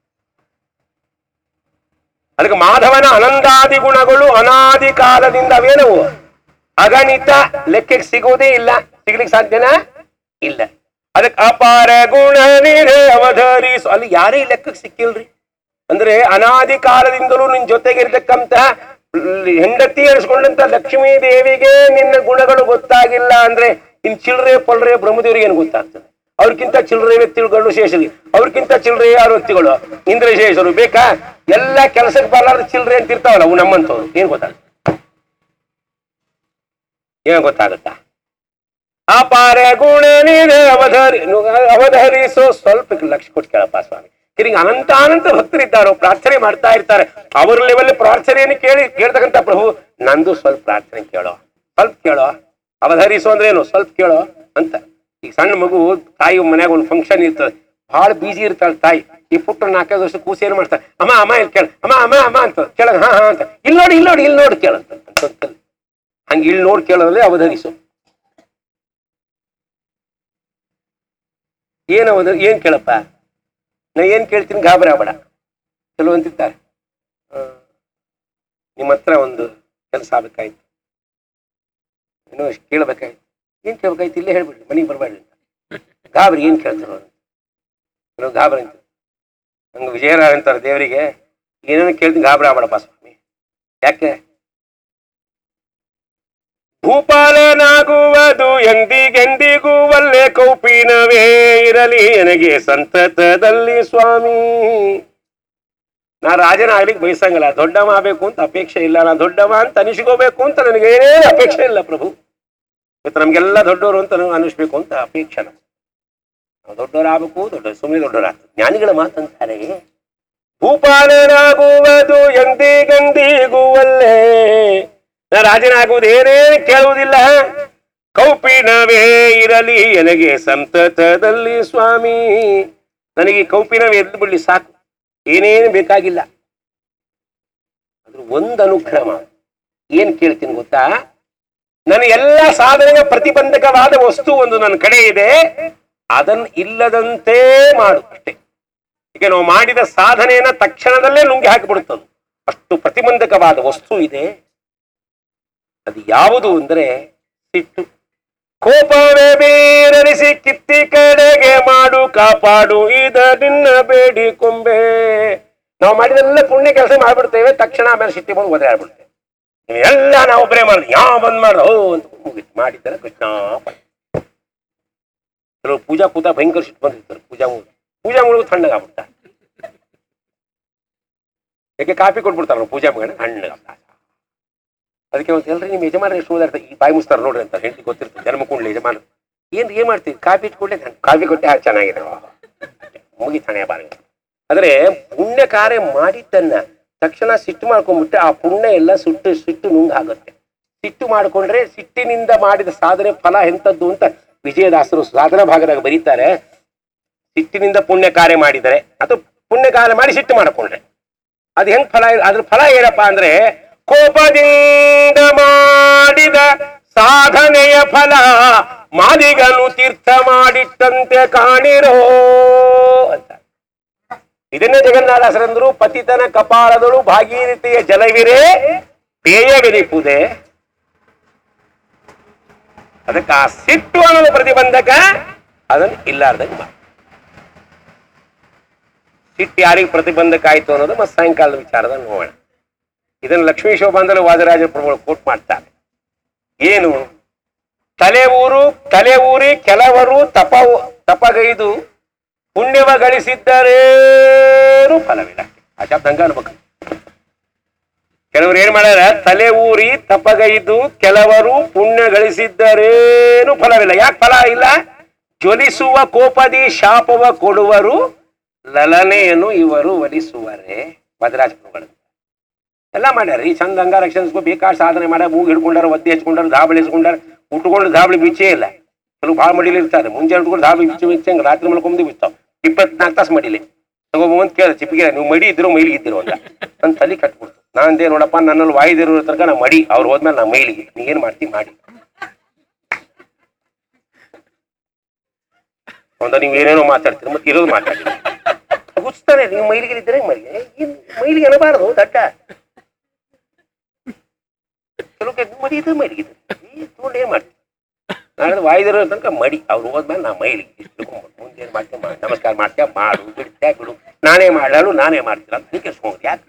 ಅದಕ್ಕೆ ಮಾಧವನ ಅನಂದಾದಿ ಗುಣಗಳು ಅನಾದಿ ಕಾಲದಿಂದ ಅವೇನವು ಅಗಣಿತ, ಲೆಕ್ಕಕ್ಕೆ ಸಿಗುವುದೇ ಇಲ್ಲ, ಸಿಗ್ಲಿಕ್ಕೆ ಸಾಧ್ಯನಾ? ಇಲ್ಲ. ಅದಕ್ಕೆ ಅಪಾರ ಗುಣ ನೀರೇ ಅವಧರಿಸು, ಅಲ್ಲಿ ಯಾರೇ ಲೆಕ್ಕಕ್ಕೆ ಸಿಕ್ಕಿಲ್ರಿ. ಅಂದ್ರೆ ಅನಾದಿ ಕಾಲದಿಂದಲೂ ನಿನ್ ಜೊತೆಗೆ ಇರ್ತಕ್ಕಂತ ಹೆಂಡತಿ ಅನಿಸ್ಕೊಂಡಂತ ಲಕ್ಷ್ಮೀ ದೇವಿಗೆ ನಿನ್ನ ಗುಣಗಳು ಗೊತ್ತಾಗಿಲ್ಲ ಅಂದ್ರೆ ಇನ್ ಚಿಲ್ರೆ ಪಲ್ರೆ ಬ್ರಹ್ಮದೇವರಿಗೆ ಏನು ಗೊತ್ತಾಗ್ತದೆ? ಅವ್ರಕ್ಕಿಂತ ಚಿಲ್ಲರೆ ವ್ಯಕ್ತಿಗಳು ಶೇಷರಿ, ಅವ್ರಕ್ಕಿಂತ ಚಿಲ್ಲರೆ ಯಾರು ವ್ಯಕ್ತಿಗಳು ಇಂದ್ರಶೇಷರು ಬೇಕಾ? ಎಲ್ಲ ಕೆಲಸಕ್ಕೆ ಬರಲಾರ್ದ ಚಿಲ್ಲರೆ ಅಂತ ಇರ್ತಾವಲ್ಲ ಅವು ನಮ್ಮಂತವ್ರು, ಏನ್ ಗೊತ್ತಾಗುತ್ತೆ? ಏನ್ ಗೊತ್ತಾಗುತ್ತಾ? ಅಪಾರ ಗುಣ ನೀನೇ ಅವಧರಿ ಅವಧರಿಸೋ. ಸ್ವಲ್ಪ ಲಕ್ಷ ಕೊಟ್ಟು ಕೇಳಪ್ಪ ಸ್ವಾಮಿ. ತಿರುಗಿ ಅನಂತ ಅನಂತ ಭಕ್ತರಿದ್ದಾರೋ ಪ್ರಾರ್ಥನೆ ಮಾಡ್ತಾ ಇರ್ತಾರೆ. ಅವ್ರ ಲೆವೆಲ್ ಪ್ರಾರ್ಥನೆಯನ್ನು ಕೇಳಿ ಕೇಳ್ತಕ್ಕಂಥ ಪ್ರಭು ನಂದು ಸ್ವಲ್ಪ ಪ್ರಾರ್ಥನೆ ಕೇಳೋ, ಸ್ವಲ್ಪ ಕೇಳೋ. ಅವಧರಿಸೋ ಅಂದ್ರೆ ಏನು? ಸ್ವಲ್ಪ ಕೇಳೋ ಅಂತ. ಈಗ ಸಣ್ಣ ಮಗು ತಾಯಿ ಮನ್ಯಾಗ ಒಂದು ಫಂಕ್ಷನ್ ಇರ್ತದೆ, ಬಹಳ ಬೀಜಿ ಇರ್ತಾಳೆ ತಾಯಿ. ಈ ಪುಟ್ಟ ನಾಲ್ಕೈದು ವರ್ಷ ಕೂಸಿ ಏನ್ ಮಾಡ್ತಾರೆ, ಅಮ್ಮ ಅಮ್ಮ ಇಲ್ಲಿ ಕೇಳ, ಅಮ್ಮ ಅಮ್ಮ ಅಮ್ಮ ಅಂತ ಕೇಳ, ಹಾ ಹಾ ಅಂತ, ಇಲ್ಲಿ ನೋಡಿ ಇಲ್ಲಿ ನೋಡಿ ಇಲ್ಲಿ ನೋಡಿ ಕೇಳಂತ. ಹಂಗ ಇಲ್ಲಿ ನೋಡಿ ಕೇಳೋದ್ರೆ ಅವಧರಿಸು. ಏನ್ ಅವಧ ಏನ್ ಕೇಳಪ್ಪ, ನಾ ಏನ್ ಕೇಳ್ತೀನಿ ಗಾಬರಿ ಆಗ್ಬೇಡ. ಕೆಲವಂತಿರ್ತಾರೆ, ನಿಮ್ಮ ಹತ್ರ ಒಂದು ಕೆಲಸ ಆಗ್ಬೇಕಾಯ್ತು, ಏನೋ ಕೇಳ್ಬೇಕಾಯ್ತು. ಏನ್ ಕೇಳ್ಬೇಕಾಯ್ತು ಇಲ್ಲೇ ಹೇಳ್ಬಿಡ್ರಿ, ಮನೆಗೆ ಬರ್ಬೇಡ್ರಿ ಅಂತ. ಗಾಬರಿ ಏನ್ ಕೇಳ್ತಾರ ಕೆಲವು ಗಾಬರಿ ಅಂತ. ನಂಗೆ ವಿಜಯರಾವ್ ಅಂತಾರೆ ದೇವರಿಗೆ, ಏನೇನು ಕೇಳ್ತೀನಿ ಗಾಬರಿ ಆಗ್ಬೇಡಪ್ಪ ಸ್ವಾಮಿ. ಯಾಕೆ? ಭೂಪಾಲನಾಗುವುದು ಎಂದಿಗೆಂದಿಗೂ ಒಳ್ಳೆ ಕೌಪಿನವೇ ಇರಲಿ ನನಗೆ ಸಂತತದಲ್ಲಿ ಸ್ವಾಮಿ. ನಾ ರಾಜನ ಆಗ್ಲಿಕ್ಕೆ ಬಯಸಂಗಿಲ್ಲ, ದೊಡ್ಡವ ಆಗ್ಬೇಕು ಅಂತ ಅಪೇಕ್ಷೆ ಇಲ್ಲ. ನಾ ದೊಡ್ಡವ ಅಂತ ಅನಿಸ್ಕೋಬೇಕು ಅಂತ ನನಗೆ ಏನೇನು ಅಪೇಕ್ಷೆ ಇಲ್ಲ ಪ್ರಭು. ಇವತ್ತು ನಮ್ಗೆಲ್ಲ ದೊಡ್ಡವರು ಅಂತ ನಾವು ಅನಿಸ್ಬೇಕು ಅಂತ ಅಪೇಕ್ಷೆ. ನಾವು ದೊಡ್ಡವರು ಆಗ್ಬೇಕು, ದೊಡ್ಡ ಸುಮ್ಮನೆ ದೊಡ್ಡವರಾಗ್ತದೆ. ಜ್ಞಾನಿಗಳ ಮಾತಂತಾರೆ, ಭೂಪಾಲನಾಗುವುದು ಎಂದಿಗೆಂದಿಗೂ ಒಳ್ಳೆ, ನಾ ರಾಜನಾಗುವುದು ಏನೇನು ಕೇಳುವುದಿಲ್ಲ, ಕೌಪಿನವೇ ಇರಲಿ ನನಗೆ ಸಂತತದಲ್ಲಿ ಸ್ವಾಮಿ. ನನಗೆ ಕೌಪಿನ ಎದ್ದು ಬಿಡ್ಲಿ ಸಾಕು, ಏನೇನು ಬೇಕಾಗಿಲ್ಲ. ಅದ್ರ ಒಂದು ಅನುಗ್ರಹ ಮಾಡು. ಏನ್ ಕೇಳ್ತೀನಿ ಗೊತ್ತಾ, ನನ್ನ ಎಲ್ಲ ಸಾಧನೆಗೆ ಪ್ರತಿಬಂಧಕವಾದ ವಸ್ತು ಒಂದು ನನ್ನ ಕಡೆ ಇದೆ, ಅದನ್ನು ಇಲ್ಲದಂತೆ ಮಾಡು ಅಷ್ಟೇ. ಈಗ ನಾವು ಮಾಡಿದ ಸಾಧನೆಯನ್ನ ತಕ್ಷಣದಲ್ಲೇ ನುಂಗಿ ಹಾಕಿಬಿಡುತ್ತದು. ಅಷ್ಟು ಪ್ರತಿಬಂಧಕವಾದ ವಸ್ತು ಇದೆ. ಅದು ಯಾವುದು ಅಂದ್ರೆ ಸಿಟ್ಟು. ಕೋಪವೇ ಬೇರರಿಸಿ ಕಿತ್ತಿ ಕಡೆಗೆ ಮಾಡು ಕಾಪಾಡು ಇದ ನಿನ್ನ ಬೇಡಿ ಕೊಂಬೆ. ನಾವು ಮಾಡಿದೆಲ್ಲ ಪುಣ್ಯ ಕೆಲಸ ಮಾಡ್ಬಿಡ್ತೇವೆ, ತಕ್ಷಣ ಆಮೇಲೆ ಸಿಟ್ಟಿ ಬಂದು ಒದರಾಡ್ಬಿಡ್ತೇವೆ. ಎಲ್ಲ ನಾವು ಒಬ್ಬರೇ ಮಾಡಿದ್ವಿ, ಯಾವ ಬಂದ್ ಮಾಡ್ದ ಹೋ ಅಂತ ಮುಗಿತು. ಮಾಡಿದ್ದಾರೆ ಕೃಷ್ಣ. ಕೆಲವು ಪೂಜಾ ಕೂತ ಭಯಂಕರ ಸಿಟ್ಟು ಬಂದಿರ್ತಾರೆ. ಪೂಜಾ ಮುಗಿ ಪೂಜಾ ಮುಳುಗು ತಣ್ಣಗಾಗ್ಬಿಡ್ತಾರೆ. ಯಾಕೆ ಕಾಫಿ ಕೊಟ್ಬಿಡ್ತಾರ ಪೂಜಾ ಮಗನ ಹಣ್ಣು. ಅದಕ್ಕೆ ಒಂದು ಎಲ್ರಿ ನಿಮ್ಮ ಯಜಮಾನ ಎಷ್ಟು ಓದಾಡ್ತಾರೆ, ಈ ಬಾಯಿ ಮುಸ್ತಾರ ನೋಡ್ರಿ ಅಂತ ಹೆಂಡತಿ ಗೊತ್ತಿರ್ತದೆ. ಜನ್ಮ ಕೂಡಲೇ ಯಜಮಾನ ಏನ್ ಏನ್ ಮಾಡ್ತೀವಿ, ಕಾಫಿ ಇಟ್ಕೊಡ್ಲೆ ಕಾಫಿ ಕೊಟ್ಟೆ ಹಾಕಿ ಚೆನ್ನಾಗಿದೆ ಮುಗಿ ತಣೆ ಬಾರ. ಆದ್ರೆ ಪುಣ್ಯ ಕಾರ್ಯ ಮಾಡಿದ್ದನ್ನ ತಕ್ಷಣ ಸಿಟ್ಟು ಮಾಡ್ಕೊಂಡ್ಬಿಟ್ಟೆ ಆ ಪುಣ್ಯ ಎಲ್ಲ ಸುಟ್ಟು ಸಿಟ್ಟು ನುಂಗ್ ಆಗುತ್ತೆ. ಸಿಟ್ಟು ಮಾಡ್ಕೊಂಡ್ರೆ ಸಿಟ್ಟಿನಿಂದ ಮಾಡಿದ ಸಾಧನೆ ಫಲ ಎಂಥದ್ದು ಅಂತ ವಿಜಯದಾಸರು ಸಾಧನಾ ಭಾಗದಾಗ ಬರೀತಾರೆ. ಸಿಟ್ಟಿನಿಂದ ಪುಣ್ಯ ಕಾರ್ಯ ಮಾಡಿದರೆ ಅದು ಪುಣ್ಯ ಕಾರ್ಯ ಮಾಡಿ ಸಿಟ್ಟು ಮಾಡಿಕೊಂಡ್ರೆ ಅದು ಹೆಂಗ್ ಫಲ, ಅದ್ರ ಫಲ ಏನಪ್ಪಾ ಅಂದ್ರೆ ಕೋಪದಿಂದ ಮಾಡಿದ ಸಾಧನೆಯ ಫಲ ಮಾದಿಗನು ತೀರ್ಥ ಮಾಡಿಟ್ಟಂತೆ ಕಾಣಿರೋ ಅಂತ. ಇದನ್ನೇ ಜಗನ್ನಾಥಾಸರಂದ್ರು, ಪತಿತನ ಕಪಾಲದಳು ಭಾಗೀರಥಿಯ ಜಲವಿರೇ ಪೇಯವೆನಿಪುದೆ. ಅದಕ್ಕೆ ಆ ಸಿಟ್ಟು ಅನ್ನೋದು ಪ್ರತಿಬಂಧಕ, ಅದನ್ನು ಇಲ್ಲಾರ್ದಂಗೆ ಮಾಡಿ. ಸಿಟ್ಟು ಯಾರಿಗೆ ಪ್ರತಿಬಂಧಕ ಆಯ್ತು ಅನ್ನೋದು ಮತ್ತೆ ಸಾಯಂಕಾಲದ ವಿಚಾರದ ನೋಡೋಣ. ಇದನ್ನು ಲಕ್ಷ್ಮೀ ಶೋಭಾಂದಲ್ಲಿ ವಾದರಾಜ ಪ್ರಭುಗಳು ಕೋಟ್ ಮಾಡ್ತಾರೆ. ಏನು, ತಲೆ ಊರು ತಲೆ ಊರಿ ಕೆಲವರು ತಪ ತಪಗೈದು ಪುಣ್ಯವ ಗಳಿಸಿದ್ದರೇನು ಫಲವಿಲ್ಲ. ಆ ಶಬ್ದ ಹಂಗ ಅನ್ಬೇಕು. ಕೆಲವರು ಏನ್ ಮಾಡ್ಯಾರ, ತಲೆ ಊರಿ ತಪಗೈದು ಕೆಲವರು ಪುಣ್ಯ ಗಳಿಸಿದ್ದರೇನು ಫಲವಿಲ್ಲ. ಯಾಕೆ ಫಲ ಇಲ್ಲ? ಜ್ವಲಿಸುವ ಕೋಪದಿ ಶಾಪವ ಕೊಡುವರು ಲಲನೆಯನ್ನು ಇವರು ಒಲಿಸುವರೇ. ವದರಾಜ ಪ್ರಭುಗಳು ಎಲ್ಲ ಮಾಡ್ಯಾರ. ಈ ಚಂದ ಅಂಗಾರಕ್ಷಣ ಬೇಕಾದ ಸಾಧನೆ ಮಾಡ್ಯಾರ. ಮೂಗು ಹಿಡ್ಕೊಂಡಾರ, ಒದ್ದೆ ಹಚ್ಕೊಂಡಾರ, ಧಾಬಳಿ ಹಚ್ಕೊಂಡಾರ. ಉಟ್ಕೊಂಡು ಧಾಬಳಿ ಬಿಚ್ಚೇ ಇಲ್ಲ. ಕೆಲವು ಭಾಳ ಮಡಿಲಿ ಇರ್ತಾರೆ. ಮುಂಜಾನೆ ಉಟ್ಕೊಂಡು ಧಾಬಳಿ ಬಿಚ್ಚಿ ಬಿಚ್ಚಂಗೆ ರಾತ್ರಿ ಮಲ್ಕೊಂಬಂದು ಬಿಚ್ತಾವ. ಇಪ್ಪತ್ನಾಲ್ಕು ತಾಸು ಮಡಿಲಿ ತಗೋಬಂದು ಕೇಳ ಚಿಪ್ಪಿಗೆ ನೀವು ಮಡಿ ಇದ್ರು ಮೈಲಿಗಿದ್ರು ಅಂತ ನನ್ನ ತಲೆ ಕಟ್ಬಿಡ್ತು. ನಾನಂದೇ ನೋಡಪ್ಪ, ನನ್ನಲ್ಲಿ ವಾಯ್ದಿರೋ ತನಕ ನಾ ಮಡಿ, ಅವ್ರು ಹೋದ್ಮೇಲೆ ನಾ ಮೈಲಿಗೆ. ನೀ ಏನ್ ಮಾಡ್ತೀವಿ ಮಾಡಿ ಒಂದ ನೀವು ಏನೇನೋ ಮಾತಾಡ್ತೀರಿ, ಮತ್ತೆ ಇರೋದು ಮಾತಾಡ್ತೀರಿ. ಹುಚ್ತಾರೆ ನೀವು ಮೈಲಿಗೆ ಇದ್ರೆ ಮೈಲಿಗೆ ಮೈಲಿಗೆ ಅನ್ನಬಾರದು ದಡ್ಡ. ಕೆಲವು ಮಡಿ ಇದ್ರೆ ಮೈಲಿಗಿದ್ರೆ ತಗೊಂಡು ಏನ್ ಮಾಡ್ತೀವಿ. ನಾಳೆ ವಾಯ್ದಿರೋ ತನಕ ಮಡಿ, ಅವ್ರು ಹೋದ್ಮೇಲೆ ನಾ ಮೈಲಿಗೆ ತಿಳ್ಕೊಂಡ್ಬಿಟ್ಟು ಮುಂದೆ ಏನ್ ಮಾಡ್ತೇವೆ, ನಮಸ್ಕಾರ ಮಾಡ್ತೇವೆ, ಮಾಡು ಬಿಡ್ತೇ ಬಿಡು, ನಾನೇ ಮಾಡಲು ನಾನೇ ಮಾಡ್ತೀರ ಅಂತ ನೀವು ಕೆಸ್ಕೊಂಡು ಯಾಕೆ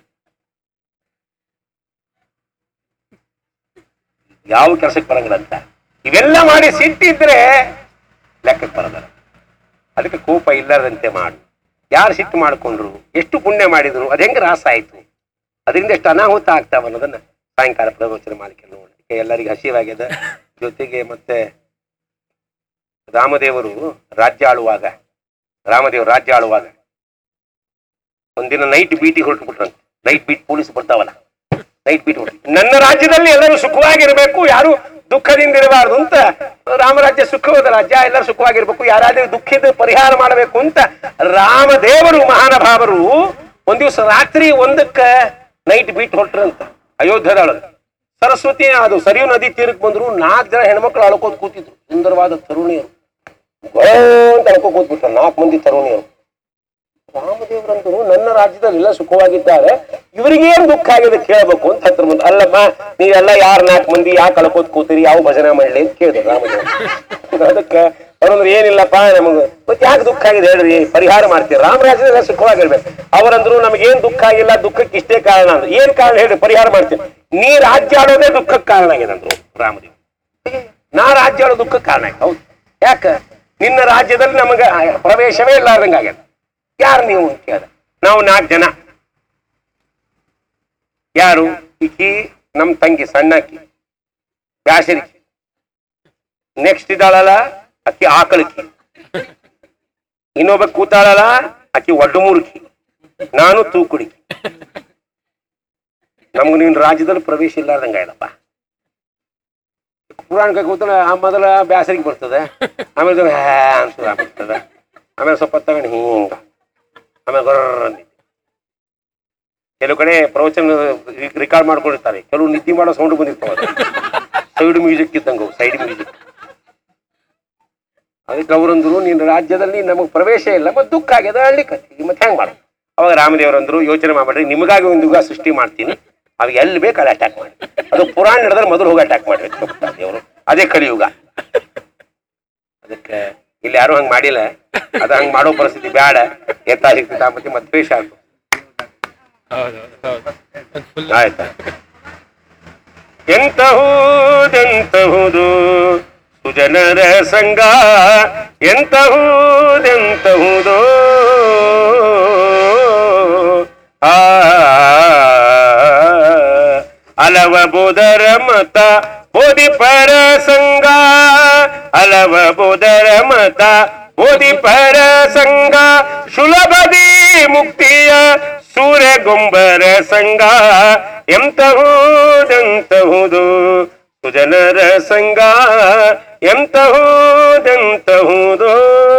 ಯಾವ ಕೆಲಸಕ್ಕೆ ಬರಂಗಿಲ್ಲಂತ. ಇವೆಲ್ಲ ಮಾಡಿ ಸಿಟ್ಟಿದ್ರೆ ಲೆಕ್ಕಕ್ಕೆ ಬರೋದಲ್ಲ. ಅದಕ್ಕೆ ಕೋಪ ಇಲ್ಲದಂತೆ ಮಾಡು. ಯಾರು ಸಿಟ್ಟು ಮಾಡಿಕೊಂಡ್ರು, ಎಷ್ಟು ಪುಣ್ಯ ಮಾಡಿದ್ರು, ಅದು ಹೆಂಗೆ ರಾಸ ಆಯ್ತು, ಅದರಿಂದ ಎಷ್ಟು ಅನಾಹುತ ಆಗ್ತಾವ ಅನ್ನೋದನ್ನ ಸಾಯಂಕಾಲ ಪ್ರವಚನ ಮಾಡಲಿಕ್ಕೆ ನೋಡಿ. ಎಲ್ಲರಿಗೂ ಹಸಿವಾಗ್ಯದ. ಜೊತೆಗೆ ಮತ್ತೆ ರಾಮದೇವರು ರಾಜ್ಯ ಆಳುವಾಗ ರಾಮದೇವರು ರಾಜ್ಯ ಆಳುವಾಗ ಒಂದಿನ ನೈಟ್ ಬೀಟಿಗೆ ಹೊರಟುಬಿಟ್ರಂತೆ. ನೈಟ್ ಬೀಟ್ ಪೊಲೀಸ್ ಬರ್ತಾವಲ್ಲ, ನೈಟ್ ಬೀಟ್ ಹೊರಟು ನನ್ನ ರಾಜ್ಯದಲ್ಲಿ ಎಲ್ಲರೂ ಸುಖವಾಗಿರ್ಬೇಕು, ಯಾರು ದುಃಖದಿಂದ ಇರಬಾರ್ದು ಅಂತ. ರಾಮರಾಜ್ಯ ಸುಖವಾದ ರಾಜ್ಯ, ಎಲ್ಲರೂ ಸುಖವಾಗಿರ್ಬೇಕು, ಯಾರಾದ್ರೂ ದುಃಖದ ಪರಿಹಾರ ಮಾಡಬೇಕು ಅಂತ ರಾಮದೇವರು ಮಹಾನುಭಾವರು ಒಂದ್ ದಿವಸ ರಾತ್ರಿ ಒಂದಕ್ಕ ನೈಟ್ ಬೀಟ್ ಹೊರಟ್ರಂತ. ಅಯೋಧ್ಯದೊಳಗೆ ಸರಸ್ವತಿ ಅದು ಸರಿಯು ನದಿ ತೀರಕ್ಕೆ ಬಂದ್ರು. ನಾಲ್ಕು ಜನ ಹೆಣ್ಮಕ್ಳು ಅಳ್ಕೋತ್ ಕೂತಿದ್ರು. ಸುಂದರವಾದ ತರುಣಿಯರು ಅಂತ ಅಳ್ಕೋ ಕೂತ್ಬಿಟ್ರು, ನಾಲ್ಕು ಮಂದಿ ತರುಣಿಯರು. ರಾಮದೇವ್ರಂತರು ನನ್ನ ರಾಜ್ಯದಲ್ಲಿ ಎಲ್ಲ ಸುಖವಾಗಿದ್ದಾರೆ, ಇವರಿಗೇನು ದುಃಖ ಆಗಿದೆ ಕೇಳಬೇಕು ಅಂತ ಹತ್ರ ಬಂದು. ಅಲ್ಲಮ್ಮ ನೀವೆಲ್ಲ ಯಾರು ನಾಲ್ಕು ಮಂದಿ ಯಾಕೆ ಅಳ್ಕೋತ್ ಕೂತೀರಿ, ಯಾವ ಭಜನೆ ಮಾಡಲಿ ಅಂತ ಕೇಳಿದ್ರು ರಾಮದೇವ್ರು. ಅದಕ್ಕೆ ಅವ್ರಂದ್ರೆ ಏನಿಲ್ಲಪ್ಪ ನಮಗ ಮತ್ತೆ ಯಾಕೆ ದುಃಖ ಆಗಿದೆ ಹೇಳ್ರಿ, ಪರಿಹಾರ ಮಾಡ್ತೀರಿ, ರಾಮರಾಜ್ಯದಲ್ಲ ಸುಖವಾಗಿರ್ಬೇಕು. ಅವರಂದ್ರು ನಮಗೇನ್ ದುಃಖ ಆಗಿಲ್ಲ, ದುಃಖಕ್ಕೆ ಇಷ್ಟೇ ಕಾರಣ ಅಂದ್ರೆ. ಏನ್ ಕಾರಣ ಹೇಳ್ರಿ, ಪರಿಹಾರ ಮಾಡ್ತೀನಿ. ನೀ ರಾಜ್ಯ ಆಡೋದೇ ದುಃಖಕ್ಕೆ ಕಾರಣ ಆಗಿದೆ ಅಂದ್ರು ರಾಮದೇವ್. ನಾ ರಾಜ್ಯ ಆಡೋ ದುಃಖಕ್ಕೆ ಕಾರಣ ಆಯ್ತು. ಹೌದು, ಯಾಕ ನಿನ್ನ ರಾಜ್ಯದಲ್ಲಿ ನಮಗ ಪ್ರವೇಶವೇ ಇಲ್ಲಾರ್ದಂಗ ಆಗ್ಯದ. ಯಾರು ನೀವು ಅಂತ ಕೇಳ. ನಾವು ನಾಲ್ಕು ಜನ. ಯಾರು? ಈಕಿ ನಮ್ ತಂಗಿ ಸಣ್ಣಕ್ಕಿ ಬ್ಯಾಸರಿಕಿ, ನೆಕ್ಸ್ಟ್ ಇದ್ದಾಳಲ್ಲ ಅಕ್ಕಿ ಆಕಳಕಿ, ಇನ್ನೊಬ್ಬ ಕೂತಾಳಲ್ಲ ಅಕ್ಕಿ ಒಡ್ಡು ಮೂರ್ಕಿ, ನಾನು ತೂಕುಡಿಕಿ. ನಮ್ಗೆ ನಿನ್ ರಾಜ್ಯದಲ್ಲಿ ಪ್ರವೇಶ ಇಲ್ಲಾರ್ದಂಗ ಇಲ್ಲಪ್ಪ. ಪುರಾಣಕ್ಕೆ ಕೂತಾಳ ಮೊದಲ ಬ್ಯಾಸರಿಗೆ ಬರ್ತದೆ, ಆಮೇಲೆ ಅಂತ ಬರ್ತದ. ಆಮೇಲೆ ಸ್ವಲ್ಪ ತಗೊಂಡು ಹಿಂಗ ಆಮೇಲೆ ಗೊರ್ರ ನಿದ್ದೆ. ಕೆಲವು ಕಡೆ ಪ್ರವಚನ ರೆಕಾರ್ಡ್ ಮಾಡ್ಕೊಂಡಿರ್ತಾರೆ, ಕೆಲವು ನಿದ್ದೆ ಮಾಡೋ ಸೌಂಡ್ ಬಂದಿರ್ತಾವ, ಸೈಡ್ ಮ್ಯೂಸಿಕ್ ಇದ್ದಂಗೆ ಸೈಡ್ ಮ್ಯೂಸಿಕ್. ಅದಕ್ಕೆ ಅವರಂದ್ರು ನಿನ್ನ ರಾಜ್ಯದಲ್ಲಿ ನಮಗೆ ಪ್ರವೇಶ ಇಲ್ಲ, ಮತ್ತೆ ದುಃಖ ಆಗ್ಯದ ಹಳ್ಳಿ ಕತ್ತಿ, ಮತ್ತೆ ಹೆಂಗೆ ಮಾಡೋದು? ಅವಾಗ ರಾಮದೇವರಂದ್ರು ಯೋಚನೆ ಮಾಡ್ಬೇಡ್ರಿ, ನಿಮಗಾಗಿ ಒಂದು ಯುಗ ಸೃಷ್ಟಿ ಮಾಡ್ತೀನಿ, ಅವಾಗ ಎಲ್ಲಿ ಬೇಕು ಅಲ್ಲಿ ಅಟ್ಯಾಕ್ ಮಾಡಿ. ಅದು ಪುರಾಣ ನಡೆದ್ರೆ ಮೊದಲು ಹೋಗಿ ಅಟ್ಯಾಕ್ ಮಾಡ್ಬೇಕು ದೇವರು, ಅದೇ ಕಲಿಯುಗ. ಅದಕ್ಕೆ ಇಲ್ಲಿ ಯಾರು ಹಂಗೆ ಮಾಡಿಲ್ಲ, ಅದು ಹಂಗೆ ಮಾಡೋ ಪರಿಸ್ಥಿತಿ ಬೇಡ. ಎತ್ತಾ ಸಿಗ್ತಿದ್ದ ಮತ್ತೆ ಮತ್ತೆ ದ್ವೇಷ ಆಗ್ತದೆ. ಆಯ್ತಾ? ಎಂತಹುದೆಂತಹುದು ಸುಜನರ ಸಂಘ, ಎಂತಹುದೆಂತಹುದೋ ಆ ಅಲವ ಬೋಧರ ಮತ ಬೋಧಿ ಪರ ಸಂಘ, ಅಲವ ಬೋಧರ ಮತ ಬೋಧಿ ಪರ ಸಂಘ, ಸುಲಭದಿ ಮುಕ್ತಿಯ ಸೂರ್ಯ ಗೊಂಬರ ಸಂಘ, ಎಂತಹುದೆಂತಹುದು ಸುಜನರ ಸಂಘ, ಎಂತಹುದೆಂತಹುದು.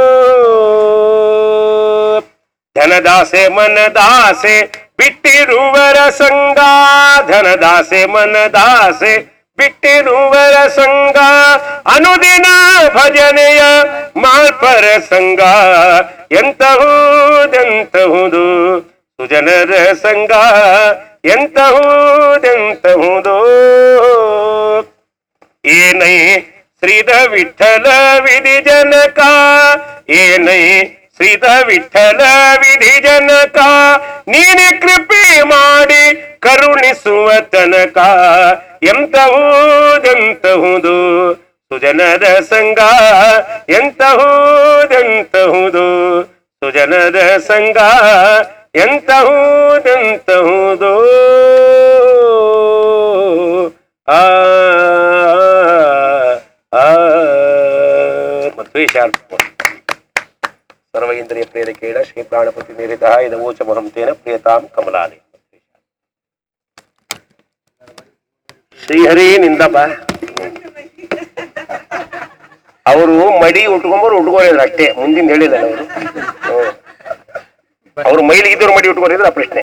ಧನದಾಸೆ ಮನದಾಸೆ ಬಿಟ್ಟಿರುವರ ಸಂಘ, ಧನದಾಸೆ ಮನದಾಸೆ ಬಿಟ್ಟಿರುವರ ಸಂಘ, ಅನುದಿನ ಭಜನೆಯ ಮಾಲ್ಪರ ಸಂಘ, ಎಂತಹುದೆಂತಹುದು ಸುಜನರ ಸಂಘ, ಎಂತಹುದೆಂತಹುದು. ಏನೈ ಶ್ರೀಧ ವಿಠಲ ವಿಧಿ ಜನಕ, ಏನೈ ಶ್ರೀಧ ವಿಠಲ ವಿಧಿ ಜನಕ, ನೀನೆ ಕೃಪೆ ಮಾಡಿ ಕರುಣಿಸುವ ತನಕ, ಎಂತಹುದೆಂತಹುದು ಸುಜನರ ಸಂಘ, ಎಂತಹುದೆಂತಹುದು ಸುಜನರ ಸಂಘ, ಎಂತಹುದೆಂತಹುದು. ಆ ಮದ್ವೇಷ ಸರ್ವ ಇಂದ್ರಿಯ ಪ್ರೇರಕೇಣ ಶ್ರೀ ಪ್ರಾಣಪತಿ ನಿರಿತ ಇದವೋಚ ಮಹಂತೇನ ಪ್ರಿಯತಾಂ ಕಮಲಾನಿ. ಶ್ರೀಹರಿ ನಿಂದಪ್ಪ ಅವರು ಮಡಿ ಉಟ್ಕೊಂಬರು ಉಟ್ಕೊಂಡಿದ್ರು ಅಷ್ಟೇ, ಮುಂದಿನ ಹೇಳಿಲ್ಲ ಅವರು. ಅವ್ರು ಮೈಲಿಗಿದ್ದವ್ರು ಮಡಿ ಉಟ್ಕೊಂಡಿದ್ರು ಆ ಪ್ರಶ್ನೆ.